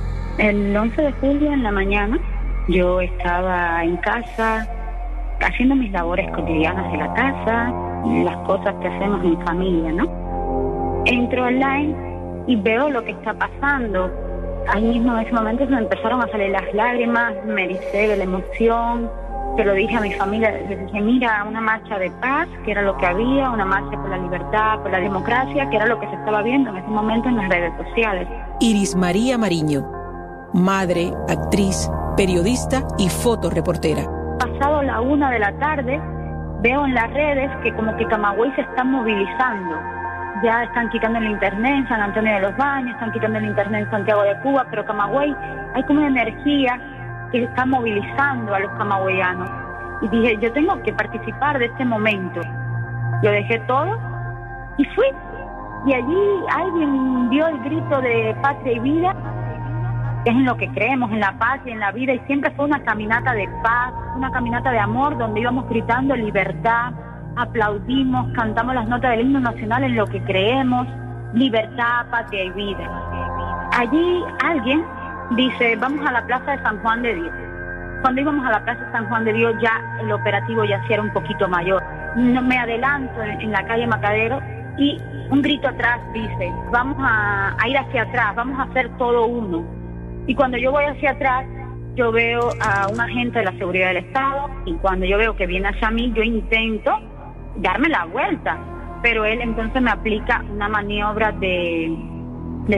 El once de julio en la mañana yo estaba en casa haciendo mis labores cotidianas de la casa, las cosas que hacemos en familia, ¿no? Entro online y veo lo que está pasando. Ahí mismo en ese momento se me empezaron a salir las lágrimas, me ericé de la emoción. Se lo dije a mi familia, les dije, mira, una marcha de paz, que era lo que había, una marcha por la libertad, por la democracia, que era lo que se estaba viendo en ese momento en las redes sociales. Iris María Mariño, madre, actriz, periodista y fotoreportera. Pasado la una de la tarde, veo en las redes que como que Camagüey se está movilizando. Ya están quitando el internet en San Antonio de los Baños, están quitando el internet en Santiago de Cuba, pero Camagüey, hay como una energía que está movilizando a los camagüeyanos. Y dije, yo tengo que participar de este momento. Lo dejé todo y fui. Y allí alguien dio el grito de patria y vida, que es en lo que creemos, en la paz y en la vida, y siempre fue una caminata de paz, una caminata de amor, donde íbamos gritando libertad, aplaudimos, cantamos las notas del himno nacional en lo que creemos, libertad, patria y vida. Allí alguien dice, vamos a la Plaza de San Juan de Dios. Cuando íbamos a la Plaza de San Juan de Dios ya el operativo ya sí era un poquito mayor. No, me adelanto en, en la calle Macadero y un grito atrás dice, vamos a, a ir hacia atrás, vamos a hacer todo uno. Y cuando yo voy hacia atrás, yo veo a un agente de la seguridad del Estado, y cuando yo veo que viene hacia mí, yo intento darme la vuelta, pero él entonces me aplica una maniobra de, de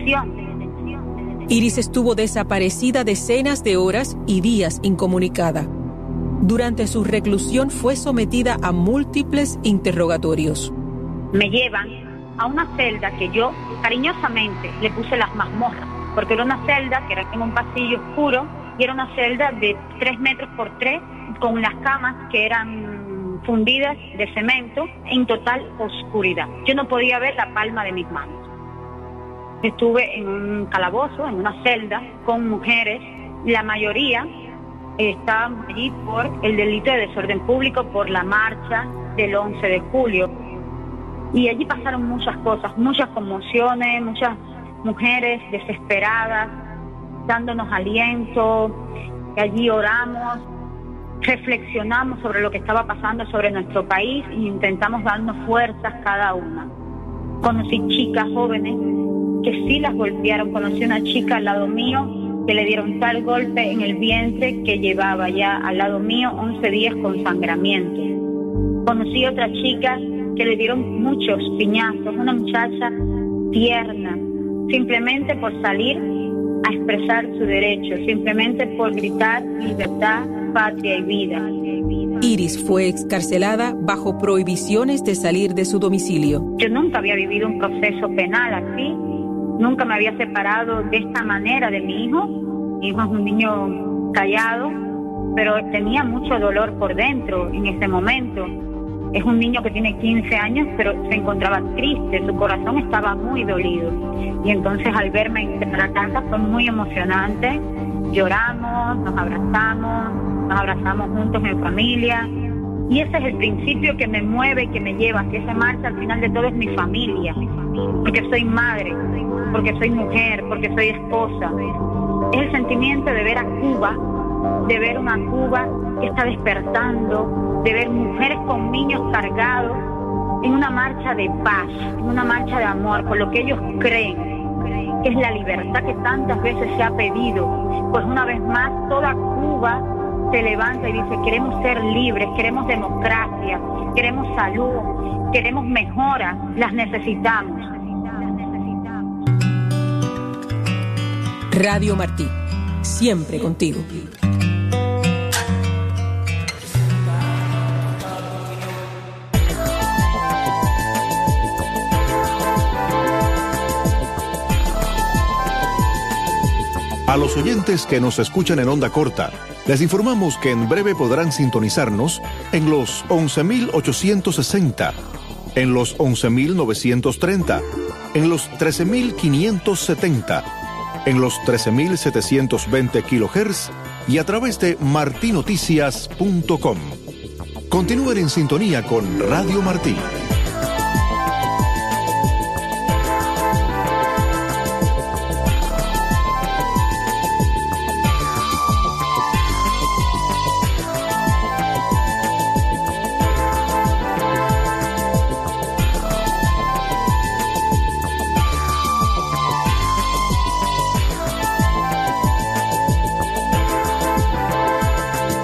detención. Iris estuvo desaparecida decenas de horas y días incomunicada. Durante su reclusión fue sometida a múltiples interrogatorios. Me llevan a una celda que yo cariñosamente le puse las mazmorras, porque era una celda que era en un pasillo oscuro y era una celda de tres metros por tres con unas camas que eran fundidas de cemento en total oscuridad. Yo no podía ver la palma de mis manos. Estuve en un calabozo, en una celda con mujeres, la mayoría estaban allí por el delito de desorden público, por la marcha del once de julio. Y allí pasaron muchas cosas, muchas conmociones, muchas mujeres desesperadas, dándonos aliento. Allí oramos, reflexionamos sobre lo que estaba pasando sobre nuestro país e intentamos darnos fuerzas cada una. Conocí chicas jóvenes que sí las golpearon. Conocí una chica al lado mío que le dieron tal golpe en el vientre que llevaba ya al lado mío once días con sangramiento. Conocí otra chica que le dieron muchos piñazos, una muchacha tierna, simplemente por salir a expresar su derecho, simplemente por gritar libertad, patria y vida. Iris fue excarcelada bajo prohibiciones de salir de su domicilio. Yo nunca había vivido un proceso penal así, nunca me había separado de esta manera de mi hijo. Mi hijo es un niño callado, pero tenía mucho dolor por dentro en ese momento. Es un niño que tiene quince años, pero se encontraba triste, su corazón estaba muy dolido. Y entonces al verme entrar a casa fue muy emocionante. Lloramos, nos abrazamos, nos abrazamos juntos en familia. Y ese es el principio que me mueve, que me lleva, que esa marcha al final de todo es mi familia, porque soy madre, porque soy mujer, porque soy esposa. Es el sentimiento de ver a Cuba, de ver una Cuba que está despertando, de ver mujeres con niños cargados en una marcha de paz, en una marcha de amor, por lo que ellos creen, que es la libertad que tantas veces se ha pedido. Pues una vez más toda Cuba se levanta y dice: queremos ser libres, queremos democracia, queremos salud, queremos mejora, las necesitamos. Radio Martí, siempre contigo. A los oyentes que nos escuchan en onda corta, les informamos que en breve podrán sintonizarnos en los once mil ochocientos sesenta, en los once mil novecientos treinta, en los trece mil quinientos setenta, en los trece mil setecientos veinte kilohertz y a través de martinoticias punto com. Continúen en sintonía con Radio Martí.